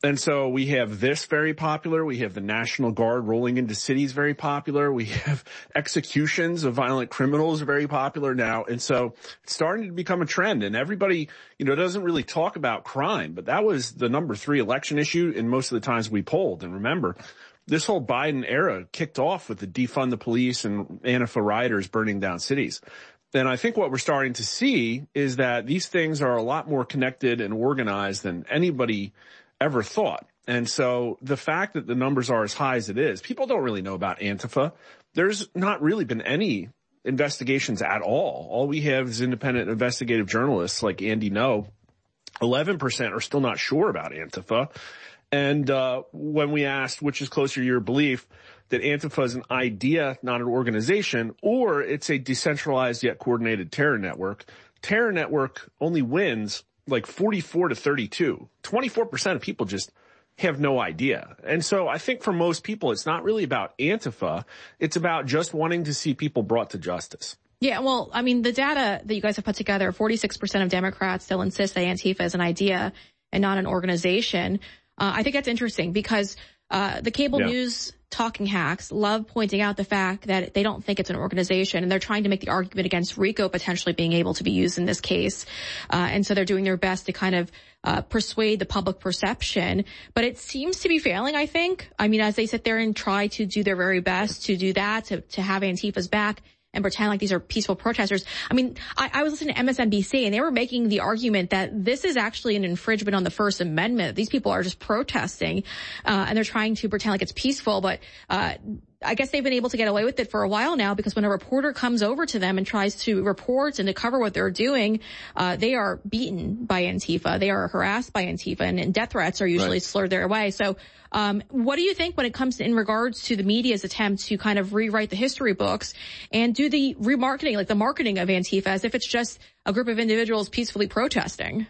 And so we have this very popular. We have the National Guard rolling into cities very popular. We have executions of violent criminals very popular now. And so it's starting to become a trend. And everybody, you know, doesn't really talk about crime, but that was the number three election issue in most of the times we polled. And remember, this whole Biden era kicked off with the defund the police and Antifa rioters burning down cities. And I think what we're starting to see is that these things are a lot more connected and organized than anybody ever thought. And so the fact that the numbers are as high as it is, people don't really know about Antifa. There's not really been any investigations at all. All we have is independent investigative journalists like Andy Ngo. eleven percent are still not sure about Antifa. And uh when we asked which is closer to your belief, that Antifa is an idea, not an organization, or it's a decentralized yet coordinated terror network, terror network only wins like forty-four to thirty-two. twenty-four percent of people just have no idea. And so I think for most people, it's not really about Antifa. It's about just wanting to see people brought to justice.
Yeah, well, I mean, the data that you guys have put together, forty-six percent of Democrats still insist that Antifa is an idea and not an organization. Uh, I think that's interesting because uh the cable yeah. news talking hacks love pointing out the fact that they don't think it's an organization, and they're trying to make the argument against RICO potentially being able to be used in this case. Uh, and so they're doing their best to kind of uh, persuade the public perception. But it seems to be failing, I think. I mean, as they sit there and try to do their very best to do that, to, to have Antifa's back and pretend like these are peaceful protesters. I mean, I, I was listening to M S N B C, and they were making the argument that this is actually an infringement on the First Amendment. These people are just protesting, uh, and they're trying to pretend like it's peaceful. But uh I guess they've been able to get away with it for a while now, because when a reporter comes over to them and tries to report and to cover what they're doing, uh they are beaten by Antifa. They are harassed by Antifa, and, and death threats are usually right. slurred their way. So um what do you think when it comes to, in regards to the media's attempt to kind of rewrite the history books and do the remarketing, like the marketing of Antifa as if it's just a group of individuals peacefully protesting?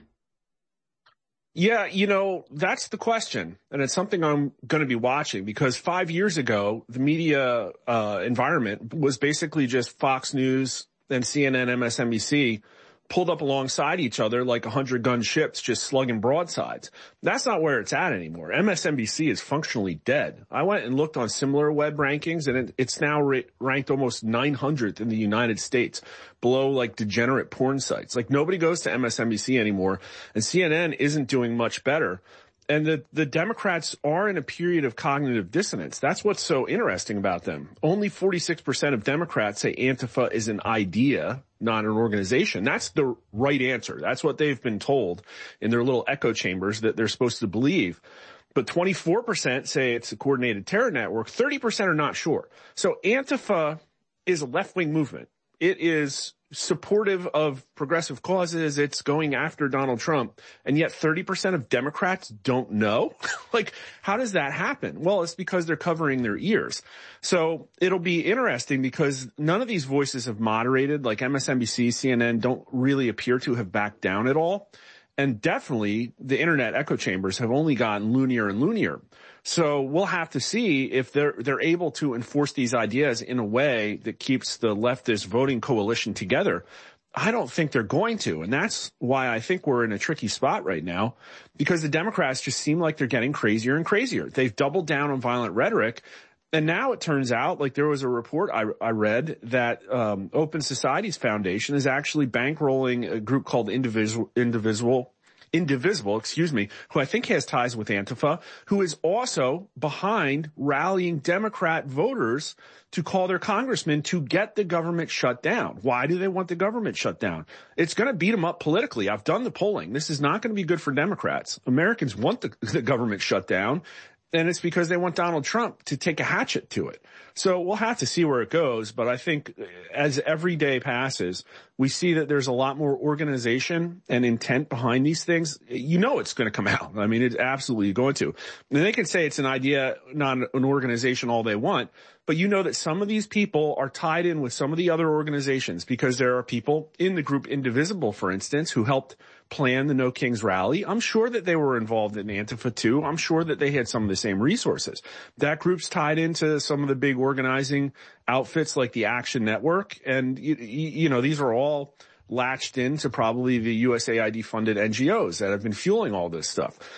Yeah, you know, that's the question. And it's something I'm going to be watching, because five years ago, the media uh environment was basically just Fox News and C N N, M S N B C pulled up alongside each other like a hundred gun ships just slugging broadsides. That's not where it's at anymore. M S N B C is functionally dead. I went and looked on similar web rankings, and it, it's now ra- ranked almost nine hundredth in the United States, below like degenerate porn sites. Like nobody goes to M S N B C anymore, and C N N isn't doing much better. And the, the Democrats are in a period of cognitive dissonance. That's what's so interesting about them. Only forty-six percent of Democrats say Antifa is an idea, not an organization. That's the right answer. That's what they've been told in their little echo chambers that they're supposed to believe. But twenty-four percent say it's a coordinated terror network. thirty percent are not sure. So Antifa is a left-wing movement. It is supportive of progressive causes. It's going after Donald Trump. And yet thirty percent of Democrats don't know. Like, how does that happen? Well, it's because they're covering their ears. So it'll be interesting, because none of these voices have moderated. Like M S N B C, C N N don't really appear to have backed down at all. And definitely the internet echo chambers have only gotten loonier and loonier. So we'll have to see if they're they're able to enforce these ideas in a way that keeps the leftist voting coalition together. I don't think they're going to. And that's why I think we're in a tricky spot right now, because the Democrats just seem like they're getting crazier and crazier. They've doubled down on violent rhetoric. And now it turns out, like there was a report I, I read that um, Open Societies Foundation is actually bankrolling a group called Indivisible, Indivisible, Indivisible, excuse me, who I think has ties with Antifa, who is also behind rallying Democrat voters to call their congressman to get the government shut down. Why do they want the government shut down? It's going to beat them up politically. I've done the polling. This is not going to be good for Democrats. Americans want the, the government shut down. And it's because they want Donald Trump to take a hatchet to it. So we'll have to see where it goes. But I think as every day passes, we see that there's a lot more organization and intent behind these things. You know it's going to come out. I mean, it's absolutely going to. And they can say it's an idea, not an organization, all they want. But you know that some of these people are tied in with some of the other organizations, because there are people in the group Indivisible, for instance, who helped plan the No Kings rally. I'm sure that they were involved in Antifa too. I'm sure that they had some of the same resources. That group's tied into some of the big organizing outfits like the Action Network. And, you, you know, these are all latched into probably the U S A I D funded N G Os that have been fueling all this stuff.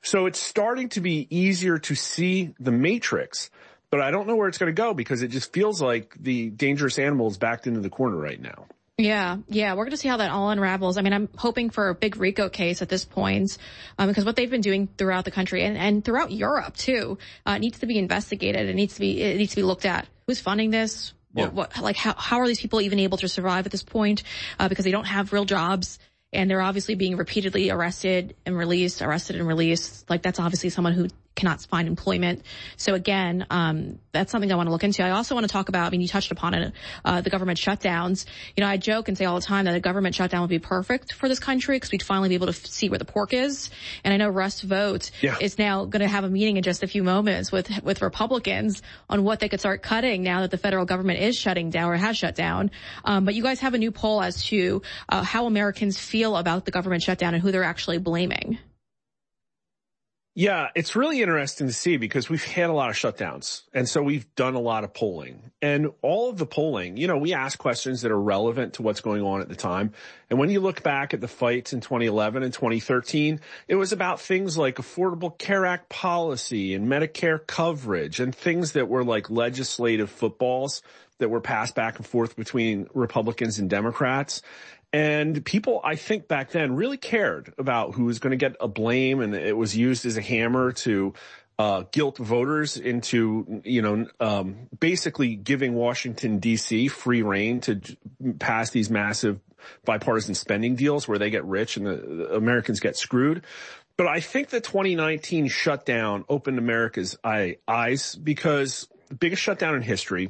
So it's starting to be easier to see the matrix, but I don't know where it's going to go because it just feels like the dangerous animal is backed into the corner right now.
Yeah, yeah, we're going to see how that all unravels. I mean, I'm hoping for a big RICO case at this point, um, because what they've been doing throughout the country and, and throughout Europe too, uh, needs to be investigated. It needs to be, it needs to be looked at. Who's funding this?
Yeah.
What, what, like, how, how are these people even able to survive at this point? Uh, because they don't have real jobs and they're obviously being repeatedly arrested and released, arrested and released. Like, that's obviously someone who cannot find employment. So again, um, that's something I want to look into. I also want to talk about, I mean, you touched upon it, uh, the government shutdowns. You know, I joke and say all the time that a government shutdown would be perfect for this country because we'd finally be able to f- see where the pork is. And I know Russ Vought
yeah.
is now going to have a meeting in just a few moments with, with Republicans on what they could start cutting now that the federal government is shutting down or has shut down. Um, but you guys have a new poll as to, uh, how Americans feel about the government shutdown and who they're actually blaming.
Yeah, it's really interesting to see because we've had a lot of shutdowns. And so we've done a lot of polling. And all of the polling, you know, we ask questions that are relevant to what's going on at the time. And when you look back at the fights in twenty eleven and twenty thirteen, it was about things like Affordable Care Act policy and Medicare coverage and things that were like legislative footballs that were passed back and forth between Republicans and Democrats. And people, I think back then really cared about who was going to get a blame, and it was used as a hammer to uh guilt voters into, you know, um basically giving Washington, D C free rein to pass these massive bipartisan spending deals where they get rich and the, the Americans get screwed. But I think the twenty nineteen shutdown opened America's eye, eyes because the biggest shutdown in history.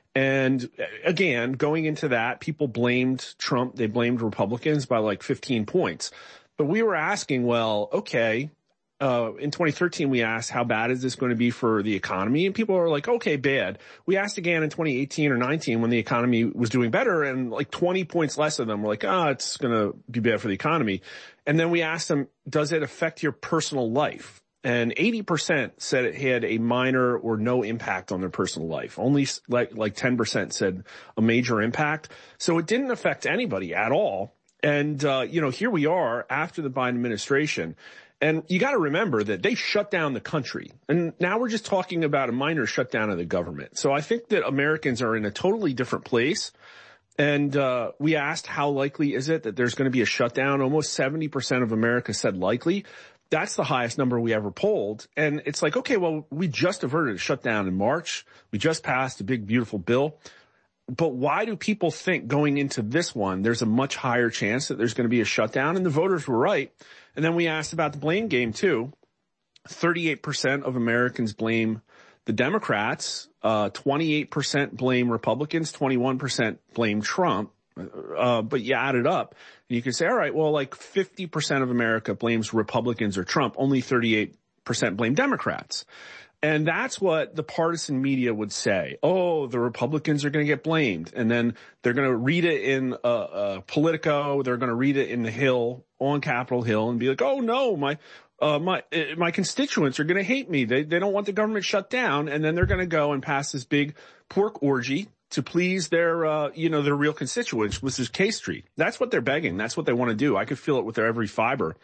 And again, going into that, people blamed Trump. They blamed Republicans by like fifteen points. But we were asking, well, okay, uh, in twenty thirteen, we asked, how bad is this going to be for the economy? And people are like, okay, bad. We asked again in twenty eighteen or nineteen when the economy was doing better, and like twenty points less of them were like, ah, oh, it's going to be bad for the economy. And then we asked them, does it affect your personal life? And eighty percent said it had a minor or no impact on their personal life. Only like, like ten percent said a major impact. So it didn't affect anybody at all. And, uh, you know, here we are after the Biden administration. And you got to remember that they shut down the country. And now we're just talking about a minor shutdown of the government. So I think that Americans are in a totally different place. And, uh, we asked how likely is it that there's going to be a shutdown? Almost seventy percent of America said likely. That's the highest number we ever polled. And it's like, okay, well, we just averted a shutdown in March. We just passed a big, beautiful bill. But why do people think going into this one, there's a much higher chance that there's going to be a shutdown? And the voters were right. And then we asked about the blame game too. thirty-eight percent of Americans blame the Democrats. Uh, twenty-eight percent blame Republicans. twenty-one percent blame Trump. Uh, but you add it up and you can say, all right, well, like fifty percent of America blames Republicans or Trump. Only thirty-eight percent blame Democrats. And that's what the partisan media would say. Oh, the Republicans are going to get blamed. And then they're going to read it in uh, uh, Politico. They're going to read it in the Hill, on Capitol Hill, and be like, oh, no, my uh, my uh, my constituents are going to hate me. They, they don't want the government shut down. And then they're going to go and pass this big pork orgy to please their, uh, you know, their real constituents, which is K Street. That's what they're begging. That's what they want to do. I could feel it with their every fiber,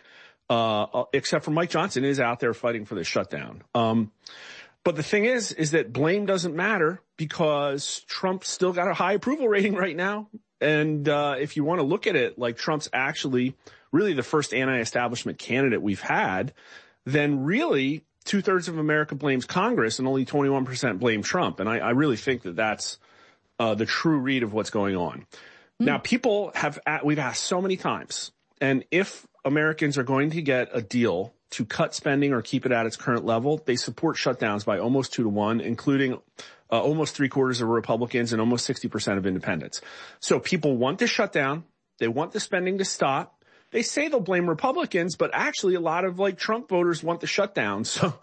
uh, except for Mike Johnson is out there fighting for the shutdown. Um, but the thing is, is that blame doesn't matter because Trump's still got a high approval rating right now. And, uh, if you want to look at it like Trump's actually really the first anti-establishment candidate we've had, then really two thirds of America blames Congress and only twenty-one percent blame Trump. And I, I really think that that's, Uh, the true read of what's going on. Mm. Now, people have, we've asked so many times, and if Americans are going to get a deal to cut spending or keep it at its current level, they support shutdowns by almost two to one, including uh, almost three quarters of Republicans and almost sixty percent of independents. So people want the shutdown. They want the spending to stop. They say they'll blame Republicans, but actually a lot of like Trump voters want the shutdown. So,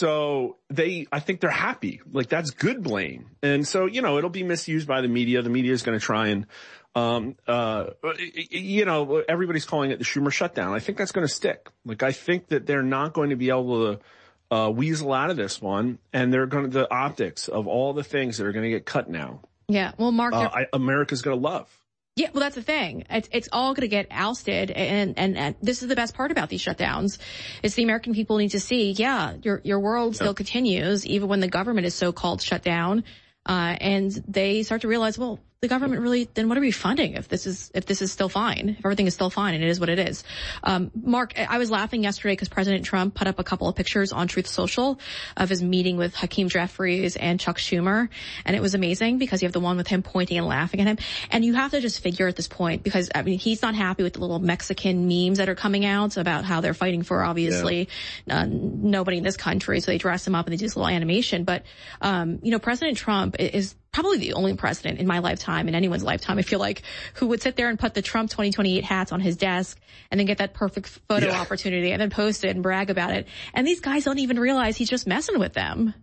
so they, I think they're happy. Like that's good blame. And so, you know, it'll be misused by the media. The media is going to try and, um, uh, you know, everybody's calling it the Schumer shutdown. I think that's going to stick. Like I think that they're not going to be able to, uh, weasel out of this one. And they're going to, the optics of all the things that are going to get cut now.
Yeah. Well, Mark,
uh, I, America's going to love.
Yeah, well, that's the thing. It's, it's all going to get ousted. And, and, and this is the best part about these shutdowns is the American people need to see, yeah, your, your world still yeah. continues even when the government is so-called shut down. Uh, and they start to realize, well, the government really, then what are we funding if this is, if this is still fine, if everything is still fine and it is what it is? Um, Mark, I was laughing yesterday because President Trump put up a couple of pictures on Truth Social of his meeting with Hakeem Jeffries and Chuck Schumer. And it was amazing because you have the one with him pointing and laughing at him. And you have to just figure at this point, because I mean, he's not happy with the little Mexican memes that are coming out about how they're fighting for obviously yeah. uh, nobody in this country. So they dress him up and they do this little animation. But, um, you know, President Trump is probably the only president in my lifetime, in anyone's lifetime, I feel like, who would sit there and put the Trump twenty twenty-eight hats on his desk and then get that perfect photo yeah. opportunity and then post it and brag about it. And these guys don't even realize he's just messing with them.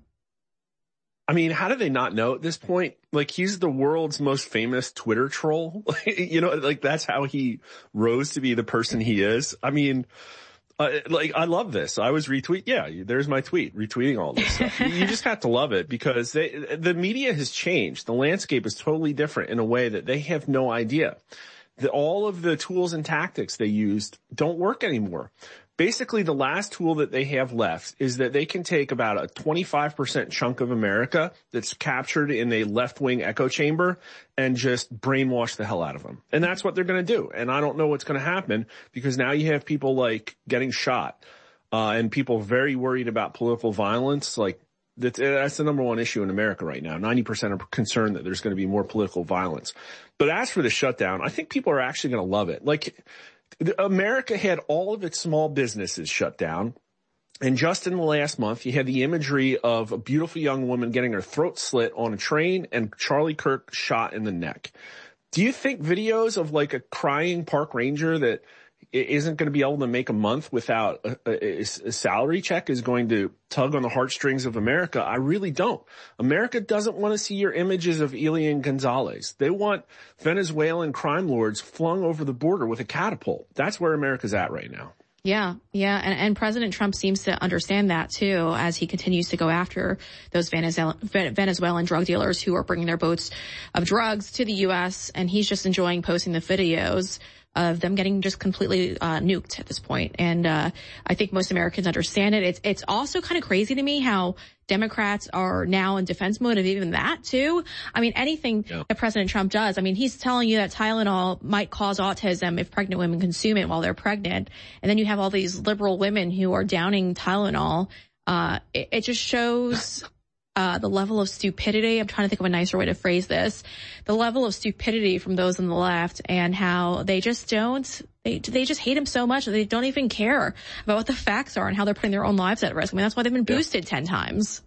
I mean, how do they not know at this point? Like, he's the world's most famous Twitter troll. You know, like, that's how he rose to be the person he is. I mean, Uh, like, I love this. I was retweet. Yeah, there's my tweet, retweeting all this stuff. You just have to love it because they, the media has changed. The landscape is totally different in a way that they have no idea. The, all of the tools and tactics they used don't work anymore. Basically, the last tool that they have left is that they can take about a twenty-five percent chunk of America that's captured in a left-wing echo chamber and just brainwash the hell out of them. And that's what they're going to do. And I don't know what's going to happen because now you have people like getting shot, uh, and people very worried about political violence. Like, that's, that's the number one issue in America right now. ninety percent are concerned that there's going to be more political violence. But as for the shutdown, I think people are actually going to love it. Like, America had all of its small businesses shut down. And just in the last month, you had the imagery of a beautiful young woman getting her throat slit on a train and Charlie Kirk shot in the neck. Do you think videos of like a crying park ranger that isn't going to be able to make a month without a, a, a salary check is going to tug on the heartstrings of America? I really don't. America doesn't want to see your images of Elian Gonzalez. They want Venezuelan crime lords flung over the border with a catapult. That's where America's at right now.
Yeah, yeah, and, and President Trump seems to understand that too, as he continues to go after those Venezuelan, Venezuelan drug dealers who are bringing their boats of drugs to the U S, and he's just enjoying posting the videos of them getting just completely uh, nuked at this point. And uh I think most Americans understand it. It's it's also kind of crazy to me how Democrats are now in defense mode of even that too. I mean, anything yeah. that President Trump does, I mean, he's telling you that Tylenol might cause autism if pregnant women consume it while they're pregnant. And then you have all these liberal women who are downing Tylenol. Uh it, it just shows Uh, the level of stupidity. I'm trying to think of a nicer way to phrase this. The level of stupidity from those on the left and how they just don't, they, they just hate him so much that they don't even care about what the facts are and how they're putting their own lives at risk. I mean, that's why they've been boosted yeah. ten times.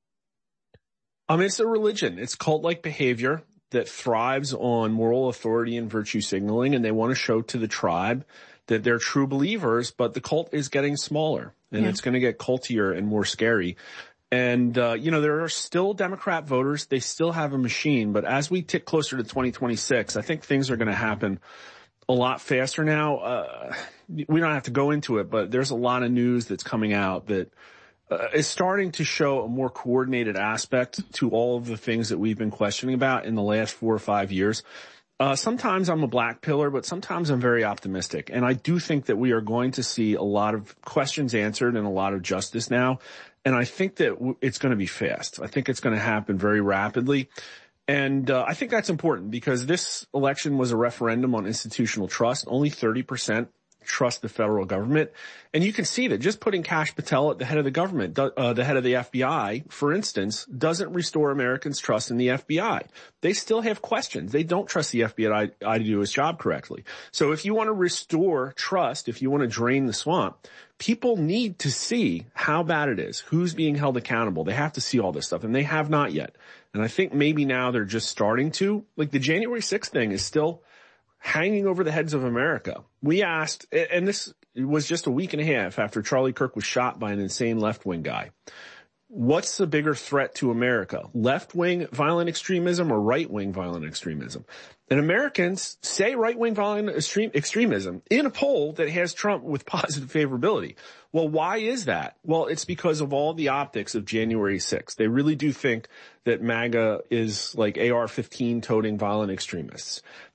I mean, it's a religion. It's cult-like behavior that thrives on moral authority and virtue signaling, and they want to show to the tribe that they're true believers, but the cult is getting smaller, and yeah. it's going to get cultier and more scary. And, uh, you know, there are still Democrat voters. They still have a machine. But as we tick closer to twenty twenty-six, I think things are going to happen a lot faster now. Uh, we don't have to go into it, but there's a lot of news that's coming out that uh, is starting to show a more coordinated aspect to all of the things that we've been questioning about in the last four or five years. Uh, sometimes I'm a black pillar, but sometimes I'm very optimistic. And I do think that we are going to see a lot of questions answered and a lot of justice now. And I think that w- it's going to be fast. I think it's going to happen very rapidly. And uh, I think that's important because this election was a referendum on institutional trust. Only thirty percent trust the federal government. And you can see that just putting Kash Patel at the head of the government, uh, the head of the F B I, for instance, doesn't restore Americans' trust in the F B I. They still have questions. They don't trust the F B I to do its job correctly. So if you want to restore trust, if you want to drain the swamp, people need to see how bad it is, who's being held accountable. They have to see all this stuff, and they have not yet. And I think maybe now they're just starting to. Like, the January sixth thing is still hanging over the heads of America. We asked, and this was just a week and a half after Charlie Kirk was shot by an insane left-wing guy. What's the bigger threat to America? Left-wing violent extremism or right-wing violent extremism? And Americans say right-wing violent extreme, extremism in a poll that has Trump with positive favorability. Well, why is that? Well, it's because of all the optics of January sixth. They really do think that MAGA is like A R fifteen toting violent extremists.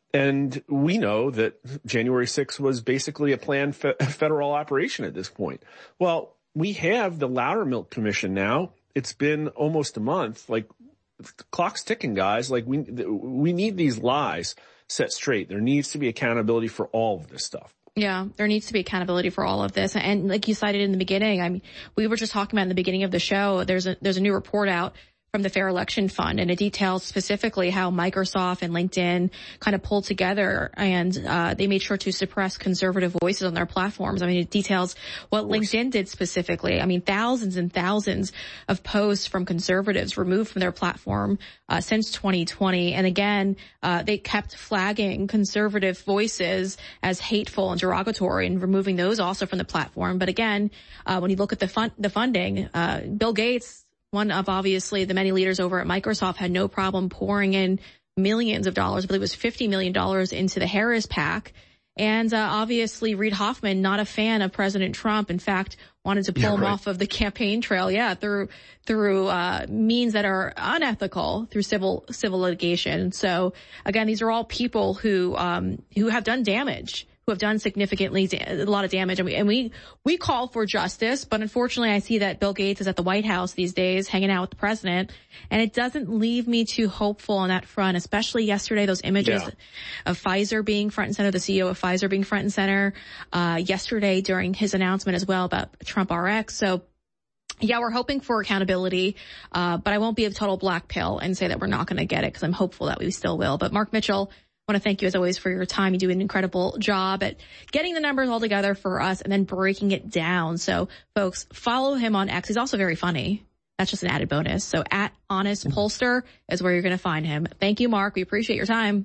And we know that January sixth was basically a planned fe- federal operation at this point. Well, we have the Loudermilk Commission now. It's been almost a month. Like, the clock's ticking, guys. Like, we we need these lies set straight. There needs to be accountability for all of this stuff.
Yeah, there needs to be accountability for all of this. And like you cited in the beginning, I mean, we were just talking about in the beginning of the show, there's a, there's a new report out from the Fair Election Fund, and it details specifically how Microsoft and LinkedIn kind of pulled together, and uh they made sure to suppress conservative voices on their platforms. I mean, it details what LinkedIn did specifically. I mean, thousands and thousands of posts from conservatives removed from their platform uh since twenty twenty. And again, uh they kept flagging conservative voices as hateful and derogatory and removing those also from the platform. But again, uh when you look at the fun- the funding, uh Bill Gates, one of obviously the many leaders over at Microsoft, had no problem pouring in millions of dollars. I believe it was fifty million dollars into the Harris PAC. And uh, obviously Reid Hoffman, not a fan of President Trump, in fact, wanted to pull yeah, him right. off of the campaign trail. Yeah, through through uh means that are unethical, through civil civil litigation. So again, these are all people who um who have done damage. who have done significantly da- a lot of damage. And we, and we, we call for justice, but unfortunately I see that Bill Gates is at the White House these days hanging out with the president, and it doesn't leave me too hopeful on that front, especially yesterday, those images yeah. of Pfizer being front and center, the C E O of Pfizer being front and center, uh, yesterday during his announcement as well about Trump R X. So yeah, we're hoping for accountability, uh, but I won't be a total black pill and say that we're not going to get it, because I'm hopeful that we still will. But Mark Mitchell, I want to thank you as always for your time. You do an incredible job at getting the numbers all together for us and then breaking it down. So folks, follow him on X. He's also very funny. That's just an added bonus. So at Honest Pollster is where you're going to find him. Thank you, Mark. We appreciate your time.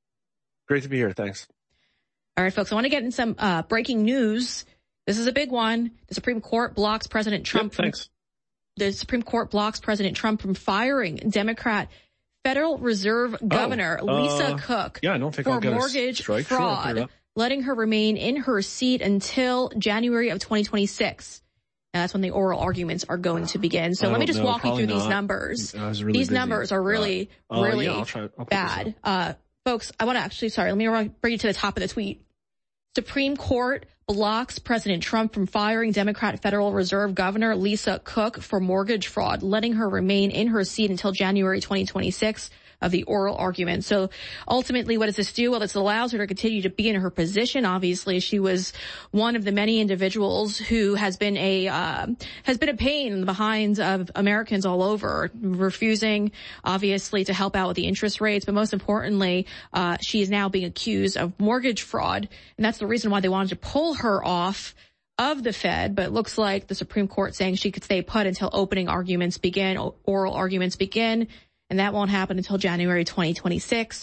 Great to be here. Thanks.
All right, folks, I want to get in some uh breaking news. This is a big one. The Supreme Court blocks President Trump.
Yep, thanks.
From, the Supreme Court blocks President Trump from firing Democrat Federal Reserve Governor
oh, uh,
Lisa Cook
yeah, I don't think
for
I'll get
mortgage
a
fraud,
sure,
letting her remain in her seat until January of twenty twenty-six. And that's when the oral arguments are going to begin. So
I
let me just
know,
walk you through
not.
these numbers.
Really
these
busy.
numbers are really,
uh,
really
uh, yeah, I'll try, I'll
bad. Uh, folks, I want to actually, sorry, let me bring you to the top of the tweet. Supreme Court blocks President Trump from firing Democrat Federal Reserve Governor Lisa Cook for mortgage fraud, letting her remain in her seat until January twenty twenty-six. Of the oral argument. So ultimately, what does this do? Well, this allows her to continue to be in her position. Obviously, she was one of the many individuals who has been a uh, has been a pain in the behinds of Americans all over, refusing obviously to help out with the interest rates. But most importantly, uh, she is now being accused of mortgage fraud, and that's the reason why they wanted to pull her off of the Fed. But it looks like the Supreme Court saying she could stay put until opening arguments begin, oral arguments begin. And that won't happen until January twenty twenty-six.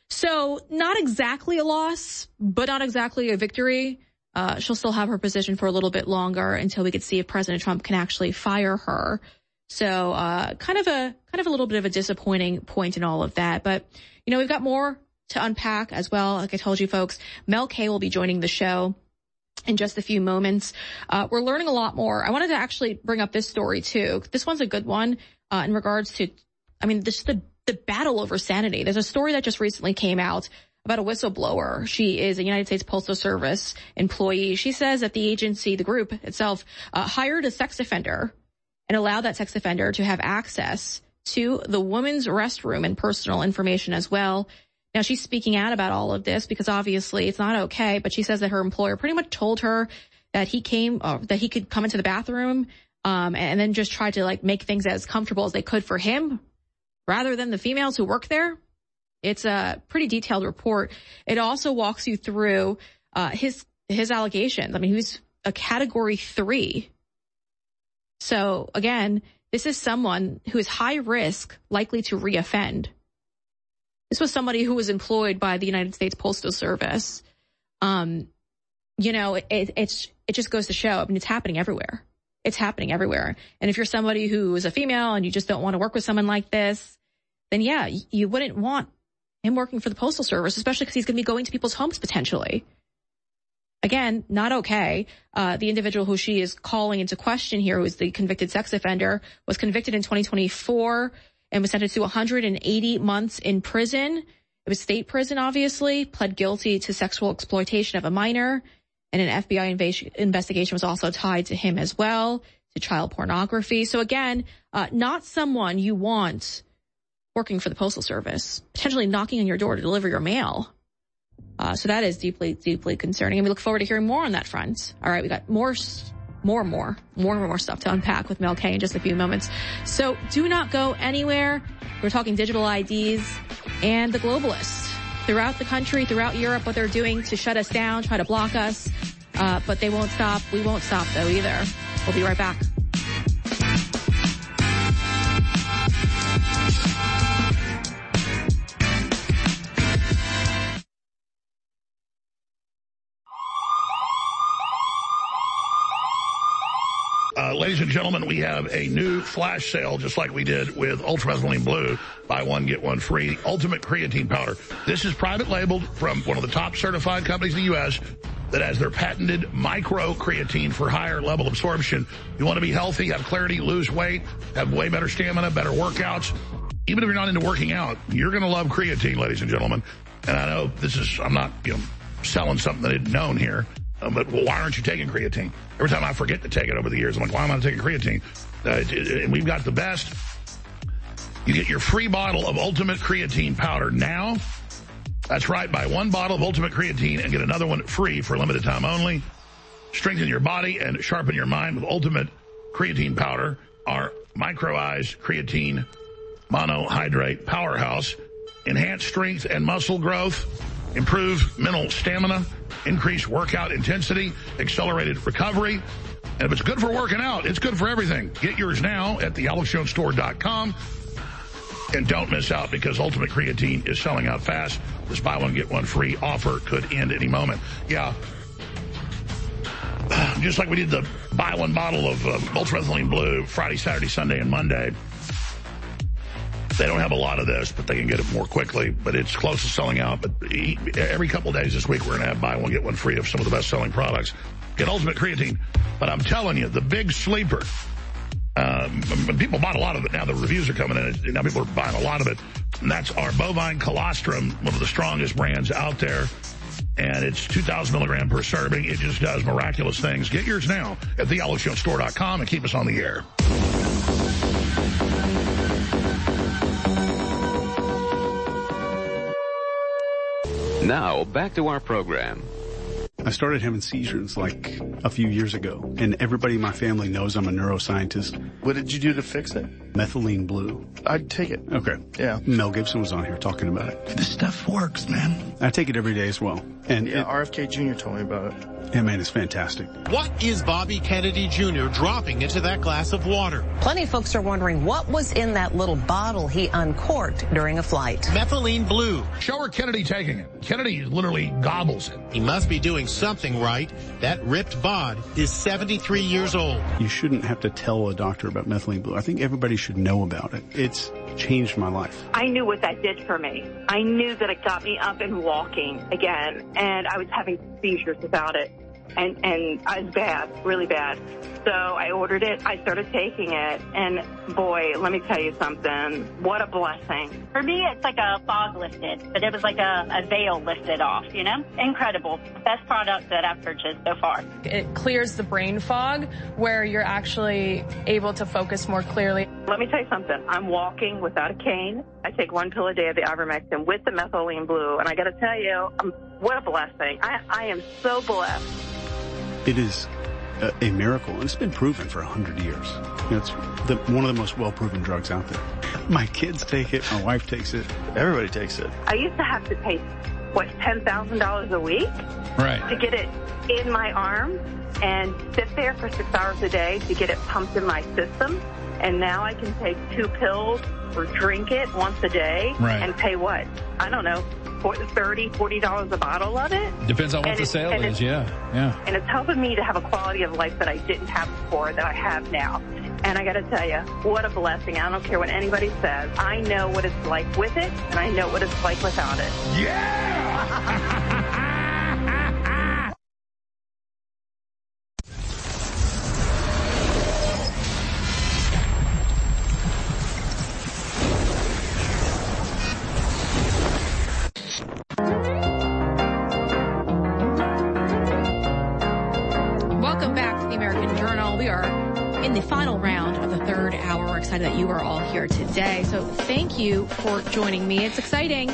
So not exactly a loss, but not exactly a victory. Uh, she'll still have her position for a little bit longer until we could see if President Trump can actually fire her. So, uh, kind of a, kind of a little bit of a disappointing point in all of that. But, you know, we've got more to unpack as well. Like I told you folks, Mel K will be joining the show in just a few moments. Uh, we're learning a lot more. I wanted to actually bring up this story too. This one's a good one, uh, in regards to, I mean, this the the battle over sanity. There's a story that just recently came out about a whistleblower. She is a United States Postal Service employee. She says that the agency, the group itself, uh, hired a sex offender and allowed that sex offender to have access to the women's restroom and personal information as well. Now, she's speaking out about all of this because obviously it's not okay, but she says that her employer pretty much told her that he came, uh, that he could come into the bathroom, um, and then just try to like make things as comfortable as they could for him, rather than the females who work there. It's a pretty detailed report. It also walks you through uh his his allegations. I mean, he was a category three. So again, this is someone who is high risk, likely to reoffend. This was somebody who was employed by the United States Postal Service. Um, you know, it, it's it just goes to show. I mean, it's happening everywhere. It's happening everywhere. And if you're somebody who is a female and you just don't want to work with someone like this, then yeah, you wouldn't want him working for the Postal Service, especially because he's going to be going to people's homes potentially. Again, not okay. Uh, the individual who she is calling into question here, who is the convicted sex offender, was convicted in twenty twenty-four and was sentenced to one hundred eighty months in prison. It was state prison, obviously, pled guilty to sexual exploitation of a minor, and an F B I inv- investigation was also tied to him as well, to child pornography. So again, uh, not someone you want working for the Postal Service, potentially knocking on your door to deliver your mail. Uh, so that is deeply, deeply concerning. And we look forward to hearing more on that front. All right, we got more, more, more, more, more stuff to unpack with Mel K in just a few moments. So do not go anywhere. We're talking digital I Ds and the globalists throughout the country, throughout Europe, what they're doing to shut us down, try to block us. Uh, but they won't stop. We won't stop, though, either. We'll be right back.
Uh, ladies and gentlemen, we have a new flash sale, just like we did with Ultramethylene Blue. Buy one, get one free. Ultimate Creatine Powder. This is private labeled from one of the top certified companies in the U S that has their patented micro creatine for higher level absorption. You want to be healthy, have clarity, lose weight, have way better stamina, better workouts. Even if you're not into working out, you're going to love creatine, ladies and gentlemen. And I know this is, I'm not, you know, selling something that isn't known here. Uh, but well, why aren't you taking creatine? Every time I forget to take it over the years, I'm like, why am I not taking creatine? Uh, it, it, and we've got the best. You get your free bottle of Ultimate Creatine Powder now. That's right. Buy one bottle of Ultimate Creatine and get another one free for a limited time only. Strengthen your body and sharpen your mind with Ultimate Creatine Powder, our microized creatine monohydrate powerhouse. Enhance strength and muscle growth. Improve mental stamina. Increase workout intensity. Accelerated recovery. And if it's good for working out, it's good for everything. Get yours now at the alex jones store dot com. And don't miss out because Ultimate Creatine is selling out fast. This buy one, get one free offer could end any moment. Yeah. Just like we did the buy one bottle of uh, Ultramethylene Blue Friday, Saturday, Sunday, and Monday. They don't have a lot of this, but they can get it more quickly. But it's close to selling out. But every couple of days this week, we're going to have buy one, get one free of some of the best-selling products. Get Ultimate Creatine. But I'm telling you, the big sleeper, um, people bought a lot of it. Now the reviews are coming in. Now people are buying a lot of it. And that's our bovine colostrum, one of the strongest brands out there. And it's two thousand milligram per serving. It just does miraculous things. Get yours now at the alex jones store dot com and keep us on the air.
Now, back to our program.
I started having seizures like a few years ago, and everybody in my family knows I'm a neuroscientist.
What did you do to fix it?
Methylene Blue.
I'd take it.
Okay.
Yeah.
Mel Gibson was on here talking about it.
This stuff works, man.
I take it every day as well. And
yeah,
it,
R F K Junior told me about it.
Yeah, man, it's fantastic.
What is Bobby Kennedy Junior dropping into that glass of water?
Plenty of folks are wondering what was in that little bottle he uncorked during a flight.
Methylene Blue.
Show her Kennedy taking it. Kennedy literally gobbles it.
He must be doing something right. That ripped bod is seventy-three years old.
You shouldn't have to tell a doctor about Methylene Blue. I think everybody should know about it. It's changed my life.
I knew what that did for me. I knew that it got me up and walking again, and I was having seizures without it. And, and I was bad, really bad. So I ordered it. I started taking it. And boy, let me tell you something. What a blessing.
For me, it's like a fog lifted, but it was like a, a veil lifted off, you know? Incredible. Best product that I've purchased so far.
It clears the brain fog where you're actually able to focus more clearly.
Let me tell you something. I'm walking without a cane. I take one pill a day of the ivermectin with the methylene blue. And I got to tell you, um, what a blessing. I, I am so blessed.
It is a, a miracle, and it's been proven for a hundred years. You know, it's the, one of the most well-proven drugs out there. My kids take it. My wife takes it.
Everybody takes it.
I used to have to pay, what, ten thousand dollars a week?
Right.
To get it in my arm and sit there for six hours a day to get it pumped in my system. And now I can take two pills or drink it once a day
right.
and pay what? I don't know, thirty dollars, forty dollars a bottle of it.
Depends on what
and
the sale is, yeah, yeah.
And it's helping me to have a quality of life that I didn't have before that I have now. And I got to tell you, what a blessing. I don't care what anybody says. I know what it's like with it, and I know what it's like without it.
Yeah!
Hour. We're excited that you are all here today. So thank you for joining me. It's exciting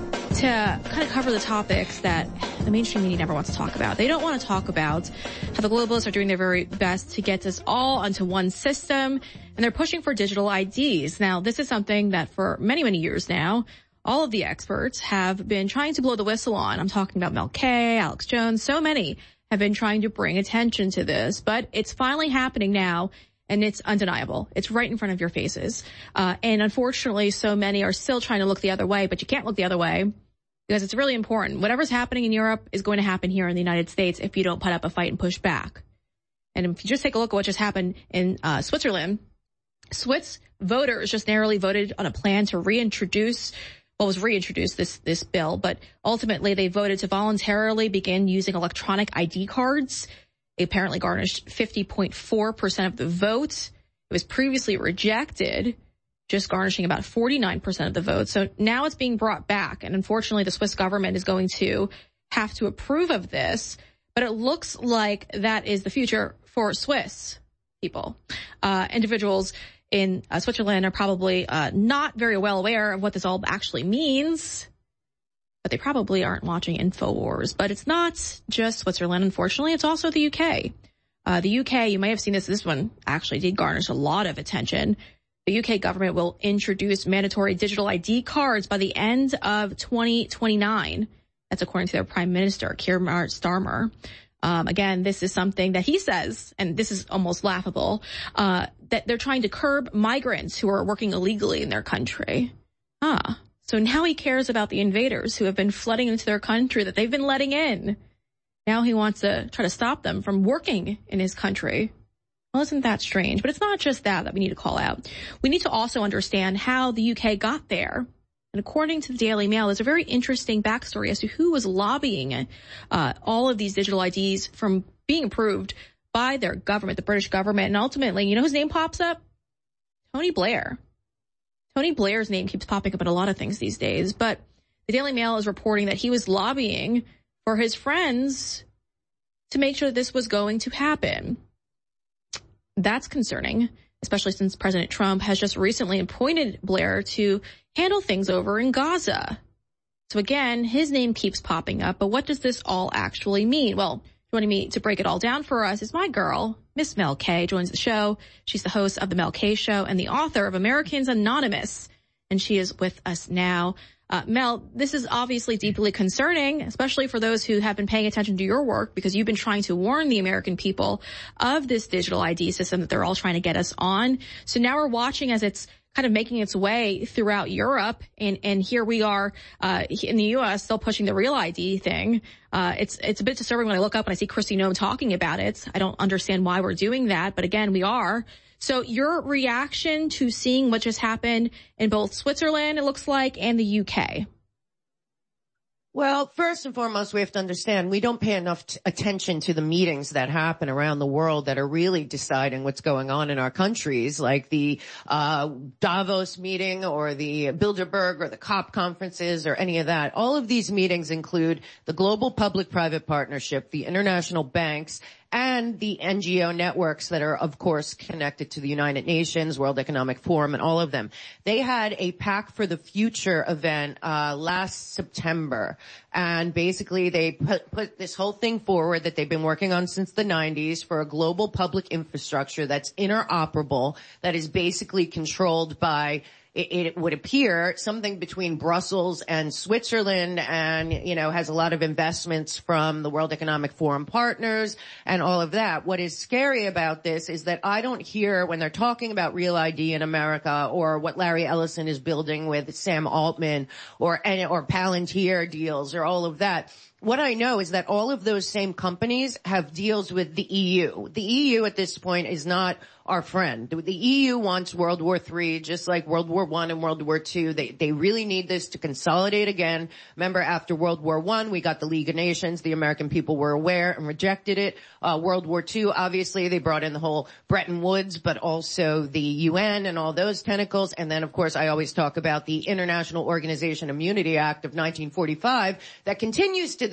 to kind of cover the topics that the mainstream media never wants to talk about. They don't want to talk about how the globalists are doing their very best to get us all onto one system, and they're pushing for digital I Ds. Now, this is something that for many, many years now, all of the experts have been trying to blow the whistle on. I'm talking about Mel K, Alex Jones, so many have been trying to bring attention to this, but it's finally happening now, and it's undeniable. It's right in front of your faces. Uh, and unfortunately, so many are still trying to look the other way, but you can't look the other way because it's really important. Whatever's happening in Europe is going to happen here in the United States if you don't put up a fight and push back. And if you just take a look at what just happened in uh, Switzerland, Swiss voters just narrowly voted on a plan to reintroduce Well, was reintroduced this, this bill, but ultimately they voted to voluntarily begin using electronic I D cards. It apparently garnished fifty point four percent of the vote. It was previously rejected, just garnishing about forty-nine percent of the vote. So now it's being brought back. And unfortunately, the Swiss government is going to have to approve of this. But it looks like that is the future for Swiss people, uh, individuals in uh, Switzerland are probably uh, not very well aware of what this all actually means, but they probably aren't watching InfoWars. But it's not just Switzerland, unfortunately. It's also the U K. Uh, the U K, you may have seen this. This one actually did garnish a lot of attention. The U K government will introduce mandatory digital I D cards by the end of twenty twenty-nine. That's according to their Prime Minister, Keir Starmer. Um, again, this is something that he says, and this is almost laughable, uh, that they're trying to curb migrants who are working illegally in their country. Ah, so now he cares about the invaders who have been flooding into their country that they've been letting in. Now he wants to try to stop them from working in his country. Well, isn't that strange? But it's not just that that we need to call out. We need to also understand how the U K got there. And according to the Daily Mail, there's a very interesting backstory as to who was lobbying uh, all of these digital I Ds from being approved by their government, the British government. And ultimately, you know whose name pops up? Tony Blair. Tony Blair's name keeps popping up in a lot of things these days. But the Daily Mail is reporting that he was lobbying for his friends to make sure that this was going to happen. That's concerning, especially since President Trump has just recently appointed Blair to handle things over in Gaza. So again, his name keeps popping up, but what does this all actually mean? Well, joining me to break it all down for us is my girl, Miss Mel K, joins the show. She's the host of The Mel K Show and the author of Americans Anonymous, and she is with us now. Uh, Mel, this is obviously deeply concerning, especially for those who have been paying attention to your work, because you've been trying to warn the American people of this digital I D system that they're all trying to get us on. So now we're watching as it's kind of making its way throughout Europe, and, and here we are uh, in the U S still pushing the real I D thing. Uh, it's it's a bit disturbing when I look up and I see Kristi Noem talking about it. I don't understand why we're doing that, but again, we are. So your reaction to seeing what just happened in both Switzerland, it looks like, and the U K?
Well, first and foremost, we have to understand we don't pay enough t- attention to the meetings that happen around the world that are really deciding what's going on in our countries, like the uh Davos meeting or the Bilderberg or the COP conferences or any of that. All of these meetings include the Global Public-Private Partnership, the international banks, and the N G O networks that are, of course, connected to the United Nations, World Economic Forum, and all of them. They had a Pact for the Future event uh last September, and basically they put, put this whole thing forward that they've been working on since the nineties for a global public infrastructure that's interoperable, that is basically controlled by, It, it would appear, something between Brussels and Switzerland, and, you know, has a lot of investments from the World Economic Forum partners and all of that. What is scary about this is that I don't hear, when they're talking about Real I D in America, or what Larry Ellison is building with Sam Altman, or, or Palantir deals, or all of that, what I know is that all of those same companies have deals with the E U. The E U at this point is not our friend. The E U wants World War Three, just like World War One and World War Two. They, they really need this to consolidate again. Remember, after World War One, we got the League of Nations. The American people were aware and rejected it. Uh, World War Two, obviously, they brought in the whole Bretton Woods, but also the U N and all those tentacles. And then, of course, I always talk about the International Organization Immunity Act of nineteen forty-five that continues to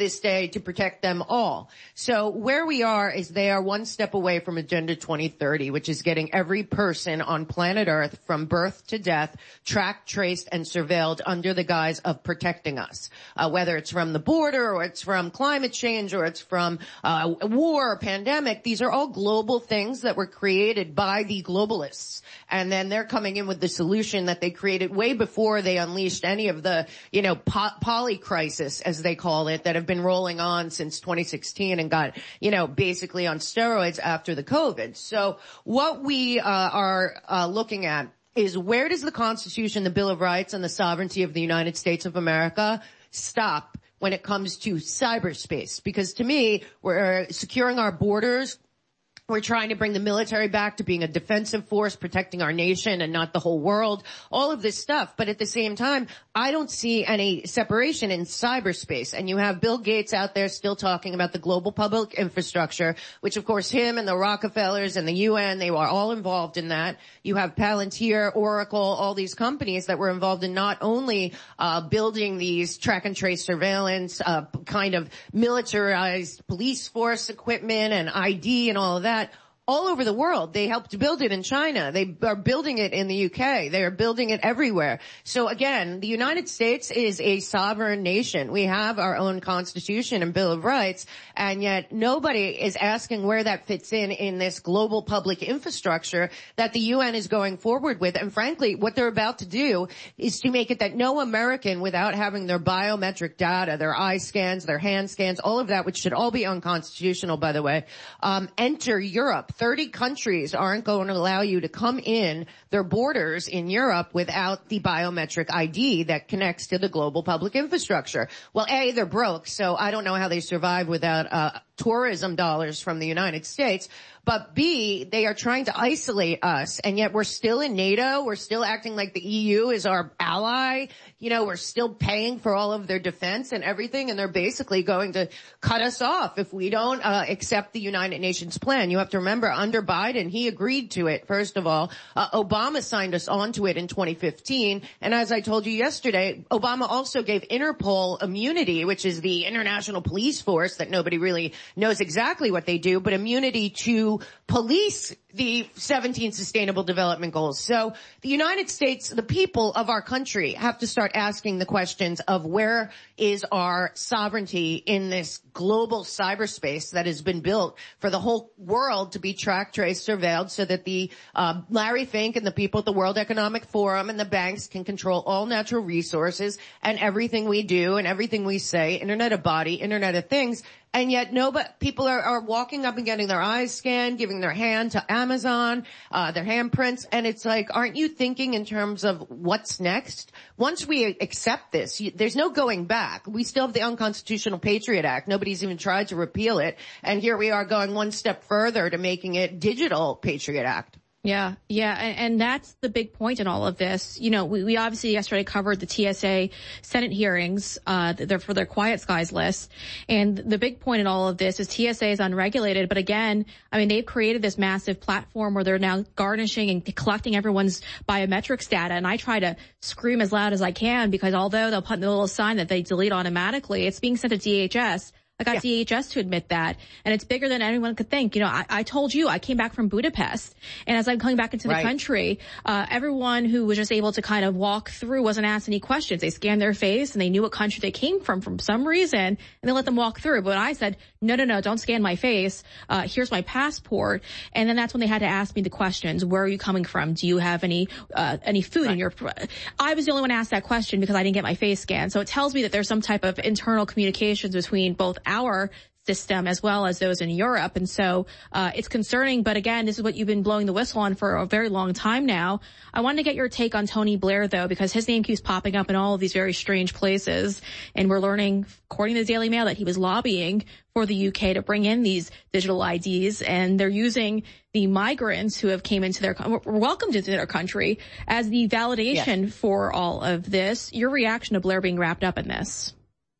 this day to protect them all. So where we are is they are one step away from Agenda twenty thirty, which is getting every person on planet Earth from birth to death tracked, traced, and surveilled under the guise of protecting us. Uh, whether it's from the border or it's from climate change or it's from uh, war or pandemic, these are all global things that were created by the globalists. And then they're coming in with the solution that they created way before they unleashed any of the, you know, po- poly crisis, as they call it, that have been rolling on since twenty sixteen and got, you know, basically on steroids after the COVID. So what we uh, are uh, looking at is, where does the Constitution, the Bill of Rights, and the sovereignty of the United States of America stop when it comes to cyberspace? Because to me, we're securing our borders. We're trying to bring the military back to being a defensive force, protecting our nation and not the whole world, all of this stuff. But at the same time, I don't see any separation in cyberspace. And you have Bill Gates out there still talking about the global public infrastructure, which of course him and the Rockefellers and the U N, they were all involved in that. You have Palantir, Oracle, all these companies that were involved in not only uh building these track and trace surveillance, uh kind of militarized police force equipment and I D and all of that. All over the world. They helped build it in China. They are building it in the U K. They are building it everywhere. So again, the United States is a sovereign nation. We have our own Constitution and Bill of Rights, and yet nobody is asking where that fits in in this global public infrastructure that the U N is going forward with. And frankly, what they're about to do is to make it that no American, without having their biometric data, their eye scans, their hand scans, all of that, which should all be unconstitutional, by the way, um, enter Europe. thirty countries aren't going to allow you to come in their borders in Europe without the biometric I D that connects to the global public infrastructure. Well, A, they're broke, so I don't know how they survive without uh tourism dollars from the United States. But B, they are trying to isolate us, and yet we're still in NATO. We're still acting like the E U is our ally. You know, we're still paying for all of their defense and everything, and they're basically going to cut us off if we don't uh, accept the United Nations plan. You have to remember, under Biden, he agreed to it, first of all. Uh, Obama signed us onto it in twenty fifteen, and as I told you yesterday, Obama also gave Interpol immunity, which is the international police force that nobody really knows exactly what they do, but immunity to police the seventeen Sustainable Development Goals. So the United States, the people of our country, have to start asking the questions of where is our sovereignty in this global cyberspace that has been built for the whole world to be tracked, traced, surveilled, so that the uh, Larry Fink and the people at the World Economic Forum and the banks can control all natural resources and everything we do and everything we say, Internet of Body, Internet of Things. And yet nobody, people are, are walking up and getting their eyes scanned, giving their hand to Amazon, uh, their handprints. And it's like, aren't you thinking in terms of what's next? Once we accept this, you, there's no going back. We still have the unconstitutional Patriot Act. Nobody's even tried to repeal it. And here we are going one step further to making it digital Patriot Act.
Yeah, yeah, and, and that's the big point in all of this. You know, we, we obviously yesterday covered the T S A Senate hearings, uh, they're for their Quiet Skies list. And the big point in all of this is T S A is unregulated. But again, I mean, they've created this massive platform where they're now garnishing and collecting everyone's biometrics data. And I try to scream as loud as I can, because although they'll put the little sign that they delete automatically, it's being sent to D H S. I got yeah. D H S to admit that, and it's bigger than anyone could think. You know, I, I told you I came back from Budapest, and as I'm coming back into the right. country, uh, everyone who was just able to kind of walk through wasn't asked any questions. They scanned their face, and they knew what country they came from from some reason, and they let them walk through. But I said, no, no, no, don't scan my face. Uh, here's my passport. And then that's when they had to ask me the questions. Where are you coming from? Do you have any, uh, any food right. in your, I was the only one asked that question because I didn't get my face scanned. So it tells me that there's some type of internal communications between both our system as well as those in Europe. And so, uh, it's concerning. But again, this is what you've been blowing the whistle on for a very long time now. I wanted to get your take on Tony Blair, though, because his name keeps popping up in all of these very strange places. And we're learning, according to the Daily Mail, that he was lobbying for the U K to bring in these digital I Ds. And they're using the migrants who have came into their, were welcomed into their country as the validation yes. for all of this. Your reaction to Blair being wrapped up in this?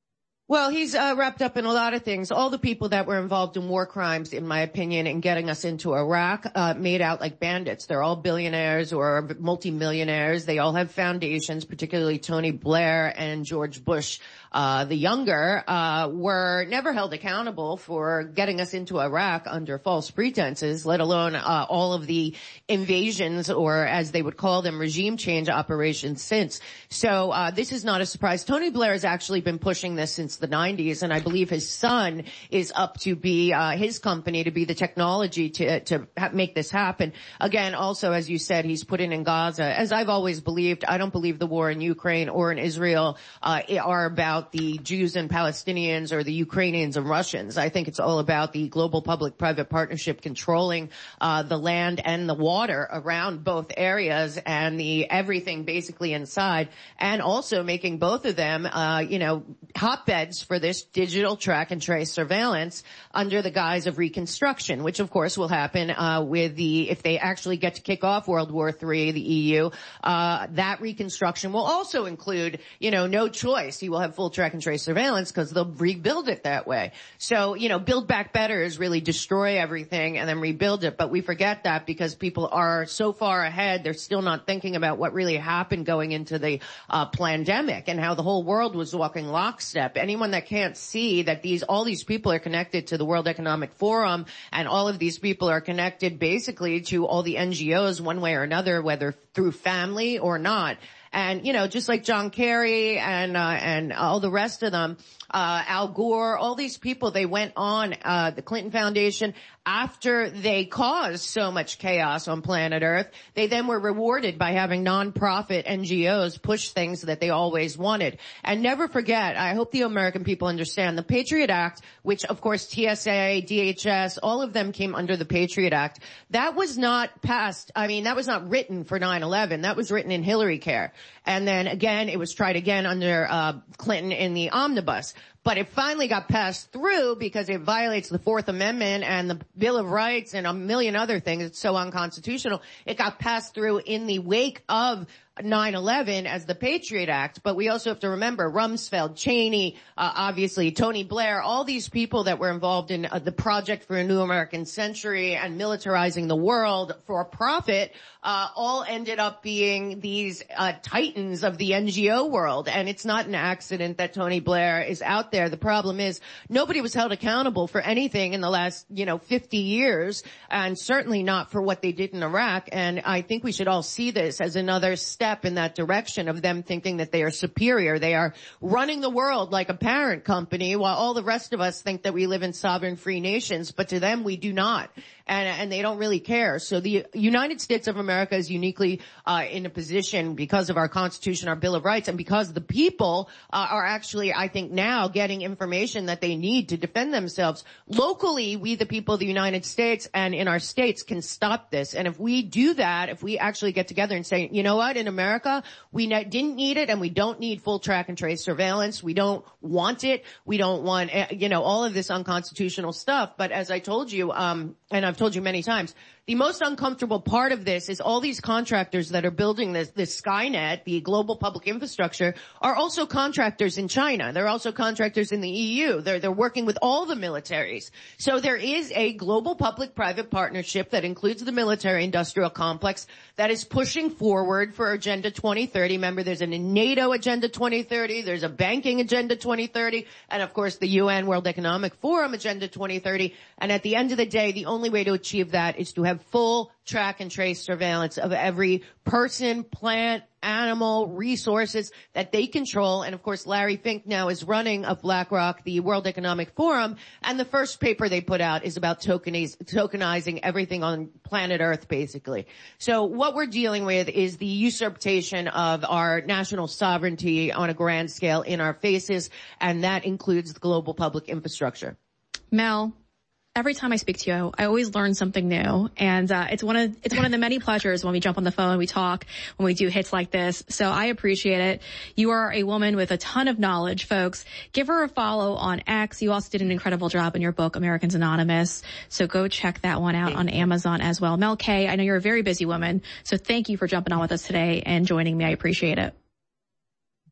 Well, he's uh, wrapped up in a lot of things. All the people that were involved in war crimes, in my opinion, in getting us into Iraq, uh, made out like bandits. They're all billionaires or multimillionaires. They all have foundations, particularly Tony Blair and George Bush, uh, the younger, uh, were never held accountable for getting us into Iraq under false pretenses, let alone, uh, all of the invasions, or as they would call them, regime change operations since. So, uh, this is not a surprise. Tony Blair has actually been pushing this since the nineties, and I believe his son is up to be, uh, his company to be the technology to, to ha- make this happen. Again, also, as you said, he's put in in Gaza. As I've always believed, I don't believe the war in Ukraine or in Israel, uh, are about the Jews and Palestinians or the Ukrainians and Russians. I think it's all about the global public-private partnership controlling, uh, the land and the water around both areas and the everything basically inside, and also making both of them, uh, you know, hotbeds for this digital track and trace surveillance under the guise of reconstruction, which of course will happen, uh, with the, if they actually get to kick off World War Three, the E U, uh, that reconstruction will also include, you know, no choice. You will have full track and trace surveillance because they'll rebuild it that way. So, you know, build back better is really destroy everything and then rebuild it. But we forget that because people are so far ahead, they're still not thinking about what really happened going into the, uh, pandemic and how the whole world was walking lockstep. Anyone that can't see that these, all these people are connected to the World Economic Forum, and all of these people are connected basically to all the N G Os one way or another, whether through family or not. And, you know, just like John Kerry and, uh, and all the rest of them, uh, Al Gore, all these people, they went on, uh, the Clinton Foundation after they caused so much chaos on planet Earth. They then were rewarded by having nonprofit N G Os push things that they always wanted. And never forget, I hope the American people understand, the Patriot Act, which of course T S A, D H S, all of them came under the Patriot Act. That was not passed, I mean, that was not written for nine eleven. That was written in Hillary Care. And then again, it was tried again under, uh, Clinton in the omnibus. But it finally got passed through because it violates the Fourth Amendment and the Bill of Rights and a million other things. It's so unconstitutional. It got passed through in the wake of nine eleven as the Patriot Act. But we also have to remember Rumsfeld, Cheney, uh, obviously Tony Blair, all these people that were involved in uh, the Project for a New American Century and militarizing the world for profit, uh, all ended up being these uh, titans of the N G O world. And it's not an accident that Tony Blair is out there. The problem is nobody was held accountable for anything in the last, you know, fifty years, and certainly not for what they did in Iraq. And I think we should all see this as another step in that direction of them thinking that they are superior. They are running the world like a parent company, while all the rest of us think that we live in sovereign free nations, but to them we do not. And, and they don't really care. So the United States of America is uniquely uh, in a position because of our Constitution, our Bill of Rights, and because the people uh, are actually, I think, now getting information that they need to defend themselves. Locally, we, the people of the United States and in our states, can stop this. And if we do that, if we actually get together and say, you know what, in America, we ne- didn't need it and we don't need full track and trace surveillance. We don't want it. We don't want, you know, all of this unconstitutional stuff. But as I told you, um, and I've told you many times, the most uncomfortable part of this is all these contractors that are building this, this Skynet, the global public infrastructure, are also contractors in China. They're also contractors in the E U. They're, they're working with all the militaries. So there is a global public-private partnership that includes the military-industrial complex that is pushing forward for Agenda twenty thirty. Remember, there's a NATO Agenda twenty thirty, there's a banking Agenda twenty thirty, and of course the U N World Economic Forum Agenda twenty thirty. And at the end of the day, the only way to achieve that is to have full track and trace surveillance of every person, plant, animal, resources that they control. And of course, Larry Fink now is running of BlackRock, the World Economic Forum. And the first paper they put out is about tokeniz- tokenizing everything on planet Earth, basically. So what we're dealing with is the usurpation of our national sovereignty on a grand scale in our faces. And that includes the global public infrastructure.
Mel, every time I speak to you, I always learn something new. And, uh, it's one of, it's one of the many pleasures when we jump on the phone, we talk, when we do hits like this. So I appreciate it. You are a woman with a ton of knowledge, folks. Give her a follow on X. You also did an incredible job in your book, Americans Anonymous. So go check that one out on Amazon as well. Mel K, I know you're a very busy woman. So thank you for jumping on with us today and joining me. I appreciate it.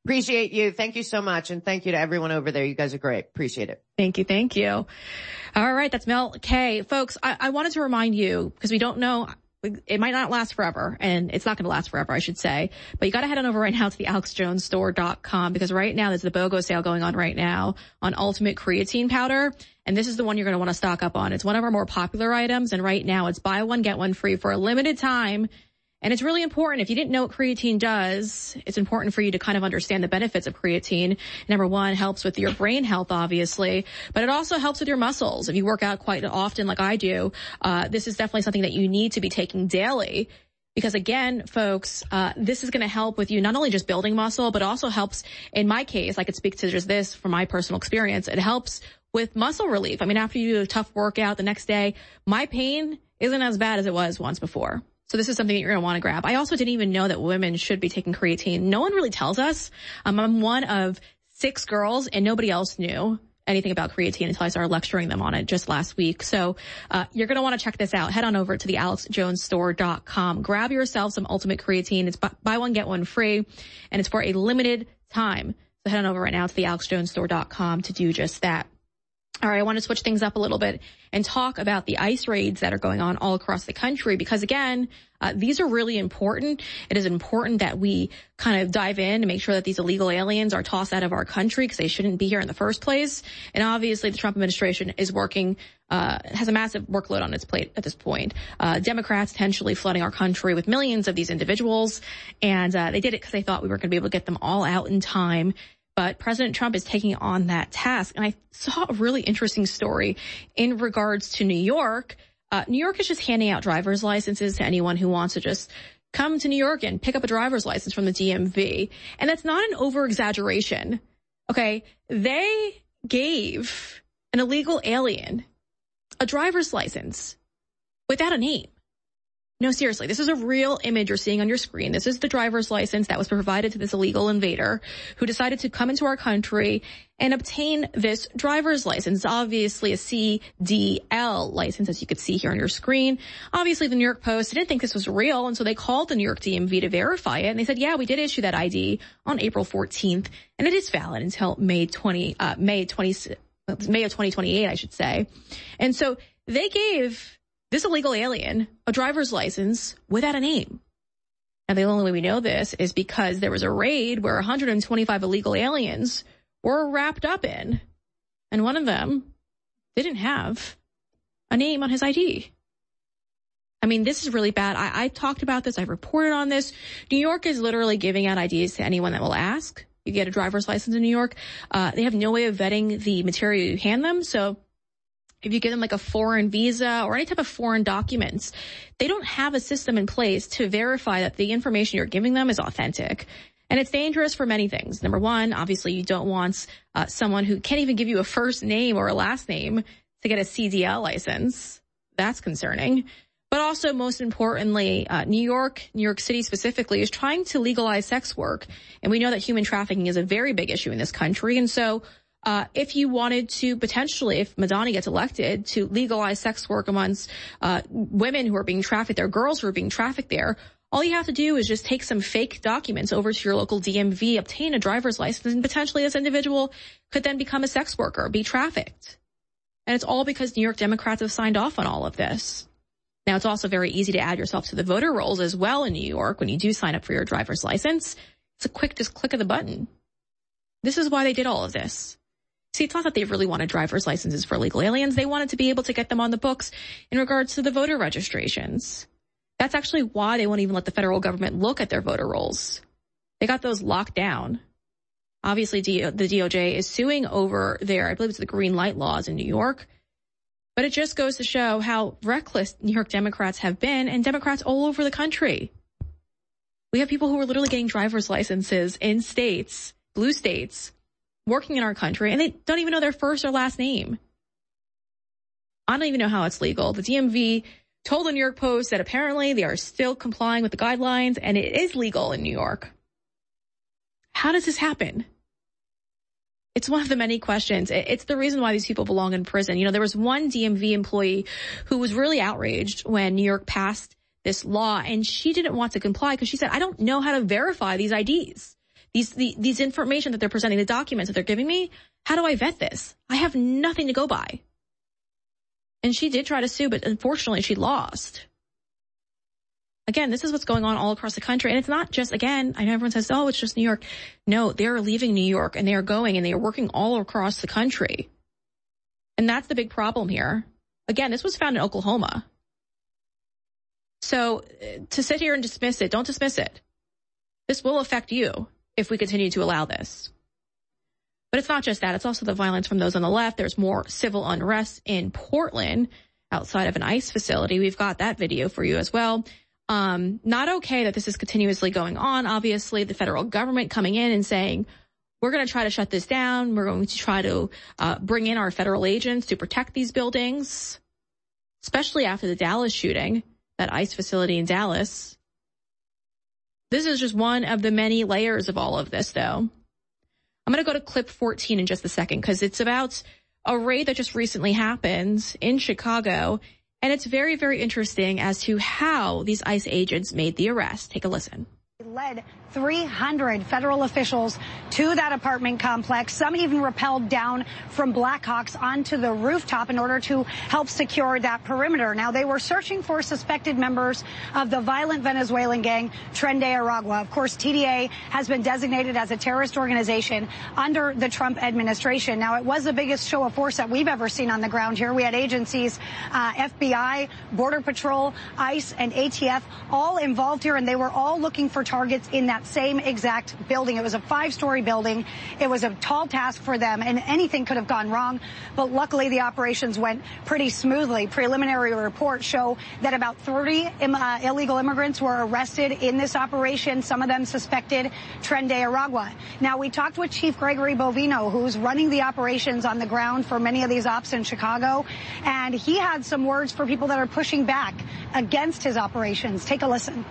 Appreciate you. Thank you so much. And thank you to everyone over there. You guys are great. Appreciate it.
Thank you. Thank you. All right. That's Mel K. Folks, I, I wanted to remind you, because we don't know, it might not last forever, and it's not going to last forever, I should say. But you got to head on over right now to the alex jones store dot com, because right now there's the BOGO sale going on right now on Ultimate Creatine Powder. And this is the one you're going to want to stock up on. It's one of our more popular items. And right now it's buy one, get one free for a limited time. And it's really important. If you didn't know what creatine does, it's important for you to kind of understand the benefits of creatine. Number one, helps with your brain health, obviously, but it also helps with your muscles. If you work out quite often like I do, uh, this is definitely something that you need to be taking daily. Because again, folks, uh, this is going to help with you not only just building muscle, but also helps, in my case, I could speak to just this from my personal experience, it helps with muscle relief. I mean, after you do a tough workout the next day, my pain isn't as bad as it was once before. So this is something that you're going to want to grab. I also didn't even know that women should be taking creatine. No one really tells us. Um, I'm one of six girls, and nobody else knew anything about creatine until I started lecturing them on it just last week. So uh you're going to want to check this out. Head on over to the alex jones store dot com. Grab yourself some Ultimate Creatine. It's buy one, get one free, and it's for a limited time. So head on over right now to the alex jones store dot com to do just that. All right, I want to switch things up a little bit and talk about the ICE raids that are going on all across the country, because again, uh, these are really important. It is important that we kind of dive in and make sure that these illegal aliens are tossed out of our country, because they shouldn't be here in the first place. And obviously the Trump administration is working, uh, has a massive workload on its plate at this point. Uh, Democrats potentially flooding our country with millions of these individuals. And, uh, they did it because they thought we were going to be able to get them all out in time. But President Trump is taking on that task. And I saw a really interesting story in regards to New York. Uh, New York is just handing out driver's licenses to anyone who wants to just come to New York and pick up a driver's license from the D M V. And that's not an over-exaggeration. Okay. They gave an illegal alien a driver's license without a name. No, seriously, this is a real image you're seeing on your screen. This is the driver's license that was provided to this illegal invader who decided to come into our country and obtain this driver's license. Obviously a C D L license, as you could see here on your screen. Obviously the New York Post didn't think this was real, and so they called the New York D M V to verify it. And they said, yeah, we did issue that I D on April fourteenth, and it is valid until May twentieth, uh, May twentieth, May of twenty twenty-eight, I should say. And so they gave this illegal alien a driver's license without a name. Now, the only way we know this is because there was a raid where one hundred twenty-five illegal aliens were wrapped up in, and one of them didn't have a name on his I D. I mean, this is really bad. I, I talked about this. I reported on this. New York is literally giving out I Ds to anyone that will ask. You get a driver's license in New York. Uh, they have no way of vetting the material you hand them. So if you give them like a foreign visa or any type of foreign documents, they don't have a system in place to verify that the information you're giving them is authentic. And it's dangerous for many things. Number one, obviously you don't want uh, someone who can't even give you a first name or a last name to get a C D L license. That's concerning. But also, most importantly, uh, New York, New York City specifically, is trying to legalize sex work. And we know that human trafficking is a very big issue in this country. And so Uh, if you wanted to potentially, if Madani gets elected, to legalize sex work amongst uh, women who are being trafficked there, girls who are being trafficked there, all you have to do is just take some fake documents over to your local D M V, obtain a driver's license, and potentially this individual could then become a sex worker, be trafficked. And it's all because New York Democrats have signed off on all of this. Now, it's also very easy to add yourself to the voter rolls as well in New York when you do sign up for your driver's license. It's a quick just click of the button. This is why they did all of this. See, it's not that they really wanted driver's licenses for illegal aliens. They wanted to be able to get them on the books in regards to the voter registrations. That's actually why they won't even let the federal government look at their voter rolls. They got those locked down. Obviously, the D O J is suing over their, I believe it's the green light laws in New York. But it just goes to show how reckless New York Democrats have been, and Democrats all over the country. We have people who are literally getting driver's licenses in states, blue states, working in our country, and they don't even know their first or last name. I don't even know how it's legal. The D M V told the New York Post that apparently they are still complying with the guidelines, and it is legal in New York. How does this happen? It's one of the many questions. It's the reason why these people belong in prison. You know, there was one D M V employee who was really outraged when New York passed this law, and she didn't want to comply because she said, I don't know how to verify these I Ds. these, the, these information that they're presenting, the documents that they're giving me, how do I vet this? I have nothing to go by. And she did try to sue, but unfortunately she lost. Again, this is what's going on all across the country. And it's not just, again, I know everyone says, oh, it's just New York. No, they're leaving New York and they are going and they are working all across the country. And that's the big problem here. Again, this was found in Oklahoma. So to sit here and dismiss it, don't dismiss it. This will affect you if we continue to allow this. But it's not just that. It's also the violence from those on the left. There's more civil unrest in Portland outside of an ICE facility. We've got that video for you as well. Um, not okay that this is continuously going on. Obviously, the federal government coming in and saying, we're going to try to shut this down. We're going to try to uh, bring in our federal agents to protect these buildings, especially after the Dallas shooting, that ICE facility in Dallas. This is just one of the many layers of all of this, though. I'm going to go to clip fourteen in just a second because it's about a raid that just recently happened in Chicago. And it's very, very interesting as to how these ICE agents made the arrest. Take a listen.
Led three hundred federal officials to that apartment complex. Some even rappelled down from Blackhawks onto the rooftop in order to help secure that perimeter. Now, they were searching for suspected members of the violent Venezuelan gang Tren de Aragua. Of course, T D A has been designated as a terrorist organization under the Trump administration. Now, it was the biggest show of force that we've ever seen on the ground here. We had agencies, uh, F B I, Border Patrol, ICE, and A T F all involved here, and they were all looking for targets in that same exact building. It was a five-story building. It was a tall task for them, and anything could have gone wrong. But luckily, the operations went pretty smoothly. Preliminary reports show that about thirty uh, illegal immigrants were arrested in this operation, some of them suspected Tren de Aragua. Now, we talked with Chief Gregory Bovino, who's running the operations on the ground for many of these ops in Chicago, and he had some words for people that are pushing back against his operations. Take a listen.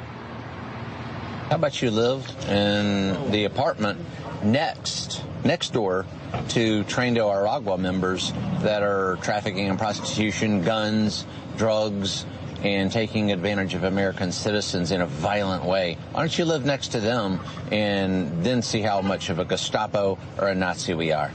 How about you lived in the apartment next, next door to Tren de Aragua members that are trafficking and prostitution, guns, drugs, and taking advantage of American citizens in a violent way? Why don't you live next to them and then see how much of a Gestapo or a Nazi we are?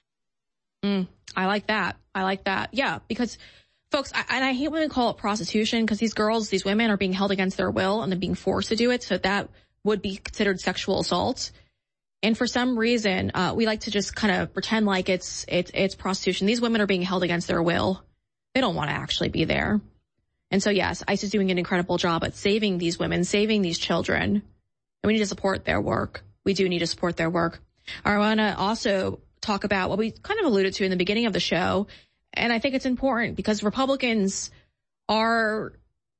Mm, I like that. I like that. Yeah, because folks, I, and I hate when we call it prostitution because these girls, these women are being held against their will and they're being forced to do it. So that would be considered sexual assault. And for some reason, uh, we like to just kind of pretend like it's, it's, it's prostitution. These women are being held against their will. They don't want to actually be there. And so, yes, ICE is doing an incredible job at saving these women, saving these children. And we need to support their work. We do need to support their work. I want to also talk about what we kind of alluded to in the beginning of the show. And I think it's important because Republicans are,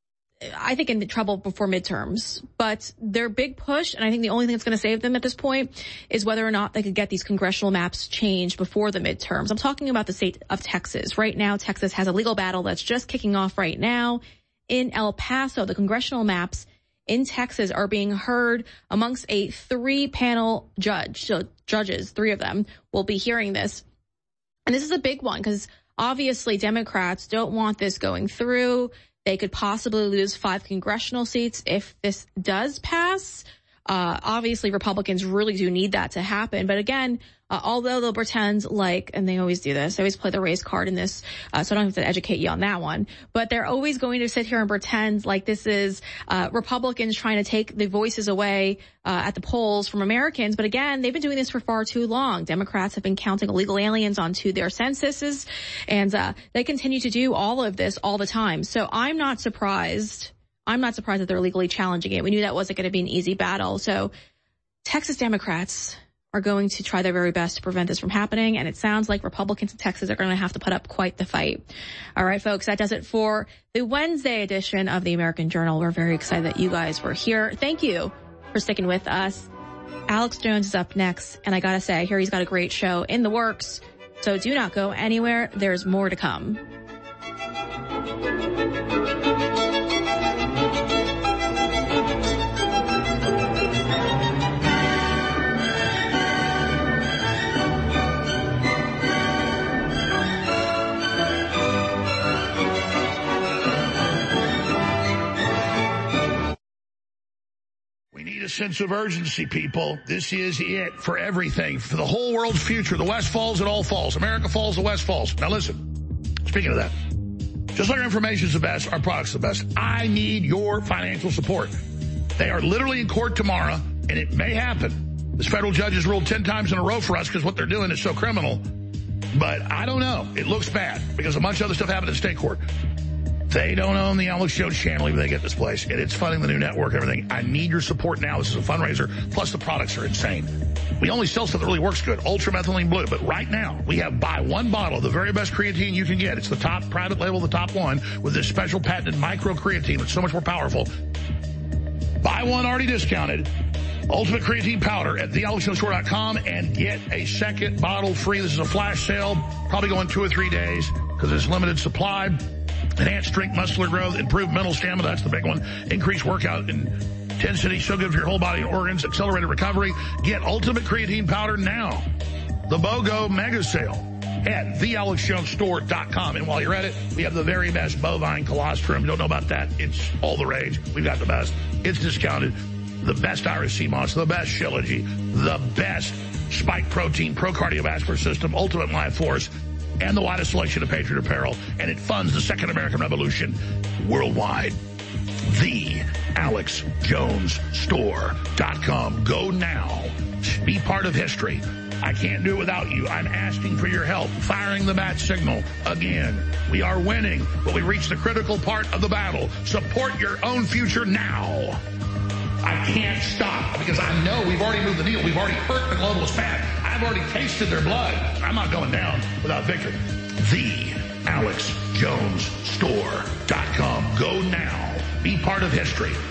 I think, in trouble before midterms, but their big push, and I think the only thing that's going to save them at this point is whether or not they could get these congressional maps changed before the midterms. I'm talking about the state of Texas. Right now, Texas has a legal battle that's just kicking off right now in El Paso. The congressional maps in Texas are being heard amongst a three-panel judge. So judges, three of them, will be hearing this. And this is a big one because obviously Democrats don't want this going through. They could possibly lose five congressional seats if this does pass. Uh, obviously, Republicans really do need that to happen. But again, uh, although they'll pretend like, and they always do this, they always play the race card in this, uh, so I don't have to educate you on that one. But they're always going to sit here and pretend like this is uh, Republicans trying to take the voices away uh, at the polls from Americans. But again, they've been doing this for far too long. Democrats have been counting illegal aliens onto their censuses, and uh, they continue to do all of this all the time. So I'm not surprised. I'm not surprised that they're legally challenging it. We knew that wasn't going to be an easy battle. So Texas Democrats are going to try their very best to prevent this from happening. And it sounds like Republicans in Texas are going to have to put up quite the fight. All right, folks, that does it for the Wednesday edition of the American Journal. We're very excited that you guys were here. Thank you for sticking with us. Alex Jones is up next. And I got to say, I hear he's got a great show in the works. So do not go anywhere. There's more to come.
Need a sense of urgency, people. This is it for everything, for the whole world's future. The West falls, it all falls. America falls, the West falls. Now listen, speaking of that, just like our information is the best, our product's the best. I need your financial support. They are literally in court tomorrow, and it may happen. This federal judge has ruled ten times in a row for us because what they're doing is so criminal. But I don't know. It looks bad because a bunch of other stuff happened in state court. They don't own the Alex Jones channel even they get this place. And it's funding the new network and everything. I need your support now. This is a fundraiser. Plus the products are insane. We only sell stuff that really works good. Ultramethylene Blue. But right now, we have buy one bottle of the very best creatine you can get. It's the top private label, the top one, with this special patented micro creatine that's so much more powerful. Buy one already discounted. Ultimate Creatine Powder at the alex jones store dot com and get a second bottle free. This is a flash sale. Probably going two or three days because it's limited supply. Enhanced strength, muscular growth, improved mental stamina. That's the big one. Increased workout intensity. So good for your whole body and organs. Accelerated recovery. Get Ultimate Creatine Powder now. The BOGO Mega Sale at the alex jones store dot com. And while you're at it, we have the very best bovine colostrum. Don't know about that. It's all the rage. We've got the best. It's discounted. The best Irish sea moss. The best Shilajit. The best spike protein, pro cardiovascular system, ultimate life force, and the widest selection of Patriot apparel, and it funds the Second American Revolution worldwide. the alex jones store dot com. Go now. Be part of history. I can't do it without you. I'm asking for your help. Firing the bat signal again. We are winning, but we reached the critical part of the battle. Support your own future now. I can't stop because I know we've already moved the needle. We've already hurt the globalist path. I've already tasted their blood. I'm not going down without victory. the alex jones store dot com. Go now. Be part of history.